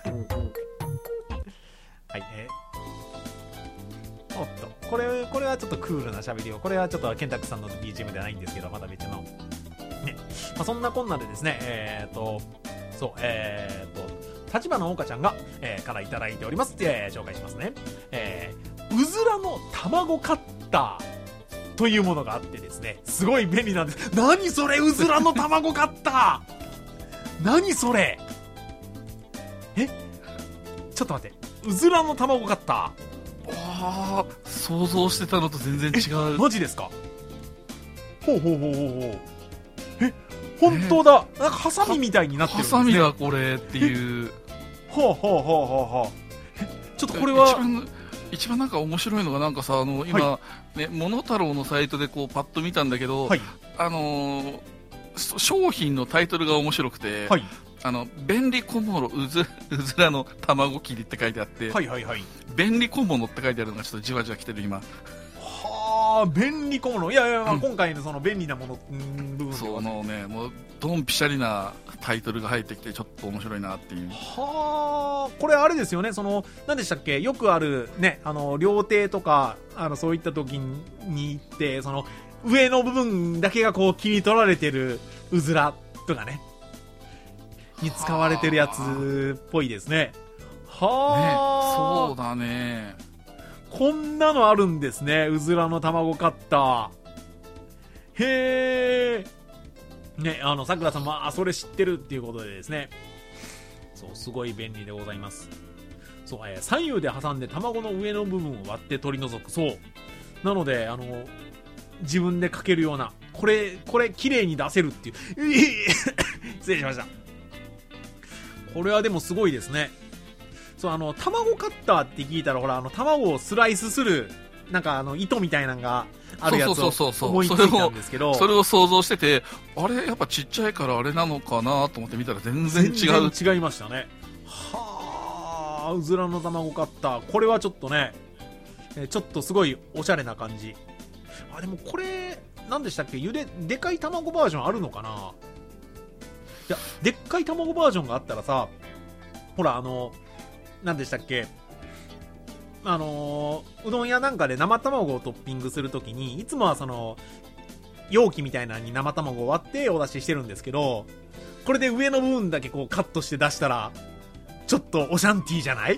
はい、えー、おっと。これ、これはちょっとクールな喋りを。これはちょっとケンタックさんの ビージーエム ではないんですけど、また別の。ね。まあ、そんなこんなでですね、えっと、そう、えっと、立花岡ちゃんが、えー、からいただいております。えー、紹介しますね。えー、うずらの卵カッターというものがあってですね、すごい便利なんです。何それ、うずらの卵カッター何それえちょっと待って、うずらの卵カッターああ、想像してたのと全然違う。 マジですか？ほうほうほうほうほう。え、本当だ。なんかハサミみたいになってるんですね。 ハサミだこれっていう。 ほうほうほうほうほう。ちょっとこれは一番一番なんか面白いのがなんかさ、あの今、はい、ね、モノタロウのサイトでこうパッと見たんだけど、はい、あのー、商品のタイトルが面白くて。はい、あの便利小物うず、うずらの卵切りって書いてあって、はいはいはい、便利小物って書いてあるのがちょっとじわじわ来てる今。 はあ、便利小物。いやいや、まあ、うん、今回のその便利なもの部分、 そのね、もうドンピシャリなタイトルが入ってきてちょっと面白いなっていう。 はあ、これあれですよね、その何でしたっけ、よくあるね、あの料亭とかあのそういった時に行って、その上の部分だけがこう切り取られてるうずらとかね。に使われてるやつっぽいですね。はあ、ね、そうだね。 こんなのあるんですね。うずらの卵カッター。へー。ね、あの、桜さんも、あ、それ知ってるっていうことでですね。そう、すごい便利でございます。そう、えー、左右で挟んで卵の上の部分を割って取り除く。そう。なので、あの、自分でかけるような、これ、これ、綺麗に出せるっていう。失礼しました。これはでもすごいですね。そう、あの、卵カッターって聞いたら、ほら、あの、卵をスライスする、なんか、あの、糸みたいなのがあるやつを思いついたんですけど、 それを想像してて、あれ、やっぱちっちゃいからあれなのかなと思って見たら全然違う。 全然違いましたね。はあ、うずらの卵カッター。これはちょっとね、えちょっとすごいおしゃれな感じ。あ、でもこれ、何でしたっけ、ゆで、でかい卵バージョンあるのかな。いや、でっかい卵バージョンがあったらさ、ほら、あの、何でしたっけ、あのー、うどん屋なんかで生卵をトッピングするときに、いつもはその、容器みたいなのに生卵を割ってお出ししてるんですけど、これで上の部分だけこうカットして出したら、ちょっとオシャンティーじゃない？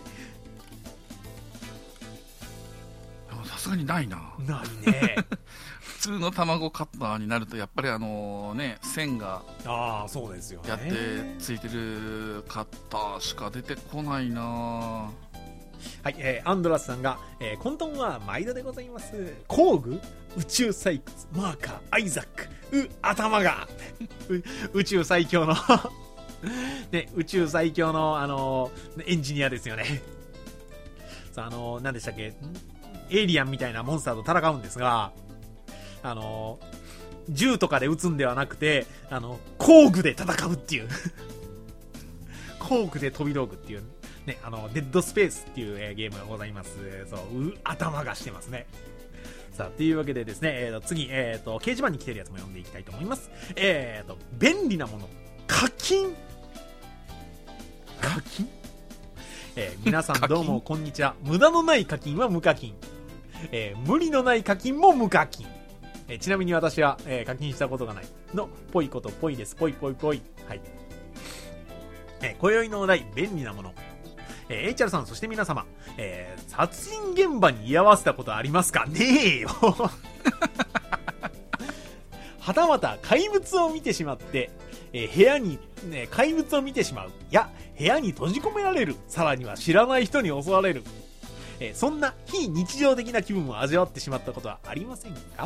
さすがにないな。 ないね。 普通の卵カッターになるとやっぱりあのね、線がああ、そうですよね、 やってついてるカッターしか出てこないな。はい、えー、アンドラスさんが、えー、混沌は毎度でございます。工具、宇宙採掘、マーカー、アイザック、う、頭が宇宙最強のね、宇宙最強の、あのー、エンジニアですよね。さあ、あのー、何でしたっけ、エイリアンみたいなモンスターと戦うんですが、あのー、銃とかで撃つんではなくて、あの、工具で戦うっていう工具で飛び道具っていうね、あの、デッドスペースっていう、えー、ゲームがございます。そう、う、頭がしてますね。さあ、というわけでですね、えーと、次、えーと、掲示板に来てるやつも読んでいきたいと思います。えーと、便利なもの、課金課金えー、皆さんどうもこんにちは。無駄のない課金は無課金。えー、無理のない課金も無課金。えー、ちなみに私は、えー、課金したことがないのぽいことぽいです。ぽいぽいぽい。はい。えー、今宵のお題、便利なもの。えー、エイチアール さん、そして皆様、えー、殺人現場に居合わせたことありますか？ねえよ。はたまた怪物を見てしまって、 えー部屋に、ね、怪物を見てしまう。いや、部屋に閉じ込められる。さらには知らない人に襲われる。えーそんな非日常的な気分を味わってしまったことはありませんか？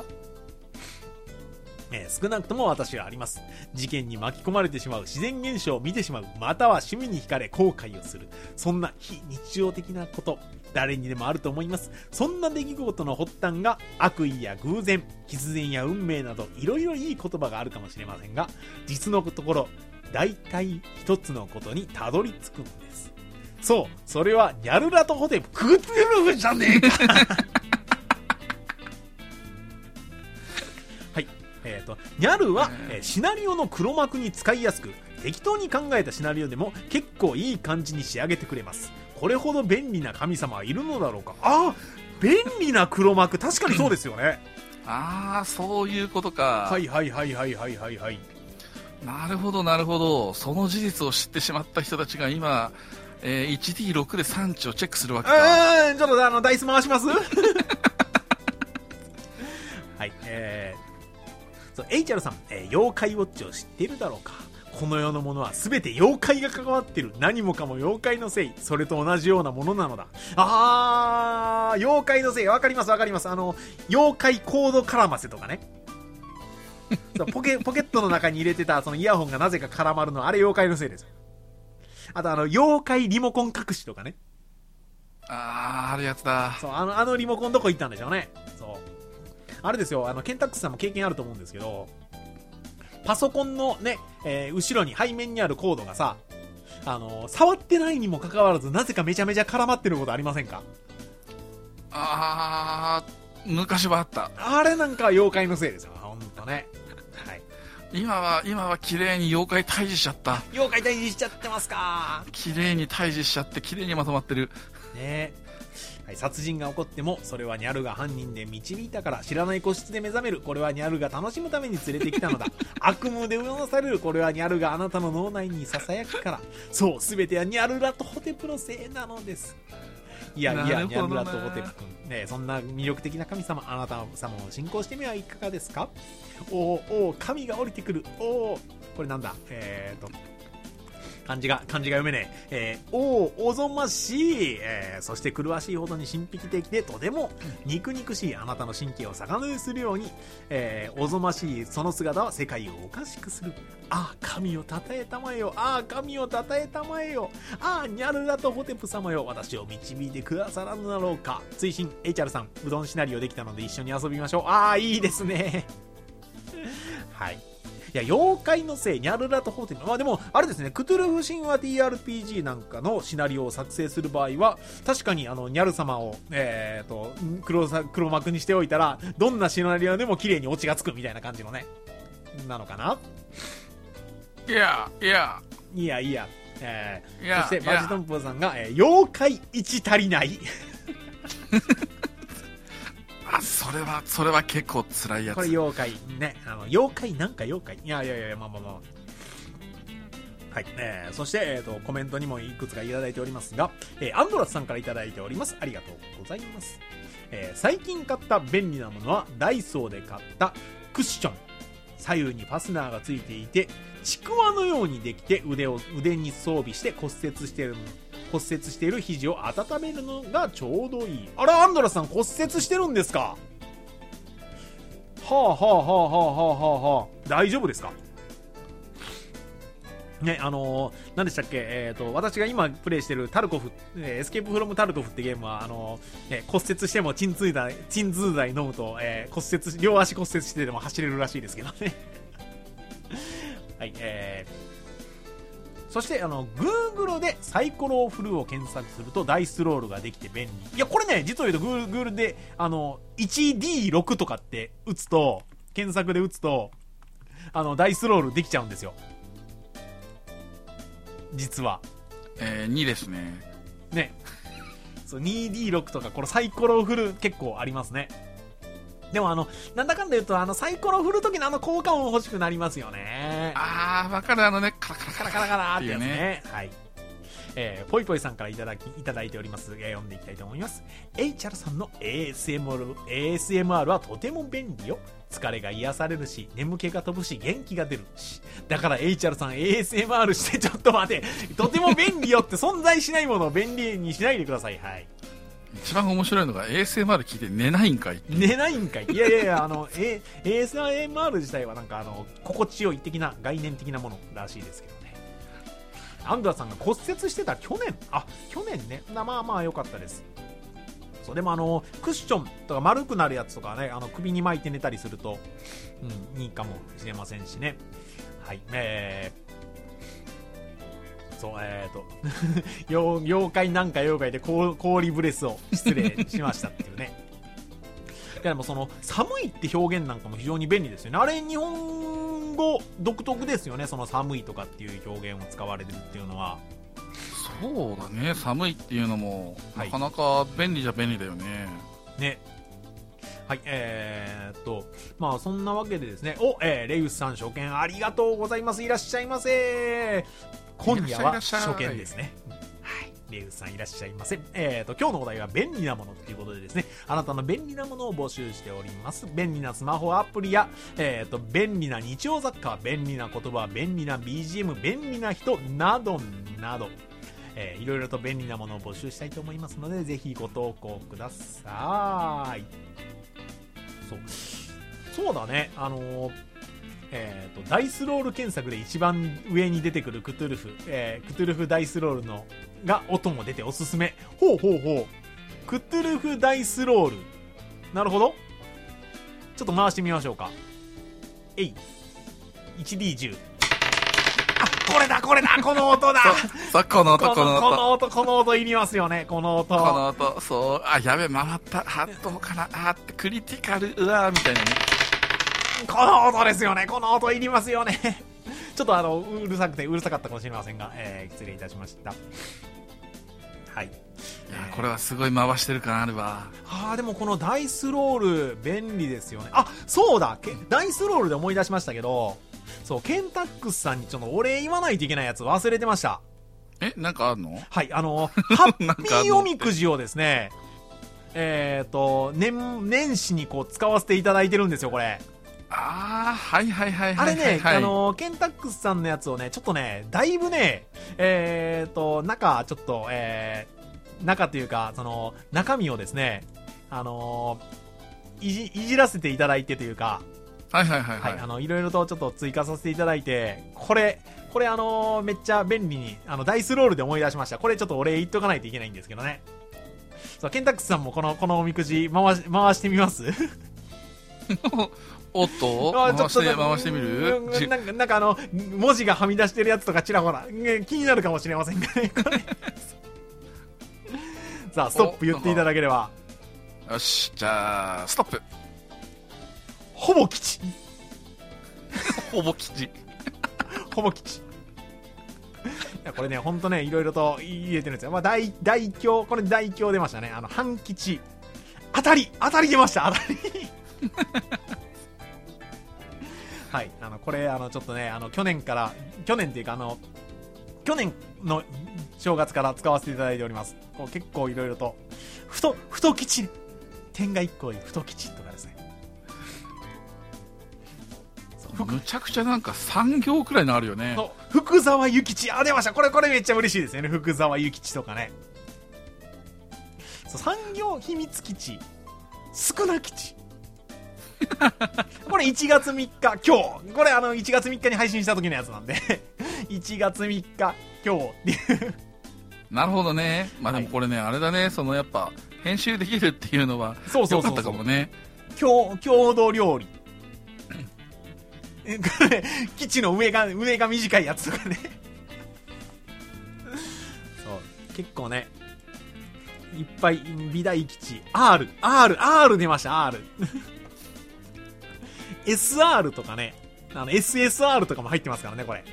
えー少なくとも私はあります。事件に巻き込まれてしまう、自然現象を見てしまう、または趣味に惹かれ後悔をする。そんな非日常的なこと、誰にでもあると思います。そんな出来事の発端が悪意や偶然、必然や運命などいろいろいい言葉があるかもしれませんが、実のところ大体一つのことにたどり着くのです。そう、それはニャルラトホテプクトゥルフじゃねえかはい、えーとニャルは、えーシナリオの黒幕に使いやすく、適当に考えたシナリオでも結構いい感じに仕上げてくれます。これほど便利な神様はいるのだろうか。ああ、便利な黒幕、確かにそうですよねああ、そういうことか。 はいはいはいはいはいはいはい。 なるほどなるほど。その事実を知ってしまった人たちが今、えー、いちディーろく で産地をチェックするわけか。 えー、ちょっとあのダイス回しますはい、えー、そう、エイチャルさん、えー、妖怪ウォッチを知っているだろうか。この世のものは全て妖怪が関わってる。何もかも妖怪のせい。それと同じようなものなのだ。あー、妖怪のせい。わかりますわかります。あの、妖怪コード絡ませとかね。そうポケ、ポケットの中に入れてたそのイヤホンがなぜか絡まるのは、あれ妖怪のせいですよ。あとあの、妖怪リモコン隠しとかね。 あー、あるやつだ。 そう、あの、あのリモコンどこ行ったんでしょうね。そう。あれですよ、あの、ケンタックスさんも経験あると思うんですけど、パソコンのね、えー後ろに背面にあるコードがさ、あのー触ってないにもかかわらずなぜかめちゃめちゃ絡まってることありませんか？ あー、昔はあった。 あれなんか妖怪のせいですよ、ほんとね。はい。 今は今は綺麗に妖怪退治しちゃった。 妖怪退治しちゃってますか？ 綺麗に退治しちゃって綺麗にまとまってる。 ねえ。はい、殺人が起こってもそれはニャルが犯人で導いたから。知らない個室で目覚める、これはニャルが楽しむために連れてきたのだ悪夢でうなされる、これはニャルがあなたの脳内にささやくから。そう、すべてはニャルラとホテプのせいなのです。いやいや、ニャルラとホテプ君、ね、そんな魅力的な神様、あなた様を信仰してみはいかがですか？おーおー、神が降りてくる。おー、これなんだ、えーと漢字が、漢字が読めねえ。えー、おー、おぞましい、えー、そして麗しいほどに神秘的で、とても肉肉しいあなたの神経を逆縫いするように、えー、おぞましいその姿は世界をおかしくする。ああ、神をたたえたまえよ。ああ、神をたたえたまえよ。ああ、ニャルラとホテプ様よ。私を導いてくださらぬだろうか。追伸、エイチアール さん、うどんシナリオできたので一緒に遊びましょう。ああ、いいですね。はい。いや、妖怪のせい、ニャルラとホテプ。まあでも、あれですね、クトゥルフ神話 ティーアールピージー なんかのシナリオを作成する場合は、確かにあの、ニャル様を、えーと、黒さ、黒幕にしておいたら、どんなシナリオでも綺麗にオチがつくみたいな感じのね、なのかな？ いやいやいやいや、えー、 いやそしてバジトンポーさんが、えー、妖怪いち足りない。 あ、それはそれは結構辛いやつ。 これ妖怪ね、あの妖怪なんか妖怪、いやいやいや、まあまあまあ、はい、えー、そして、えー、とコメントにもいくつかいただいておりますが、えー、アンドラスさんからいただいております。ありがとうございます。えー、最近買った便利なものはダイソーで買ったクッション。左右にファスナーがついていて、ちくわのようにできて、腕を腕に装備して骨折している骨折している肘を温めるのがちょうどいい。あれ、アンドラさん骨折してるんですか？はあはあはあはあはあはあ、大丈夫ですかね。あのー、何でしたっけ、えーと、私が今プレイしてるタルコフ、えー、エスケープフロムタルコフってゲームは、あのー、えー、骨折しても鎮痛剤、鎮痛剤飲むと、えー、骨折、両足骨折してでも走れるらしいですけどね。はい、えー、そして、あの、Google でサイコロフルを検索するとダイスロールができて便利。いや、これね、実を言うと Google で、あの、いちディーろく とかって打つと、検索で打つと、あの、ダイスロールできちゃうんですよ。実は。 えー、にですね。 ね。そう、にディーろく とか、このサイコロフル結構ありますね。でもあの、なんだかんだ言うと、あの、サイコロ振るときのあの効果音欲しくなりますよね。 あー、わかる、あのね、カラカラカラカラカラってやつね。 ね。 はい。 えー、ぽいぽいさんからいただきいただいております。えー、読んでいきたいと思います。エイチアール さんの エーエスエムアール エーエスエムアール はとても便利よ。疲れが癒されるし、眠気が飛ぶし、元気が出るし。だから エイチアール さん エーエスエムアール して、ちょっと待て。とても便利よって存在しないものを便利にしないでください。はい。 一番面白いのが エーエスエムアール 聞いて寝ないんかい。 寝ないんかい。いやいやいや、あの、A、エーエスエムアール 自体はなんかあの、心地よい的な概念的なものらしいですけどね。アンドラさんが骨折してた去年、あ、去年ね。まあまあ良かったです。そう、でもあの、クッションとか丸くなるやつとかね、あの、首に巻いて寝たりすると、うん、いいかもしれませんしね。はい、えー、そう、えーと、妖怪なんか妖怪で氷ブレスを失礼しましたっていうね。でもその、寒いって表現なんかも非常に便利ですよね。あれ、日本語独特ですよね。その寒いとかっていう表現を使われてるっていうのは。 そうだね、寒いっていうのも、 はい、 なかなか便利じゃ便利だよね。 ね。はい、えーっと、まあそんなわけでですね、お、えー、レイウスさん初見ありがとうございます。いらっしゃいませ。今夜は初見ですね。はい、レイウスさんいらっしゃいませ。えーっと、今日のお題は便利なものということでですね、あなたの便利なものを募集しております。便利なスマホアプリや、えーっと、便利な日用雑貨、便利な言葉、便利な ビージーエム、便利な人、などなど、えー、いろいろと便利なものを募集したいと思いますので、ぜひご投稿ください。そう。そうだね。あのー、えっと、ダイスロール検索で一番上に出てくるクトゥルフ、えー、クトゥルフダイスロールの、が音も出ておすすめ。ほうほうほう。クトゥルフダイスロール。なるほど。ちょっと回してみましょうか。えい。いちディーじゅう。あ、これだ、これだ、この音だ。 そう、この音、この音。 この音、この音いりますよね、この音。 この音、そう、あ、やべ、回った、ハットかな、あ、クリティカル、うわー、みたいなね。 この音ですよね、この音いりますよね。ちょっとあの、うるさくて、うるさかったかもしれませんが、えー、失礼いたしました。はい。いや、これはすごい回してる感あるわ。 あー、でもこのダイスロール、便利ですよね。あ、そうだ、ダイスロールで思い出しましたけど、そう、ケンタックスさんにちょっとお礼言わないといけないやつ忘れてました。 え、なんかあんの？ はい、あの、ハッピーおみくじをですね、えっと、年、年始にこう使わせていただいてるんですよ、これ。 あー、はいはいはいはい、はい。 あれね、あの、ケンタックスさんのやつをね、ちょっとね、だいぶね、えっと、中、ちょっと、えー、中というか、その、中身をですね、あの、いじ、いじらせていただいてというか、 はいはいはいはい。 はい、あの、いろいろとちょっと追加させていただいて、これ、これあのー、めっちゃ便利に、あの、ダイスロールで思い出しました。これちょっとお礼言っとかないといけないんですけどね。そう、ケンタックスさんもこの、このおみくじ、回し、回してみますおっと回して、回してみるなんか、なんかあの、文字がはみ出してるやつとかちらほら、気になるかもしれませんがね。さあ、ストップ言っていただければ。 よし、じゃあ、ストップ。 ほぼ吉。 ほぼ吉。 ほぼ吉。いや、これね、ほんとね、いろいろと入れてるんですよ。まあ、大、大凶、これ大凶出ましたね。あの、半吉。当たり当たり出ました当たりはい、あの、これ、あの、ちょっとね、あの、去年から、去年っていうか、あの、去年の正月から使わせていただいております。こう結構いろいろと、ふと、太吉。点がいっこい太吉とかですね。 むちゃくちゃなんかさん行くらいのあるよね。 福沢諭吉。あ、出ました。これ、これめっちゃ嬉しいですよね。福沢諭吉とかね。そう、産業秘密基地。少な基地。これいちがつみっか、今日。これあの、いちがつみっかに配信した時のやつなんで。いちがつみっか、今日っていう。 なるほどね。まあでもこれね、はい、あれだね、そのやっぱ、編集できるっていうのは、 そうそうそうそう。 良かったかもね。 郷、郷土料理。これ、基地の上が、上が短いやつとかね。そう、結構ね、いっぱい、美大基地、R、R、R 出ました、R。エスアール とかね、あの、エスエスアール とかも入ってますからね、これ。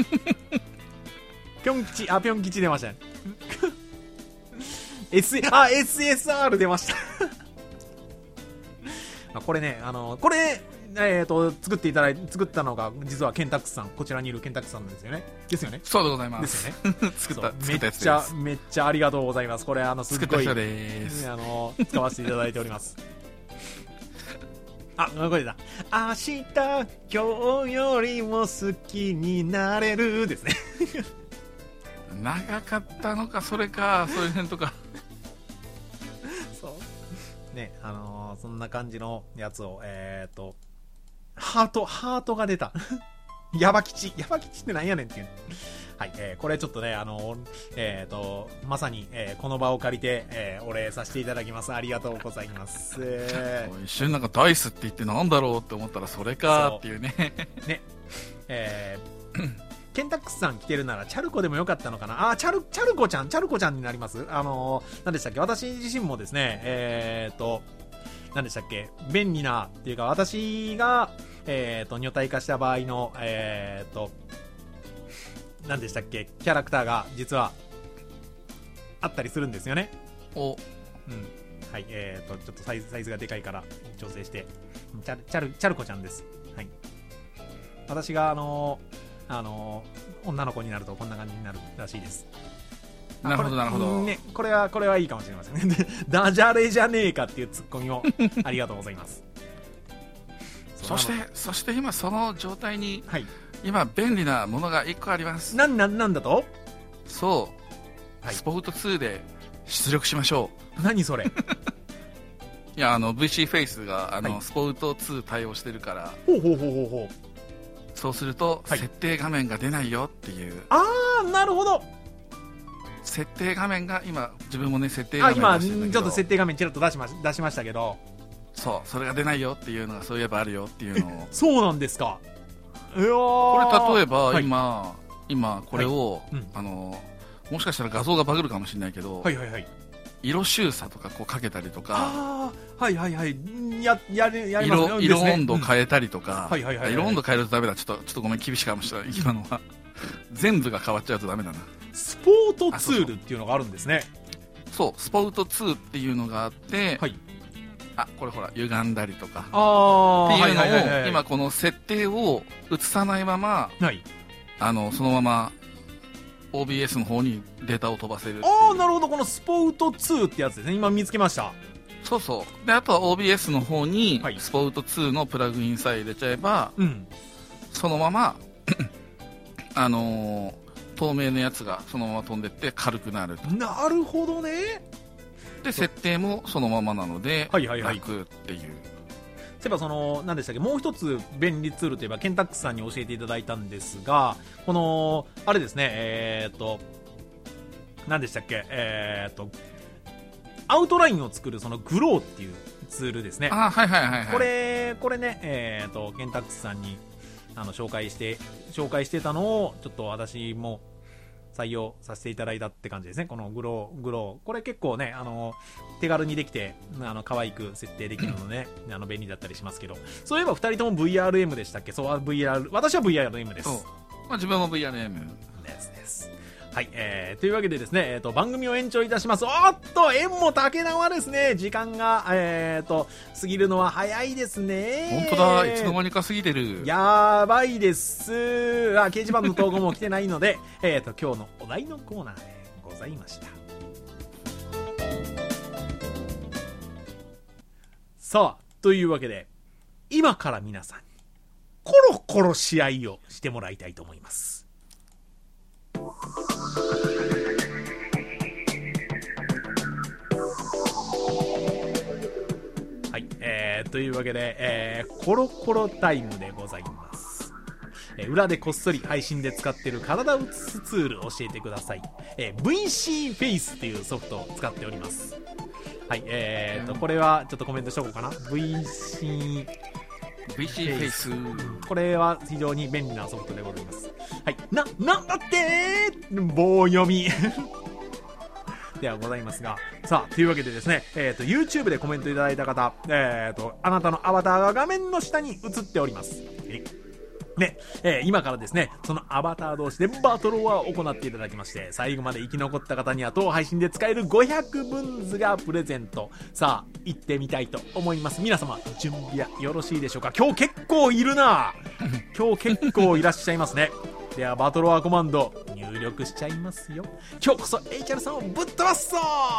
ぴょん吉、あ、ぴょん吉出ましたね。S、あ、エスエスアール 出ました。ここれね、あの、これ、えっ、ー、と、作っていただいて、作ったのが、実はケンタックスさん、こちらにいるケンタックスさんなんですよね。ですよね。 そうでございます。 ですよね。 作った、 めっちゃ、めっちゃありがとうございます。これ、あの、すっごい、 作った人です。 あの、使わせていただいております。あ、これだ。明日、今日よりも好きになれるですね。 長かったのか、それか、そういう辺とか。 そうね、あのー、そんな感じのやつを、えーと、ハート、ハートが出た。ヤバ吉。ヤバ吉ってなんやねんっていう。はい、えー、これちょっとね、あのー、えーと、まさに、えー、この場を借りて、えー、お礼させていただきます。ありがとうございます。えー、一瞬なんかダイスって言ってなんだろうって思ったらそれかっていうね。 ね。えー、ケンタックスさん来てるならチャルコでもよかったのかなあ、チャル、チャルコちゃん、チャルコちゃんになりますあのー、何でしたっけ私自身もですね、えーと、何でしたっけ便利なっていうか私がえーと女体化した場合のえーと何でしたっけキャラクターが実はあったりするんですよね。 お、 うん、はい、えーとちょっとサイズサイズがでかいから調整してチャルチャルチャルコちゃんです。はい、私があのー、あのー、女の子になるとこんな感じになるらしいです。 なるほどなるほど、 ね、これはこれはいいかもしれませんね。ダジャレじゃねえかっていうツッコミをありがとうございます。 そしてそして今その状態に、 はい、 今便利なものがいっこあります。 なんなんなんだと？ そう、はい、スポートツーで出力しましょう。何それ？いや、あの ブイシー フェイスがあの、はい、スポートツー対応してるから、ほうほうほうほうほう、そうすると、はい、設定画面が出ないよっていう。 ああ、なるほど。 設定画面が今自分もね設定画面出してるんだけど、 今ちょっと設定画面ちらっと出しま出しましたけど、 そうそれが出ないよっていうのがそういえばあるよっていうのを。 そうなんですか。いやこれ例えば今、はい、今これを、はい、うん、あのもしかしたら画像がバグるかもしれないけど、 はいはいはい、 色周差とかこうかけたりとか、 ああ、はいはいはい、ややれやりますね。 色色温度変えたりとか、 はいはいはいはい、 色温度変えるとダメだ。ちょっとちょっとごめん厳しいかもしれない。今のは全部が変わっちゃうとダメだな。 スポートツールっていうのがあるんですね。 そうスポートツーっていうのがあって、はい、あ、これほら歪んだりとかあっていうのを、 はいはいはいはい、 今この設定を映さないまま、 はい、 あのそのまま オービーエス の方にデータを飛ばせる。 ああ、なるほど。このスポートツーってやつですね。今見つけました。 そうそうで、あとは オービーエス の方にスポートツーのプラグインさえ入れちゃえば、うん、そのままあのー透明のやつがそのまま飛んでって軽くなると。 なるほどね。 で設定もそのままなので楽っていう、はいはいはい、そういえばその何でしたっけ、もう一つ便利ツールといえばケンタックスさんに教えていただいたんですが、このあれですね、えー、っと何でしたっけ、えー、っとアウトラインを作るそのグローっていうツールですね。 あ、はいはいはいはい、 これこれね、えー、っとケンタックスさんにあの紹介して紹介してたのをちょっと私も採用させていただいたって感じですね。このグローグローこれ結構ね、あの手軽にできてあの可愛く設定できるので、ね、あの便利だったりしますけど、そういえばふたりとも ブイアールエム でしたっけ。そう、 ブイアール 私は ブイアールエム です。 そう、まあ、自分も ブイアールエムですです。はい、えー、というわけでですね、えーと、番組を延長いたします。おっと、縁も竹縄ですね。時間が、えーと、過ぎるのは早いですね。 本当だ、いつの間にか過ぎてる。 やばいです。あ、掲示板の投稿も来てないので、えーと、今日のお題のコーナーでございました。さあ、というわけで、今から皆さんに、コロコロ試合をしてもらいたいと思います。はい、えー、というわけで、えー、コロコロタイムでございます。えー、裏でこっそり配信で使ってる体を映すツール教えてください。えー、ブイシー フェイスっていうソフトを使っております。はい、えーと、これはちょっとコメントしとこうかな。ブイシーブイシー フェイス、 これは非常に便利なソフトでございます。はい、な、なんだって棒読みではございますが、さあ、というわけでですね、えーと YouTube でコメントいただいた方、えーとあなたのアバターが画面の下に映っております。えね、えー、今からですね、そのアバター同士でバトルを行っていただきまして、最後まで生き残った方には当配信で使えるごひゃくぶんずがプレゼント。さあ、行ってみたいと思います。皆様、準備はよろしいでしょうか？今日結構いるな今日結構いらっしゃいますね。では、バトロワコマンド、入力しちゃいますよ。今日こそ エイチアール さんをぶっ飛ばすぞ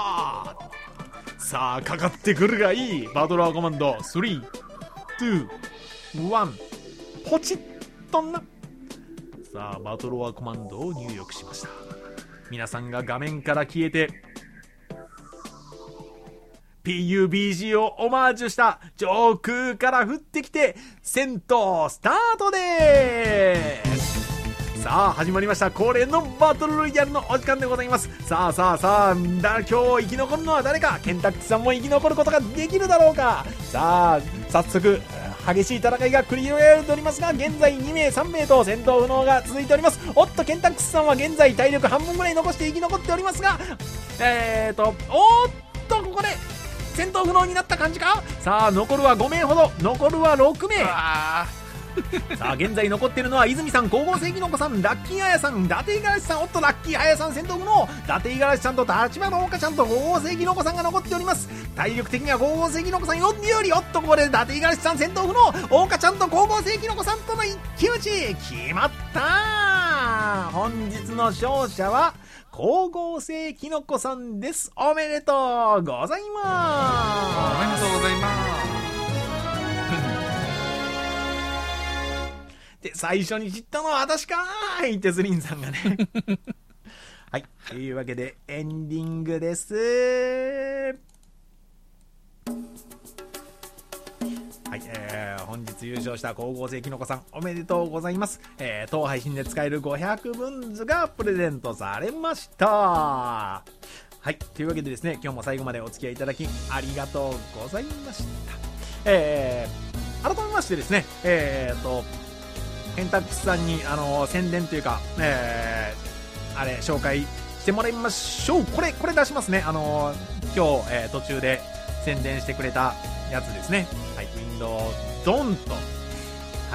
さあ、かかってくるがいい。バトロワコマンド、スリー、ツー、ワン、ポチッとな。さあ、バトロワコマンドを入力しました。皆さんが画面から消えて ピーユービージー をオマージュした上空から降ってきて戦闘スタートでーす。さあ、始まりました。恒例のバトルロイヤルのお時間でございます。さあさあさあ、だ今日生き残るのは誰か。ケンタッキーさんも生き残ることができるだろうか。さあ、早速激しい戦いが繰り広げられておりますが、現在にめいさんめいと戦闘不能が続いております。おっと、ケンタックスさんは現在体力半分ぐらい残して生き残っておりますが、えーとおーっと、ここで戦闘不能になった感じか。さあ、残るはごめいほど、残るはろくめい。さあ、現在残っているのは泉さん、光合成キノコさん、ラッキーあやさん、伊達五十嵐さん。おっと、ラッキーあやさん戦闘不能。伊達五十嵐さんと立花岡ちゃんと光合成キノコさんが残っております。体力的には光合成キノコさんよん有利。おっと、ここで伊達五十嵐さん戦闘不能。岡ちゃんと光合成キノコさんとの一騎打ち決まったー。本日の勝者は光合成キノコさんです。おめでとうございます。 おめでとうございますで、最初に知ったのは私かーい、テスリンさんがね。はい。というわけで、エンディングです。はい、えー、本日優勝した光合成キノコさん、おめでとうございます。えー、当配信で使えるごひゃくぶんずがプレゼントされました。はい。というわけでですね、今日も最後までお付き合いいただき、ありがとうございました。えー、改めましてですね、えーと、ケンタックスさんに、あのー、宣伝というか、えー、あれ紹介してもらいましょう。これこれ出しますね。あのー、今日、えー、途中で宣伝してくれたやつですね。はい、ウィンドウドンと、はい、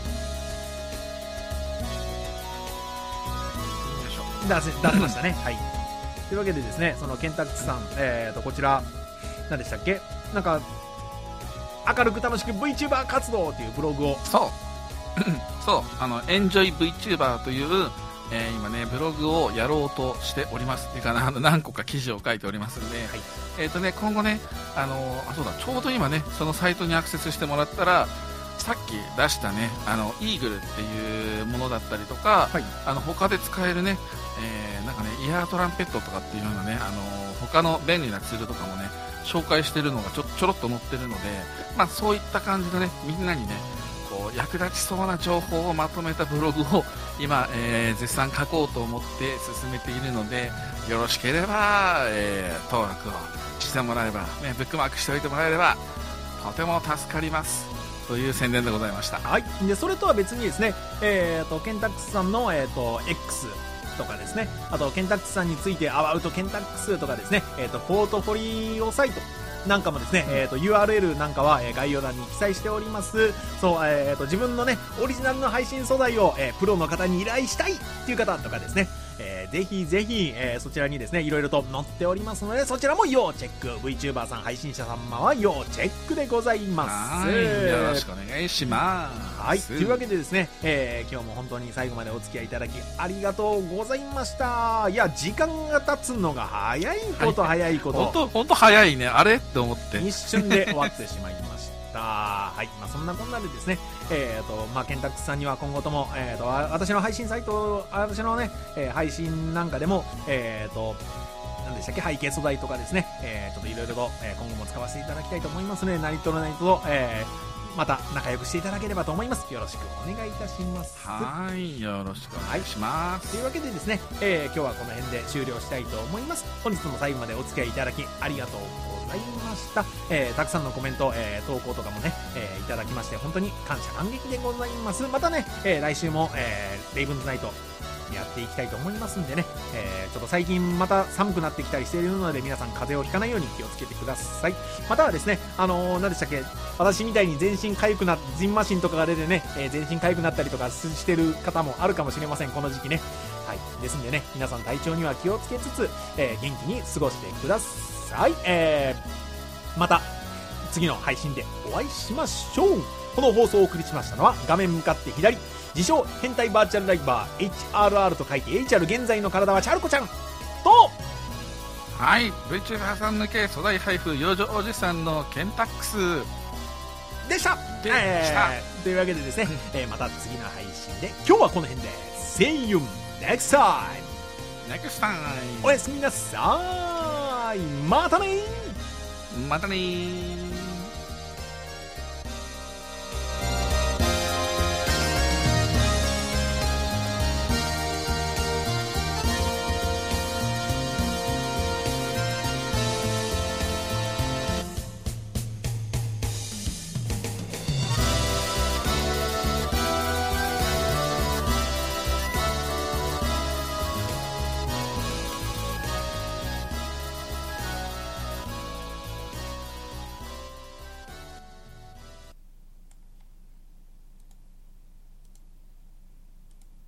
出せ出せましたね。はい。というわけでですね、そのケンタックスさん、えーとこちら何でしたっけ？なんか明るく楽しく VTuber 活動というブログを。 そう。そう、あのエンジョイ VTuber という、えー、今ねブログをやろうとしております。っていうかな、あの何個か記事を書いておりますんで、はい、えっ、ー、とね今後ね、あのー、あそうだちょうど今ねそのサイトにアクセスしてもらったら、さっき出したねあのイーグルっていうものだったりとか、はい、あの他で使えるね、えー、なんかねイヤートランペットとかっていうようなね、あのー、他の便利なツールとかもね紹介してるのがちょちょろっと載ってるので、まあそういった感じでねみんなにね役立ちそうな情報をまとめたブログを今、えー、絶賛書こうと思って進めているので、よろしければ、えー、登録をしてもらえば、ね、ブックマークしておいてもらえればとても助かりますという宣伝でございました。 はい。でそれとは別にですね、えー、とケンタックスさんの、えー、と X とかですね、あとケンタックスさんについてアバウトケンタックスとかですね、えー、とポートフォリオサイトなんかもですね、えーと ユーアールエル なんかは、えー、概要欄に記載しております。そう、えーと自分のねオリジナルの配信素材を、えー、プロの方に依頼したいっていう方とかですね、えー、ぜひぜひ、えー、そちらにですねいろいろと載っておりますので、そちらも要チェック。 VTuber さん配信者様は要チェックでございます。 はい、よろしくお願いします。 はい。というわけでですね、えー、今日も本当に最後までお付き合いいただきありがとうございました。いや時間が経つのが早いこと早いこと、 本当本当早いね。あれって思って一瞬で終わってしまいました。はい。まあ、そんなこんなでですね、えーとまあ、ケンタックスさんには今後とも、えー、と私の配信サイト、私のね、えー、配信なんかでも、えーと何でしたっけ、背景素材とかですね、えー、ちょっといろいろと、えー、今後も使わせていただきたいと思いますので、何と何と、えーまた仲良くしていただければと思います。よろしくお願いいたします。 はい、よろしくお願いします。 はい、というわけでですね、えー、今日はこの辺で終了したいと思います。本日も最後までお付き合いいただきありがとうございました。えー、たくさんのコメント、えー、投稿とかもね、えー、いただきまして本当に感謝感激でございます。またね、えー、来週も、えー、レイブンズナイトやっていきたいと思いますんでね、えー、ちょっと最近また寒くなってきたりしているので、皆さん風邪をひかないように気をつけてください。またはですね、あのー、何でしたっけ、私みたいに全身痒くなってジンマシンとかが出てね、えー、全身痒くなったりとかしてる方もあるかもしれません、この時期ね。はい、ですんでね、皆さん体調には気をつけつつ、えー、元気に過ごしてください。えー、また次の配信でお会いしましょう。この放送をお送りしましたのは、画面向かって左、自称変態バーチャルライバー エイチアールアール と書いて エイチアール 現在の体はチャルコちゃんと、 はい、 VTuber さん抜け粗大配布幼女おじさんのケンタックスでしたでした、 えー、というわけでですね、えー、また次の配信で、今日はこの辺で See you next time Next time おやすみなさーい。またねーまたねー。